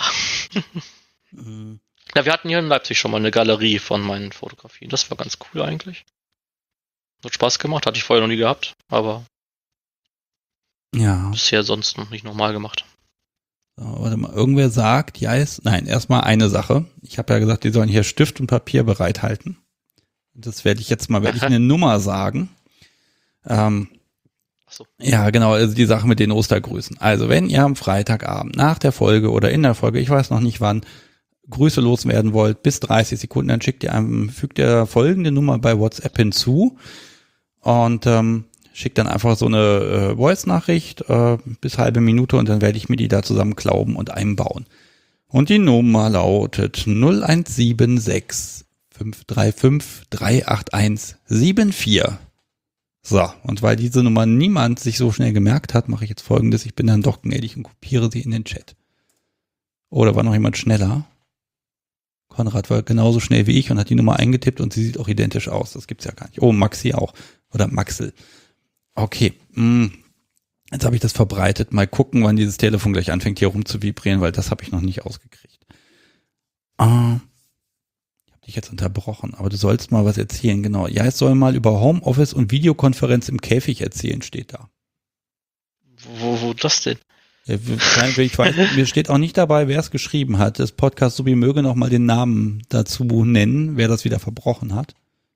Ja, wir hatten hier in Leipzig schon mal eine Galerie von meinen Fotografien. Das war ganz cool eigentlich. Hat Spaß gemacht, hatte ich vorher noch nie gehabt, aber Ja. bisher sonst noch nicht nochmal gemacht. So, warte mal, irgendwer sagt, ja, ist, nein, erstmal eine Sache. Ich habe ja gesagt, die sollen hier Stift und Papier bereithalten. Das werde ich jetzt mal, werde ich eine Nummer sagen. Ähm, Ach so. Ja, genau, also die Sache mit den Ostergrüßen. Also wenn ihr am Freitagabend nach der Folge oder in der Folge, ich weiß noch nicht wann, Grüße loswerden wollt, bis dreißig Sekunden, dann schickt ihr einem, fügt ihr folgende Nummer bei WhatsApp hinzu und ähm, schickt dann einfach so eine äh, Voice-Nachricht äh, bis halbe Minute und dann werde ich mir die da zusammen klauben und einbauen. Und die Nummer lautet null eins sieben sechs fünf drei fünf drei acht eins sieben vier. So, und weil diese Nummer niemand sich so schnell gemerkt hat, mache ich jetzt Folgendes. Ich bin dann doch gnädig und kopiere sie in den Chat. Oder war noch jemand schneller? Konrad war genauso schnell wie ich und hat die Nummer eingetippt und sie sieht auch identisch aus. Das gibt's ja gar nicht. Oh, Maxi auch. Oder Maxel. Okay. Jetzt habe ich das verbreitet. Mal gucken, wann dieses Telefon gleich anfängt hier rum zu vibrieren, weil das habe ich noch nicht ausgekriegt. Ah. Ich habe dich jetzt unterbrochen, aber du sollst mal was erzählen. Genau. Ja, es soll mal über Homeoffice und Videokonferenz im Käfig erzählen, steht da. Wo, wo das denn? Ja, ich weiß, mir steht auch nicht dabei, wer es geschrieben hat. Das Podcast Subi möge noch mal den Namen dazu nennen, wer das wieder verbrochen hat.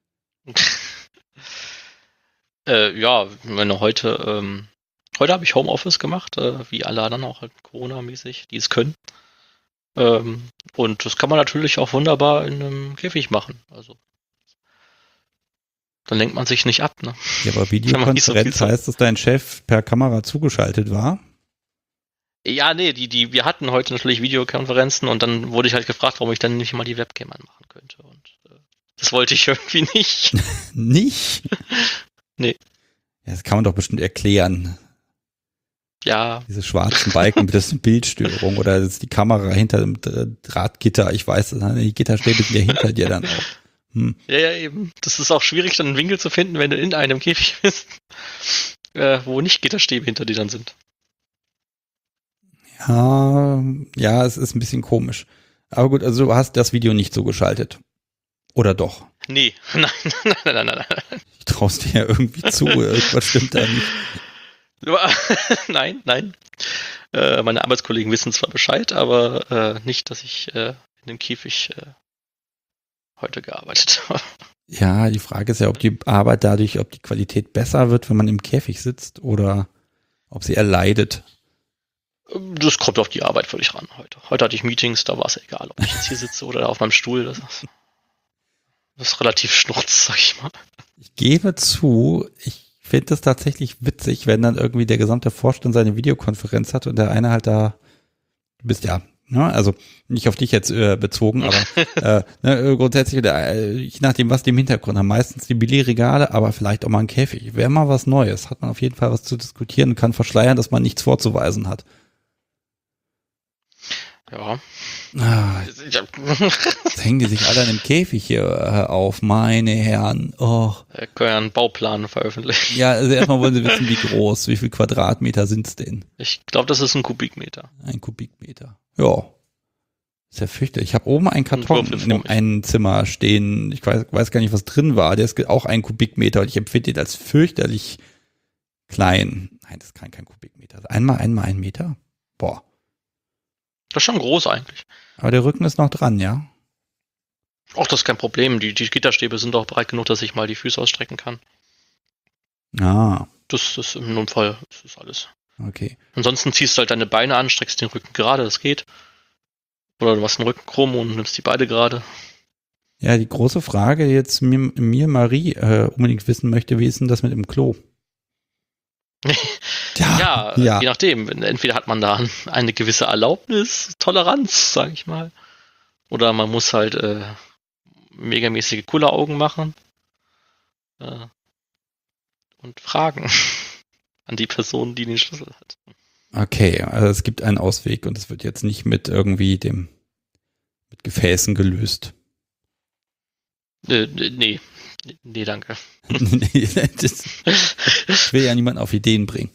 äh, ja, meine heute, ähm, heute habe ich Homeoffice gemacht, äh, wie alle anderen auch halt Corona-mäßig, die es können. Ähm, und das kann man natürlich auch wunderbar in einem Käfig machen. Also dann lenkt man sich nicht ab, ne? Ja, aber Videokonferenz so heißt, dass dein Chef per Kamera zugeschaltet war? Ja, nee, die, die, wir hatten heute natürlich Videokonferenzen und dann wurde ich halt gefragt, warum ich dann nicht mal die Webcam anmachen könnte. Und äh, das wollte ich irgendwie nicht. Nicht? Nee. Ja, das kann man doch bestimmt erklären. Ja. Diese schwarzen Balken, das ist eine Bildstörung oder das ist die Kamera hinter dem Drahtgitter. Ich weiß, die Gitterstäbe sind ja hinter dir dann auch. Hm. Ja, ja, eben. Das ist auch schwierig, dann einen Winkel zu finden, wenn du in einem Käfig bist, äh, wo nicht Gitterstäbe hinter dir dann sind. Ja, ja, es ist ein bisschen komisch. Aber gut, also du hast das Video nicht so geschaltet. Oder doch? Nee, nein, nein, nein, nein, nein. Ich traust dir ja irgendwie zu, irgendwas stimmt da nicht. Nein, nein. Äh, meine Arbeitskollegen wissen zwar Bescheid, aber äh, nicht, dass ich äh, in dem Käfig äh, heute gearbeitet habe. Ja, die Frage ist ja, ob die Arbeit dadurch, ob die Qualität besser wird, wenn man im Käfig sitzt oder ob sie erleidet. Das kommt auf die Arbeit völlig ran heute. Heute hatte ich Meetings, da war es egal, ob ich jetzt hier sitze oder auf meinem Stuhl. Das ist, das ist relativ schnurz, sag ich mal. Ich gebe zu, ich finde das tatsächlich witzig, wenn dann irgendwie der gesamte Vorstand seine Videokonferenz hat und der eine halt da, du bist ja, ne, also nicht auf dich jetzt äh, bezogen, aber äh, ne, grundsätzlich, äh, je nachdem, was die im Hintergrund haben, meistens die Billigregale, aber vielleicht auch mal ein Käfig. Wäre mal was Neues, hat man auf jeden Fall was zu diskutieren und kann verschleiern, dass man nichts vorzuweisen hat. Ja. Ah, jetzt hängen die sich alle an dem Käfig hier äh, auf, meine Herren. Oh. Wir können ja einen Bauplan veröffentlichen. Ja, also erstmal wollen sie wissen, wie groß, wie viel Quadratmeter sind es denn? Ich glaube, das ist ein Kubikmeter. Ein Kubikmeter. Ja. Ist ja fürchterlich. Ich habe oben einen Karton in dem einen Zimmer stehen. Ich weiß, weiß gar nicht, was drin war. Der ist auch ein Kubikmeter und ich empfinde den als fürchterlich klein. Nein, das kann kein Kubikmeter sein. Einmal, einmal ein Meter? Boah. Das ist schon groß eigentlich. Aber der Rücken ist noch dran, ja? Auch das ist kein Problem. Die, die Gitterstäbe sind auch breit genug, dass ich mal die Füße ausstrecken kann. Ah. Das ist im Notfall, das ist alles. Okay. Ansonsten ziehst du halt deine Beine an, streckst den Rücken gerade, das geht. Oder du machst den Rücken krumm und nimmst die Beine gerade. Ja, die große Frage, die jetzt mir, mir Marie äh, unbedingt wissen möchte, wie ist denn das mit dem Klo? Ja, ja, ja, je nachdem. Entweder hat man da eine gewisse Erlaubnis, Toleranz, sage ich mal. Oder man muss halt äh, megamäßige Kulleraugen machen äh, und fragen an die Person, die den Schlüssel hat. Okay, also es gibt einen Ausweg und es wird jetzt nicht mit irgendwie dem mit Gefäßen gelöst. Äh, nee. Nee, danke. das, ich will ja niemanden auf Ideen bringen.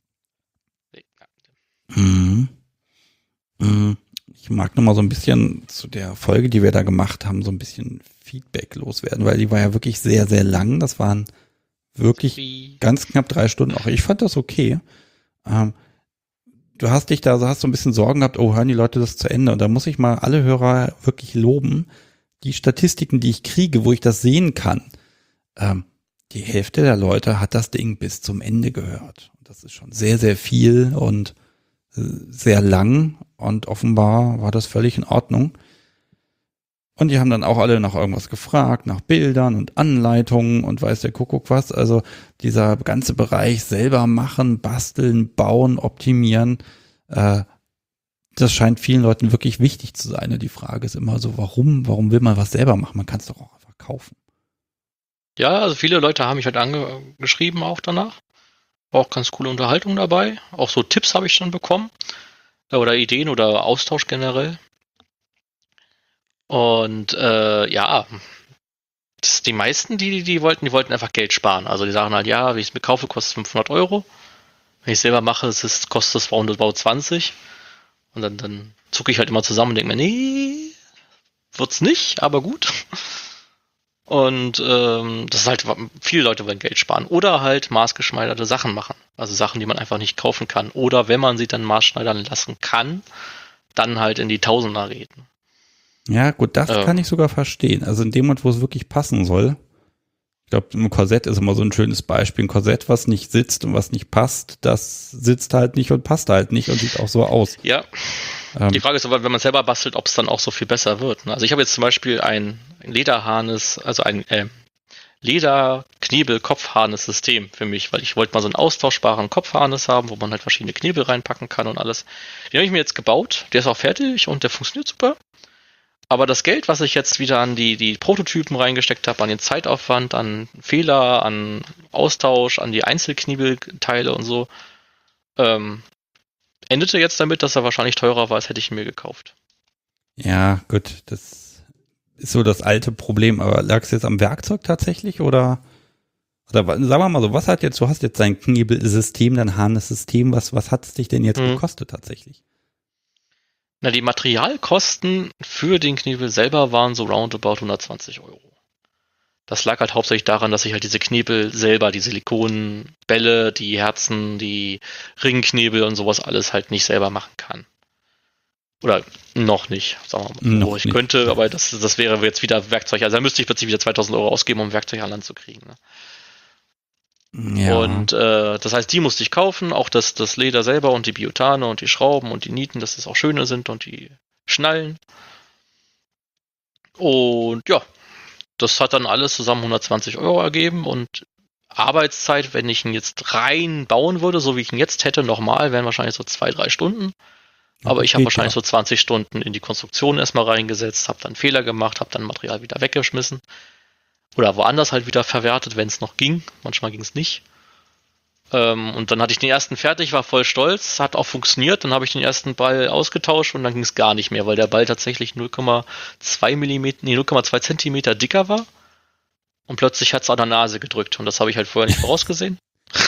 Mhm. Mhm. Ich mag noch mal so ein bisschen zu der Folge, die wir da gemacht haben, so ein bisschen Feedback loswerden, weil die war ja wirklich sehr, sehr lang. Das waren wirklich Wie? ganz knapp drei Stunden. Auch ich fand das okay. Ähm, du hast dich da, so hast so ein bisschen Sorgen gehabt, oh, hören die Leute das zu Ende? Und da muss ich mal alle Hörer wirklich loben. Die Statistiken, die ich kriege, wo ich das sehen kann, ähm, die Hälfte der Leute hat das Ding bis zum Ende gehört. Das ist schon sehr, sehr viel und äh, sehr lang und offenbar war das völlig in Ordnung. Und die haben dann auch alle nach irgendwas gefragt, nach Bildern und Anleitungen und weiß der Kuckuck was. Also dieser ganze Bereich selber machen, basteln, bauen, optimieren, äh, das scheint vielen Leuten wirklich wichtig zu sein. Und die Frage ist immer so, warum, warum will man was selber machen? Man kann es doch auch einfach kaufen. Ja, also viele Leute haben mich halt angeschrieben auch danach. War auch ganz coole Unterhaltung dabei. Auch so Tipps habe ich dann bekommen. Oder Ideen oder Austausch generell. Und äh, ja, das, die meisten, die, die wollten, die wollten einfach Geld sparen. Also die sagen halt, ja, wenn ich es mir kaufe, kostet es fünfhundert Euro. Wenn ich es selber mache, es ist, kostet es zweihundertzwanzig. Und dann, dann zucke ich halt immer zusammen und denke mir, nee, wird's nicht, aber gut. Und ähm, das ist halt, viele Leute wollen Geld sparen oder halt maßgeschneiderte Sachen machen. Also Sachen, die man einfach nicht kaufen kann. Oder wenn man sie dann maßschneidern lassen kann, dann halt in die Tausender reden. Ja, gut, das ähm. kann ich sogar verstehen. Also in dem Moment, wo es wirklich passen soll. Ich glaube, ein Korsett ist immer so ein schönes Beispiel. Ein Korsett, was nicht sitzt und was nicht passt, das sitzt halt nicht und passt halt nicht und sieht auch so aus. Ja. Ähm. Die Frage ist aber, wenn man selber bastelt, ob es dann auch so viel besser wird. Also ich habe jetzt zum Beispiel ein Lederharnis, also ein, äh, Leder-Knebel-Kopfharnis-System für mich, weil ich wollte mal so einen austauschbaren Kopfharnis haben, wo man halt verschiedene Knebel reinpacken kann und alles. Den habe ich mir jetzt gebaut, der ist auch fertig und der funktioniert super. Aber das Geld, was ich jetzt wieder an die, die Prototypen reingesteckt habe, an den Zeitaufwand, an Fehler, an Austausch, an die Einzelknebelteile und so, ähm, endete jetzt damit, dass er wahrscheinlich teurer war, als hätte ich ihn mir gekauft. Ja, gut, das ist so das alte Problem, aber lag es jetzt am Werkzeug tatsächlich oder, oder sagen wir mal so, was hat jetzt, du hast jetzt dein Knebelsystem, dein Harness-System, was, was hat es dich denn jetzt hm. gekostet tatsächlich? Na, die Materialkosten für den Knebel selber waren so roundabout hundertzwanzig Euro. Das lag halt hauptsächlich daran, dass ich halt diese Knebel selber, die Silikonbälle, die Herzen, die Ringknebel und sowas alles halt nicht selber machen kann. Oder noch nicht, sagen wir mal. Noch ich nicht. könnte, aber das, das wäre jetzt wieder Werkzeug. Also da müsste ich plötzlich wieder zweitausend Euro ausgeben, um Werkzeug an Land zu kriegen. Ne? Ja. Und äh, das heißt, die musste ich kaufen, auch das, das Leder selber und die Biotane und die Schrauben und die Nieten, dass das auch schöne sind und die Schnallen. Und ja, das hat dann alles zusammen hundertzwanzig Euro ergeben und Arbeitszeit, wenn ich ihn jetzt rein bauen würde, so wie ich ihn jetzt hätte, nochmal, wären wahrscheinlich so zwei, drei Stunden. Aber ich habe wahrscheinlich so zwanzig Stunden in die Konstruktion erstmal reingesetzt, habe dann Fehler gemacht, habe dann Material wieder weggeschmissen. Oder woanders halt wieder verwertet, wenn es noch ging. Manchmal ging es nicht. Ähm, und dann hatte ich den ersten fertig, war voll stolz, hat auch funktioniert. Dann habe ich den ersten Ball ausgetauscht und dann ging es gar nicht mehr, weil der Ball tatsächlich null Komma zwei Millimeter, nee, null Komma zwei Zentimeter dicker war. Und plötzlich hat es an der Nase gedrückt. Und das habe ich halt vorher nicht vorausgesehen.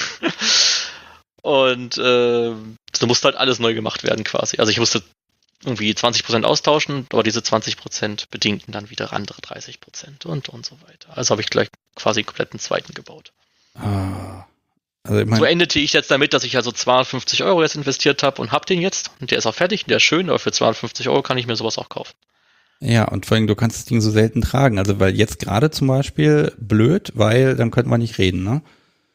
Und äh, da musste halt alles neu gemacht werden quasi. Also ich musste irgendwie zwanzig Prozent austauschen, aber diese zwanzig Prozent bedingten dann wieder andere dreißig Prozent und und so weiter. Also habe ich gleich quasi komplett einen zweiten gebaut. Ah, also ich mein, so endete ich jetzt damit, dass ich also zweihundertfünfzig Euro jetzt investiert habe und habe den jetzt. Und der ist auch fertig und der ist schön, aber für zweihundertfünfzig Euro kann ich mir sowas auch kaufen. Ja, und vor allem, du kannst das Ding so selten tragen. Also weil jetzt gerade zum Beispiel blöd, weil dann könnten wir nicht reden, ne?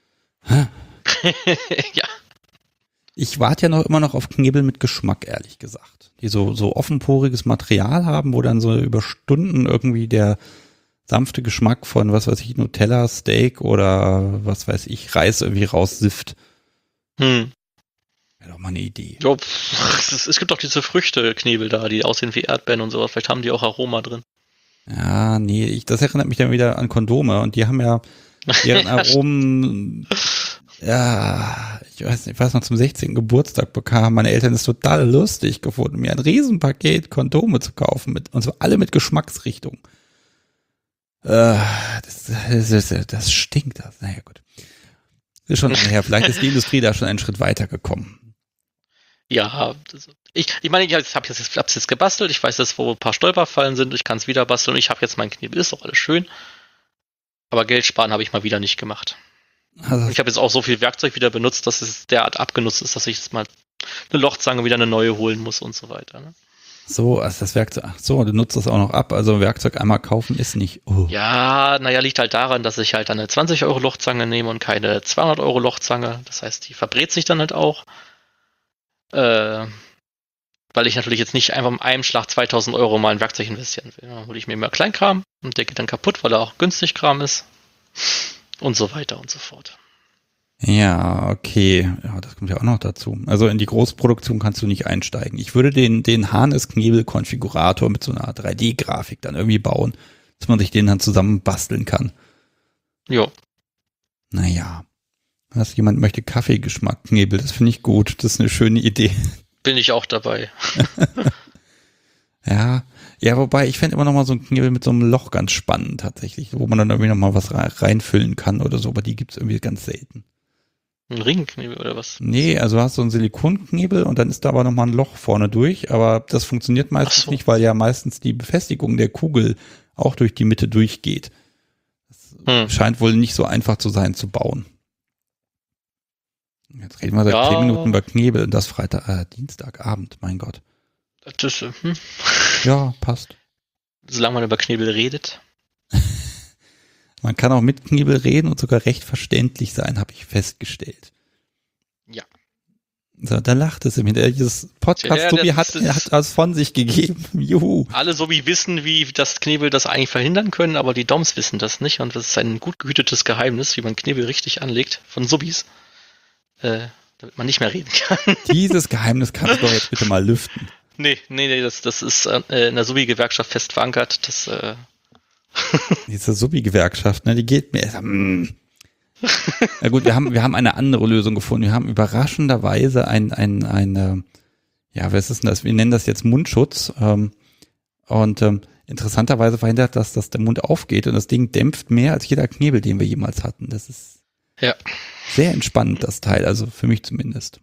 Ja. Ich warte ja noch immer noch auf Knebel mit Geschmack, ehrlich gesagt. Die so, so offenporiges Material haben, wo dann so über Stunden irgendwie der sanfte Geschmack von, was weiß ich, Nutella, Steak oder was weiß ich, Reis irgendwie raussifft. Hm. Wäre doch mal eine Idee. Jo, es, es gibt auch diese Früchte-Knebel da, die aussehen wie Erdbeeren und sowas. Vielleicht haben die auch Aroma drin. Ja, nee, ich, das erinnert mich dann wieder an Kondome und die haben ja deren Aromen, ja, ich weiß nicht, ich weiß noch, zum sechzehnten Geburtstag bekamen meine Eltern es total lustig gefunden, mir ein Riesenpaket Kondome zu kaufen, mit, und zwar alle mit Geschmacksrichtung. Äh, das, das, das, das stinkt, das, naja, gut. Ist schon her, vielleicht ist die Industrie da schon einen Schritt weiter gekommen. Ja, das, ich, ich meine, ich habe jetzt, hab's jetzt gebastelt, ich weiß jetzt, wo ein paar Stolperfallen sind, ich kann es wieder basteln, ich habe jetzt meinen Knebel, ist doch alles schön. Aber Geld sparen habe ich mal wieder nicht gemacht. Also ich habe jetzt auch so viel Werkzeug wieder benutzt, dass es derart abgenutzt ist, dass ich jetzt mal eine Lochzange wieder eine neue holen muss und so weiter. Ne? So, also das Werkzeug, ach so, du nutzt das auch noch ab, also Werkzeug einmal kaufen ist nicht. Oh. Ja, naja, liegt halt daran, dass ich halt eine zwanzig Euro Lochzange nehme und keine zweihundert Euro Lochzange. Das heißt, die verbrät sich dann halt auch. Äh, weil ich natürlich jetzt nicht einfach mit einem Schlag zweitausend Euro mal in Werkzeug investieren will. Dann hole ich mir immer Kleinkram und der geht dann kaputt, weil er auch günstig Kram ist. Und so weiter und so fort. Ja, okay. Ja, das kommt ja auch noch dazu. Also in die Großproduktion kannst du nicht einsteigen. Ich würde den, den Harness-Knebel-Konfigurator mit so einer drei D-Grafik dann irgendwie bauen, dass man sich den dann zusammen basteln kann. Jo. Naja. Was, jemand möchte Kaffeegeschmack Knebel, das finde ich gut. Das ist eine schöne Idee. Bin ich auch dabei. Ja, ja, wobei ich fände immer noch mal so ein Knebel mit so einem Loch ganz spannend tatsächlich, wo man dann irgendwie noch mal was reinfüllen kann oder so, aber die gibt's irgendwie ganz selten. Ein Ringknebel oder was? Nee, also du hast so einen Silikonknebel und dann ist da aber noch mal ein Loch vorne durch, aber das funktioniert meistens so. nicht, weil ja meistens die Befestigung der Kugel auch durch die Mitte durchgeht. Das hm. scheint wohl nicht so einfach zu sein zu bauen. Jetzt reden wir seit ja. zehn Minuten über Knebel und das Freitag, äh, Dienstagabend, mein Gott. Das, hm. Ja, passt. Solange man über Knebel redet. Man kann auch mit Knebel reden und sogar recht verständlich sein, habe ich festgestellt. Ja. So, da lacht es im Hintergrund. Dieses Podcast, Ja, Subi das hat, ist- hat was von sich gegeben. Juhu. Alle so wie wissen, wie das Knebel das eigentlich verhindern können, aber die Doms wissen das nicht und das ist ein gut gehütetes Geheimnis, wie man Knebel richtig anlegt von Subis, äh, damit man nicht mehr reden kann. Dieses Geheimnis kannst du doch jetzt bitte mal lüften. nee, nee, nee, das, das ist äh, in der Subi-Gewerkschaft fest verankert. Das, äh, Diese Subi-Gewerkschaft, ne, die geht mir. Mm. Na gut, wir haben, wir haben eine andere Lösung gefunden. Wir haben überraschenderweise ein, ein, ein, ja, was ist denn das? Wir nennen das jetzt Mundschutz. Ähm, und ähm, interessanterweise verhindert das, dass der Mund aufgeht und das Ding dämpft mehr als jeder Knebel, den wir jemals hatten. Das ist ja. sehr entspannend, das Teil, also für mich zumindest.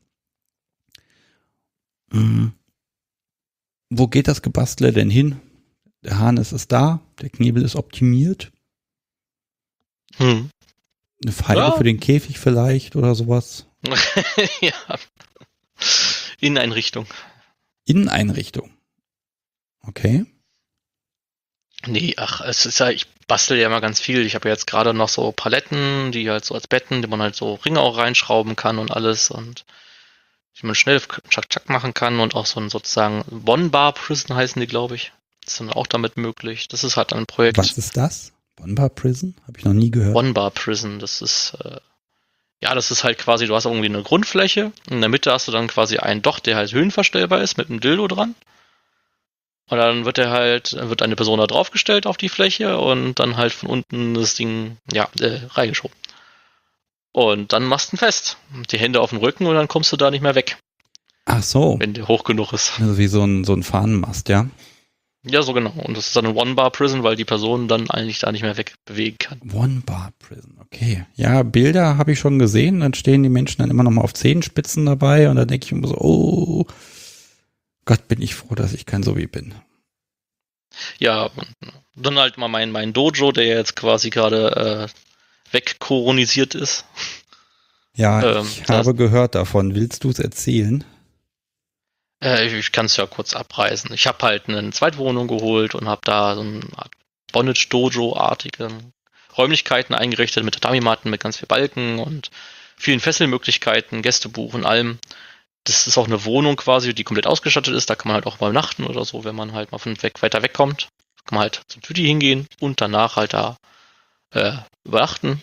Mhm. Wo geht das Gebastle denn hin? Der Harness ist da, der Knebel ist optimiert. Hm. Eine Pfeile Ja. für den Käfig vielleicht oder sowas. ja. Inneneinrichtung. Inneneinrichtung. Okay. Nee, ach, es ist ja, ich bastel ja immer ganz viel. Ich habe ja jetzt gerade noch so Paletten, die halt so als Betten, die man halt so Ringe auch reinschrauben kann und alles und die man schnell tschack-tschack machen kann und auch so ein sozusagen One-Bar-Prison heißen die, glaube ich. Das ist dann auch damit möglich. Das ist halt ein Projekt. Was ist das? One-Bar Prison? Habe ich noch nie gehört. One-Bar-Prison, das ist, äh, ja, das ist halt quasi, du hast irgendwie eine Grundfläche, in der Mitte hast du dann quasi einen Docht, der halt höhenverstellbar ist, mit einem Dildo dran. Und dann wird er halt, dann wird eine Person da draufgestellt auf die Fläche und dann halt von unten das Ding, ja, äh, reingeschoben. Und dann machst du ihn fest. Die Hände auf den Rücken und dann kommst du da nicht mehr weg, Ach so. wenn der hoch genug ist. Also wie so ein, so ein Fahnenmast, ja. Ja, so genau. Und das ist dann ein One-Bar-Prison, weil die Person dann eigentlich da nicht mehr wegbewegen kann. One-Bar Prison, okay. Ja, Bilder habe ich schon gesehen. Dann stehen die Menschen dann immer noch mal auf Zehenspitzen dabei und dann denke ich immer so, oh Gott, bin ich froh, dass ich kein Sobi bin. Ja, und dann halt mal mein, mein Dojo, der jetzt quasi gerade äh, wegkoronisiert ist. Ja, Ähm, ich das- habe gehört davon. Willst du es erzählen? Äh, ich ich kann es ja kurz abreißen. Ich habe halt eine Zweitwohnung geholt und habe da so eine Art Bondage-Dojo-artige Räumlichkeiten eingerichtet mit Tatami-Matten, mit ganz viel Balken und vielen Fesselmöglichkeiten, Gästebuch und allem. Das ist auch eine Wohnung quasi, die komplett ausgestattet ist. Da kann man halt auch mal übernachten oder so, wenn man halt mal von weg, weiter wegkommt. Kann man halt zum Tüti hingehen und danach halt da äh, übernachten.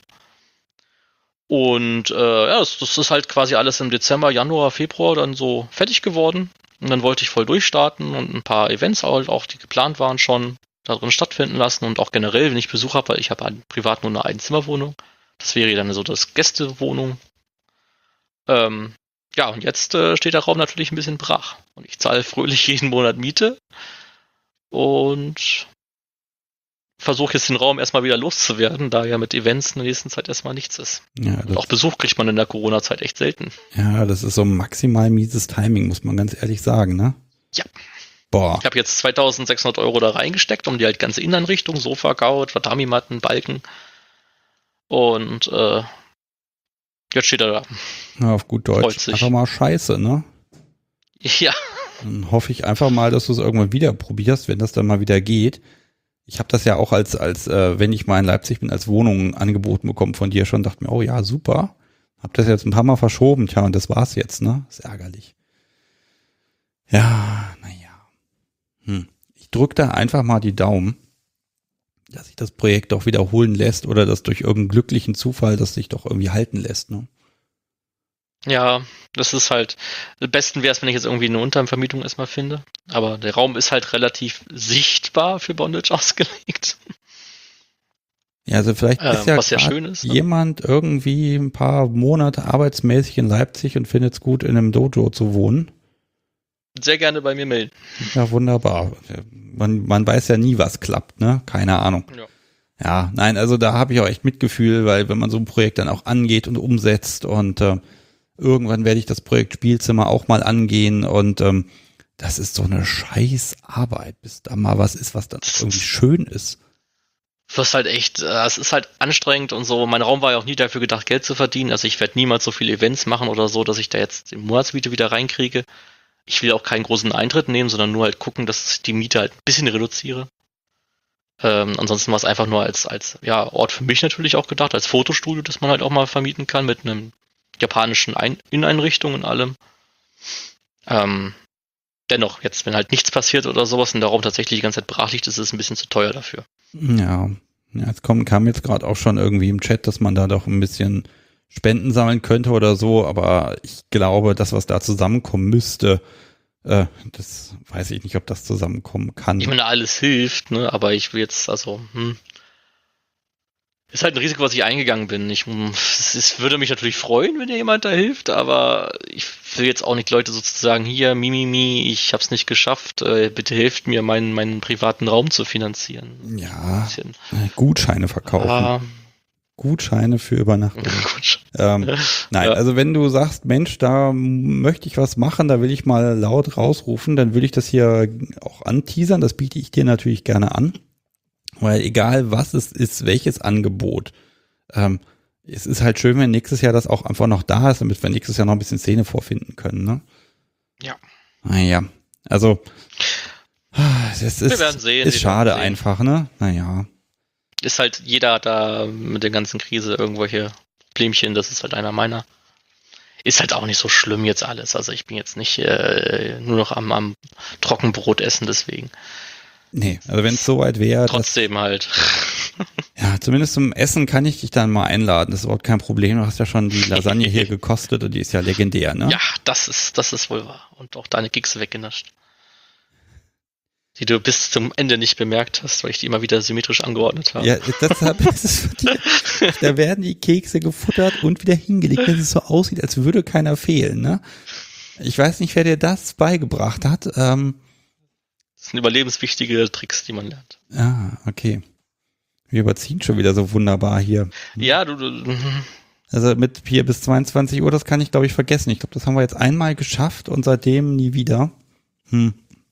Und äh, ja, das, das ist halt quasi alles im Dezember, Januar, Februar dann so fertig geworden. Und dann wollte ich voll durchstarten und ein paar Events halt auch, die geplant waren, schon da drin stattfinden lassen. Und auch generell, wenn ich Besuch habe, weil ich habe halt privat nur eine Einzimmerwohnung. Das wäre dann so das Gästewohnung. Ähm, ja, und jetzt äh, steht der Raum natürlich ein bisschen brach. Und ich zahle fröhlich jeden Monat Miete. Und versuche jetzt den Raum erstmal wieder loszuwerden, da ja mit Events in der nächsten Zeit erstmal nichts ist. Ja, Und das, auch Besuch kriegt man in der Corona-Zeit echt selten. ja, das ist so maximal mieses Timing, muss man ganz ehrlich sagen, ne? Ja. Boah. Ich habe jetzt zweitausendsechshundert Euro da reingesteckt, um die halt ganze Inneneinrichtung, Sofa, Couch, Tatami-Matten, Balken. Und äh, jetzt steht er da. Na, auf gut Freut Deutsch. sich. Einfach mal scheiße, ne? Ja, Dann hoffe ich einfach mal, dass du es irgendwann wieder probierst, wenn das dann mal wieder geht. Ich habe das ja auch als, als äh, wenn ich mal in Leipzig bin, als Wohnung angeboten bekommen von dir schon, dachte mir, oh ja, super. Hab das jetzt ein paar Mal verschoben, tja, und das war's jetzt, ne? Ist ärgerlich. Ja, naja. Hm. Ich drück da einfach mal die Daumen, dass sich das Projekt doch wiederholen lässt oder dass durch irgendeinen glücklichen Zufall das sich doch irgendwie halten lässt, ne? ja, das ist halt, am besten wäre es, wenn ich jetzt irgendwie eine Untervermietung erstmal finde. Aber der Raum ist halt relativ sichtbar für Bondage ausgelegt. Ja, also vielleicht Äh, ist ja, was ja grad schön ist, ne? jemand irgendwie ein paar Monate arbeitsmäßig in Leipzig und findet es gut, in einem Dojo zu wohnen. Sehr gerne bei mir melden. Ja, wunderbar. Man, man weiß ja nie, was klappt, ne? Keine Ahnung. Ja. Ja, nein, also da habe ich auch echt Mitgefühl, weil wenn man so ein Projekt dann auch angeht und umsetzt und äh, irgendwann werde ich das Projekt Spielzimmer auch mal angehen und ähm, das ist so eine scheiß Arbeit, bis da mal was ist, was dann irgendwie schön ist. Das ist halt echt, äh, es ist halt anstrengend und so. Mein Raum war ja auch nie dafür gedacht, Geld zu verdienen. Also ich werde niemals so viele Events machen oder so, dass ich da jetzt die Monatsmiete wieder reinkriege. Ich will auch keinen großen Eintritt nehmen, sondern nur halt gucken, dass ich die Miete halt ein bisschen reduziere. Ähm, ansonsten war es einfach nur als, als ja, Ort für mich natürlich auch gedacht, als Fotostudio, das man halt auch mal vermieten kann mit einem japanischen Ein- Inneneinrichtung und allem. Ähm, dennoch, jetzt, wenn halt nichts passiert oder sowas und der Raum tatsächlich die ganze Zeit brach liegt, ist es ein bisschen zu teuer dafür. Ja, ja es kommt, kam jetzt gerade auch schon irgendwie im Chat, dass man da doch ein bisschen Spenden sammeln könnte oder so, aber ich glaube, das, was da zusammenkommen müsste, äh, das weiß ich nicht, ob das zusammenkommen kann. Ich meine, alles hilft, ne, aber ich will jetzt, also, hm. Ist halt ein Risiko, was ich eingegangen bin. Ich, es, es würde mich natürlich freuen, wenn dir jemand da hilft, aber ich will jetzt auch nicht Leute sozusagen hier, Mimimi, mi, mi, ich hab's nicht geschafft, äh, bitte hilft mir, meinen, meinen privaten Raum zu finanzieren. Ja, Gutscheine verkaufen. Ah. Gutscheine für Übernachtung. ähm, nein, ja. Also wenn du sagst, Mensch, da möchte ich was machen, da will ich mal laut rausrufen, dann würde ich das hier auch anteasern, das biete ich dir natürlich gerne an. Weil egal was es ist, welches Angebot, ähm, es ist halt schön, wenn nächstes Jahr das auch einfach noch da ist, damit wir nächstes Jahr noch ein bisschen Szene vorfinden können, ne? Ja. Naja, also es ist, wir werden sehen, ist schade sehen. Einfach, ne? Naja. Ist halt, jeder hat da mit der ganzen Krise irgendwelche Problemchen, das ist halt einer meiner. Ist halt auch nicht so schlimm jetzt alles, also ich bin jetzt nicht äh, nur noch am, am Trockenbrot essen, deswegen. Nee, also wenn es soweit wäre. Trotzdem dass, halt. Ja, zumindest zum Essen kann ich dich dann mal einladen. Das ist überhaupt kein Problem. Du hast ja schon die Lasagne hier gekostet und die ist ja legendär, ne? Ja, das ist, das ist wohl wahr. Und auch deine Kekse weggenascht. Die du bis zum Ende nicht bemerkt hast, weil ich die immer wieder symmetrisch angeordnet habe. Ja, deshalb ist es für die, da werden die Kekse gefuttert und wieder hingelegt, dass es so aussieht, als würde keiner fehlen, ne? Ich weiß nicht, wer dir das beigebracht hat. Ähm, Das sind überlebenswichtige Tricks, die man lernt. Ah, okay. Wir überziehen schon wieder so wunderbar hier. Ja, du, du. Also mit hier bis zweiundzwanzig Uhr, das kann ich, glaube ich, vergessen. Ich glaube, das haben wir jetzt einmal geschafft und seitdem nie wieder. Hm.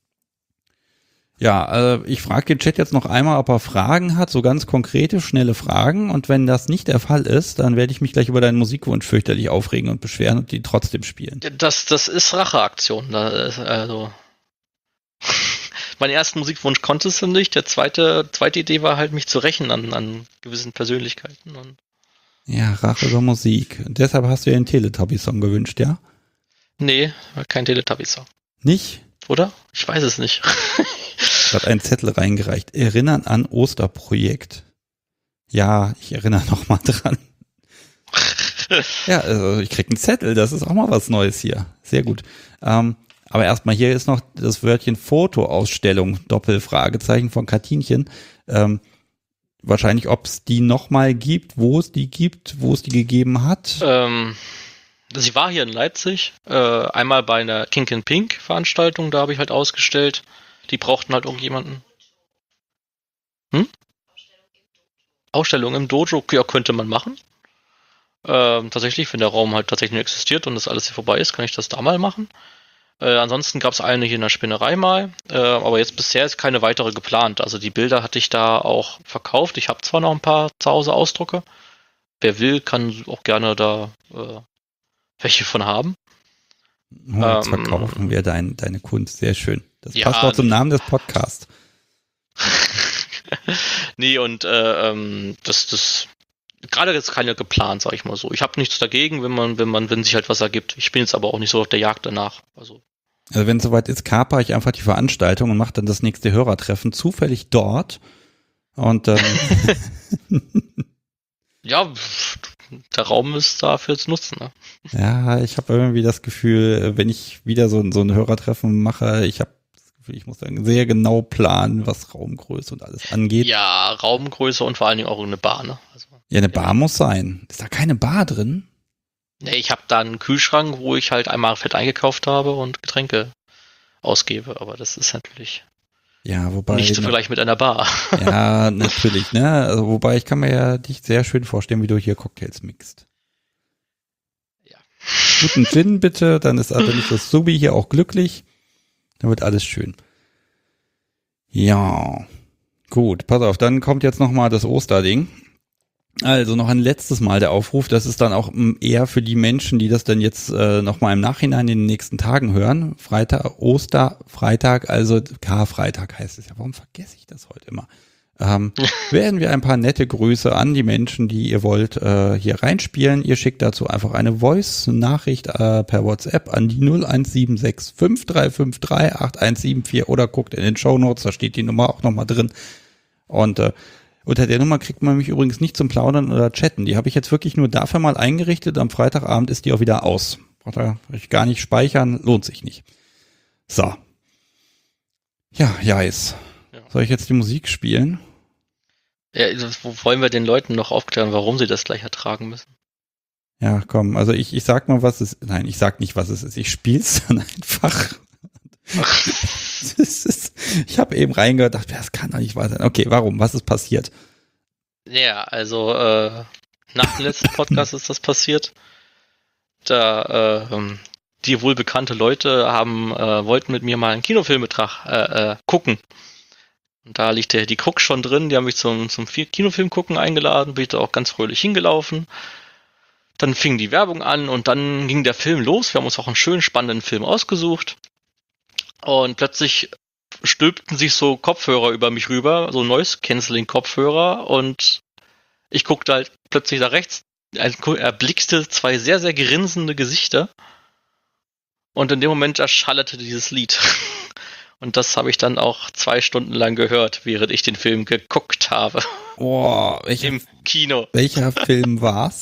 Ja, äh, ich frage den Chat jetzt noch einmal, ob er Fragen hat, so ganz konkrete, schnelle Fragen. Und wenn das nicht der Fall ist, dann werde ich mich gleich über deinen Musikwunsch fürchterlich aufregen und beschweren und die trotzdem spielen. Das, das ist Racheaktion. Das ist, also meinen ersten Musikwunsch konntest du nicht. Der zweite, zweite Idee war halt, mich zu rächen an, an gewissen Persönlichkeiten. Und ja, Rache über Musik. Und deshalb hast du dir einen Teletubby-Song gewünscht, ja? Nee, kein Teletubby-Song. Nicht? Oder? Ich weiß es nicht. Hat einen Zettel reingereicht. Erinnern an Osterprojekt. Ja, ich erinnere noch mal dran. Ja, also ich krieg einen Zettel. Das ist auch mal was Neues hier. Sehr gut. Ähm, aber erstmal hier ist noch das Wörtchen Fotoausstellung, Doppelfragezeichen von Katinchen. Ähm, wahrscheinlich, ob es die nochmal gibt, wo es die gibt, wo es die gegeben hat. Ähm, sie war hier in Leipzig, äh, einmal bei einer Kink and Pink Veranstaltung, da habe ich halt ausgestellt. Die brauchten halt irgendjemanden. Hm? Ausstellung im Dojo, ja, könnte man machen. Ähm, tatsächlich, wenn der Raum halt tatsächlich nur existiert und das alles hier vorbei ist, kann ich das da mal machen. Äh, ansonsten gab es eine hier in der Spinnerei mal, äh, aber jetzt bisher ist keine weitere geplant. Also die Bilder hatte ich da auch verkauft. Ich habe zwar noch ein paar zu Hause Ausdrucke. Wer will, kann auch gerne da äh, welche von haben. Oh, jetzt ähm, verkaufen wir dein, deine Kunst, sehr schön. Das ja, passt auch zum Namen des Podcasts. Nee, und äh, ähm, das, das gerade jetzt keine geplant, sag ich mal so. Ich habe nichts dagegen, wenn man, wenn man, wenn sich halt was ergibt. Ich bin jetzt aber auch nicht so auf der Jagd danach. Also, also wenn es soweit ist, kaper ich einfach die Veranstaltung und mache dann das nächste Hörertreffen zufällig dort. Und ähm, ja, der Raum ist dafür zu nutzen. Ne? Ja, ich habe irgendwie das Gefühl, wenn ich wieder so, so ein Hörertreffen mache, ich habe ich muss dann sehr genau planen, was Raumgröße und alles angeht. Ja, Raumgröße und vor allen Dingen auch eine Bar, ne? Also, ja, eine Bar ja. muss sein. Ist da keine Bar drin? Nee, ich habe da einen Kühlschrank, wo ich halt einmal fett eingekauft habe und Getränke ausgebe, aber das ist natürlich ja, wobei, nicht zu vergleichen mit einer Bar. Ja, natürlich, ne? Also, wobei ich kann mir ja dich sehr schön vorstellen, wie du hier Cocktails mixt. Ja. Guten Gin bitte, dann ist also nicht das Subi hier auch glücklich. Dann wird alles schön. Ja, gut, pass auf, dann kommt jetzt nochmal das Osterding. Also noch ein letztes Mal der Aufruf, das ist dann auch eher für die Menschen, die das dann jetzt äh, nochmal im Nachhinein in den nächsten Tagen hören. Freitag, Osterfreitag, also Karfreitag heißt es ja. Warum vergesse ich das heute immer? ähm, werden wir ein paar nette Grüße an die Menschen, die ihr wollt, äh, hier reinspielen. Ihr schickt dazu einfach eine Voice-Nachricht äh, per WhatsApp an die null eins sieben sechs fünf drei fünf drei acht eins sieben vier oder guckt in den Shownotes, da steht die Nummer auch nochmal drin. Und äh, unter der Nummer kriegt man mich übrigens nicht zum Plaudern oder Chatten. Die habe ich jetzt wirklich nur dafür mal eingerichtet. Am Freitagabend ist die auch wieder aus. Braucht ihr euch gar nicht speichern, lohnt sich nicht. So. Ja, Jais. Ja. Soll ich jetzt die Musik spielen? Ja, wo wollen wir den Leuten noch aufklären, warum sie das gleich ertragen müssen? Ja, komm, also ich, ich sag mal, was es ist. Nein, ich sag nicht, was es ist. Ich spiel's dann einfach. Das ist, ich habe eben reingehört, dachte, das kann doch nicht wahr sein. Okay, warum? Was ist passiert? Ja, also äh, nach dem letzten Podcast ist das passiert. Da äh, die wohlbekannte Leute haben äh, wollten mit mir mal einen Kinofilmbetrag äh, äh, gucken. Und da liegt der, die Krux schon drin. Die haben mich zum, zum Kinofilm gucken eingeladen. Bin ich da auch ganz fröhlich hingelaufen. Dann fing die Werbung an und dann ging der Film los. Wir haben uns auch einen schönen, spannenden Film ausgesucht. Und plötzlich stülpten sich so Kopfhörer über mich rüber, so Noise-Canceling-Kopfhörer. Und ich guckte halt plötzlich da rechts, erblickte zwei sehr, sehr grinsende Gesichter. Und in dem Moment erschallerte dieses Lied. Und das habe ich dann auch zwei Stunden lang gehört, während ich den Film geguckt habe. Boah, welcher, im Kino. Welcher Film war's?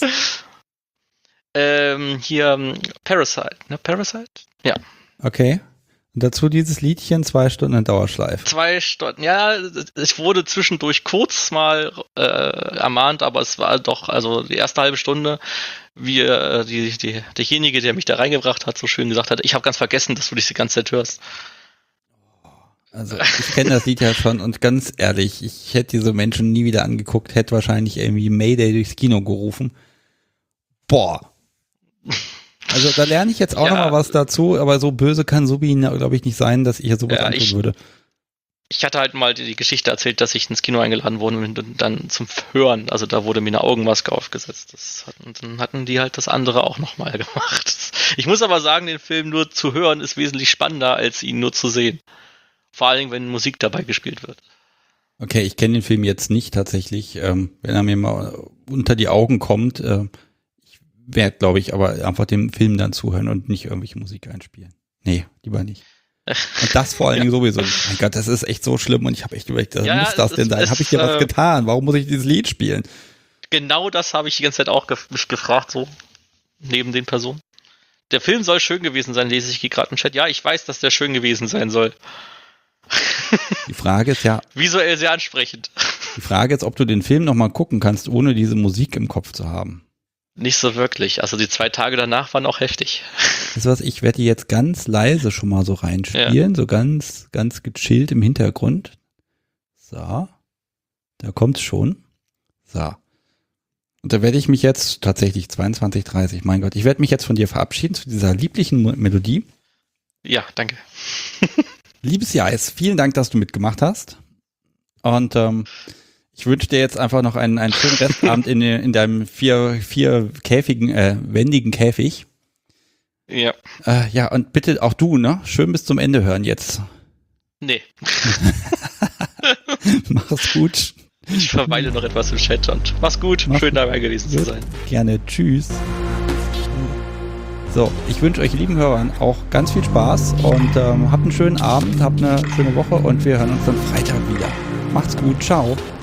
ähm, hier Parasite, ne? Parasite? Ja. Okay. Und dazu dieses Liedchen, zwei Stunden in Dauerschleife. Zwei Stunden, ja, ich wurde zwischendurch kurz mal äh, ermahnt, aber es war doch, also die erste halbe Stunde, wie äh, die, die, derjenige, der mich da reingebracht hat, so schön gesagt hat, ich habe ganz vergessen, dass du dich die ganze Zeit hörst. Also ich kenne das Lied ja schon und ganz ehrlich, ich hätte diese Menschen nie wieder angeguckt, hätte wahrscheinlich irgendwie Mayday durchs Kino gerufen. Boah. Also da lerne ich jetzt auch ja, noch mal was dazu, aber so böse kann Subi, glaube ich, nicht sein, dass ich jetzt sowas ja, antun ich, würde. Ich hatte halt mal die Geschichte erzählt, dass ich ins Kino eingeladen wurde und dann zum Hören, also da wurde mir eine Augenmaske aufgesetzt. Das hat, und dann hatten die halt das andere auch nochmal gemacht. Ich muss aber sagen, den Film nur zu hören ist wesentlich spannender, als ihn nur zu sehen. Vor allen Dingen, wenn Musik dabei gespielt wird. Okay, ich kenne den Film jetzt nicht tatsächlich. Ähm, wenn er mir mal unter die Augen kommt, äh, ich werde, glaube ich, aber einfach dem Film dann zuhören und nicht irgendwelche Musik einspielen. Nee, lieber nicht. Und das vor allen Dingen ja. sowieso nicht. Mein Gott, das ist echt so schlimm und ich habe echt überlegt, was ja, muss das denn sein? Habe ich dir was äh, getan? Warum muss ich dieses Lied spielen? Genau das habe ich die ganze Zeit auch ge- mich gefragt, so neben den Personen. Der Film soll schön gewesen sein, lese ich gerade im Chat. Ja, ich weiß, dass der schön gewesen sein soll. Die Frage ist ja... Visuell sehr ansprechend. Die Frage ist, ob du den Film nochmal gucken kannst, ohne diese Musik im Kopf zu haben. Nicht so wirklich. Also die zwei Tage danach waren auch heftig. Das ist was, ich werde die jetzt ganz leise schon mal so reinspielen, ja. so ganz, ganz gechillt im Hintergrund. So. Da kommt's schon. So. Und da werde ich mich jetzt tatsächlich zweiundzwanzig dreißig, mein Gott, ich werde mich jetzt von dir verabschieden zu dieser lieblichen Melodie. Ja, danke. Liebes Jais, vielen Dank, dass du mitgemacht hast. Und ähm, ich wünsche dir jetzt einfach noch einen, einen schönen Restabend in, in deinem vier, vier käfigen, äh, wendigen Käfig. Ja. Äh, ja, und bitte auch du, ne? Schön bis zum Ende hören jetzt. Nee. Mach's gut. Ich verweile noch etwas im Chat und mach's gut. Mach's Schön dabei gewesen gut. zu sein. Gerne. Tschüss. So, ich wünsche euch lieben Hörern auch ganz viel Spaß und ähm, habt einen schönen Abend, habt eine schöne Woche und wir hören uns dann Freitag wieder. Macht's gut. Ciao.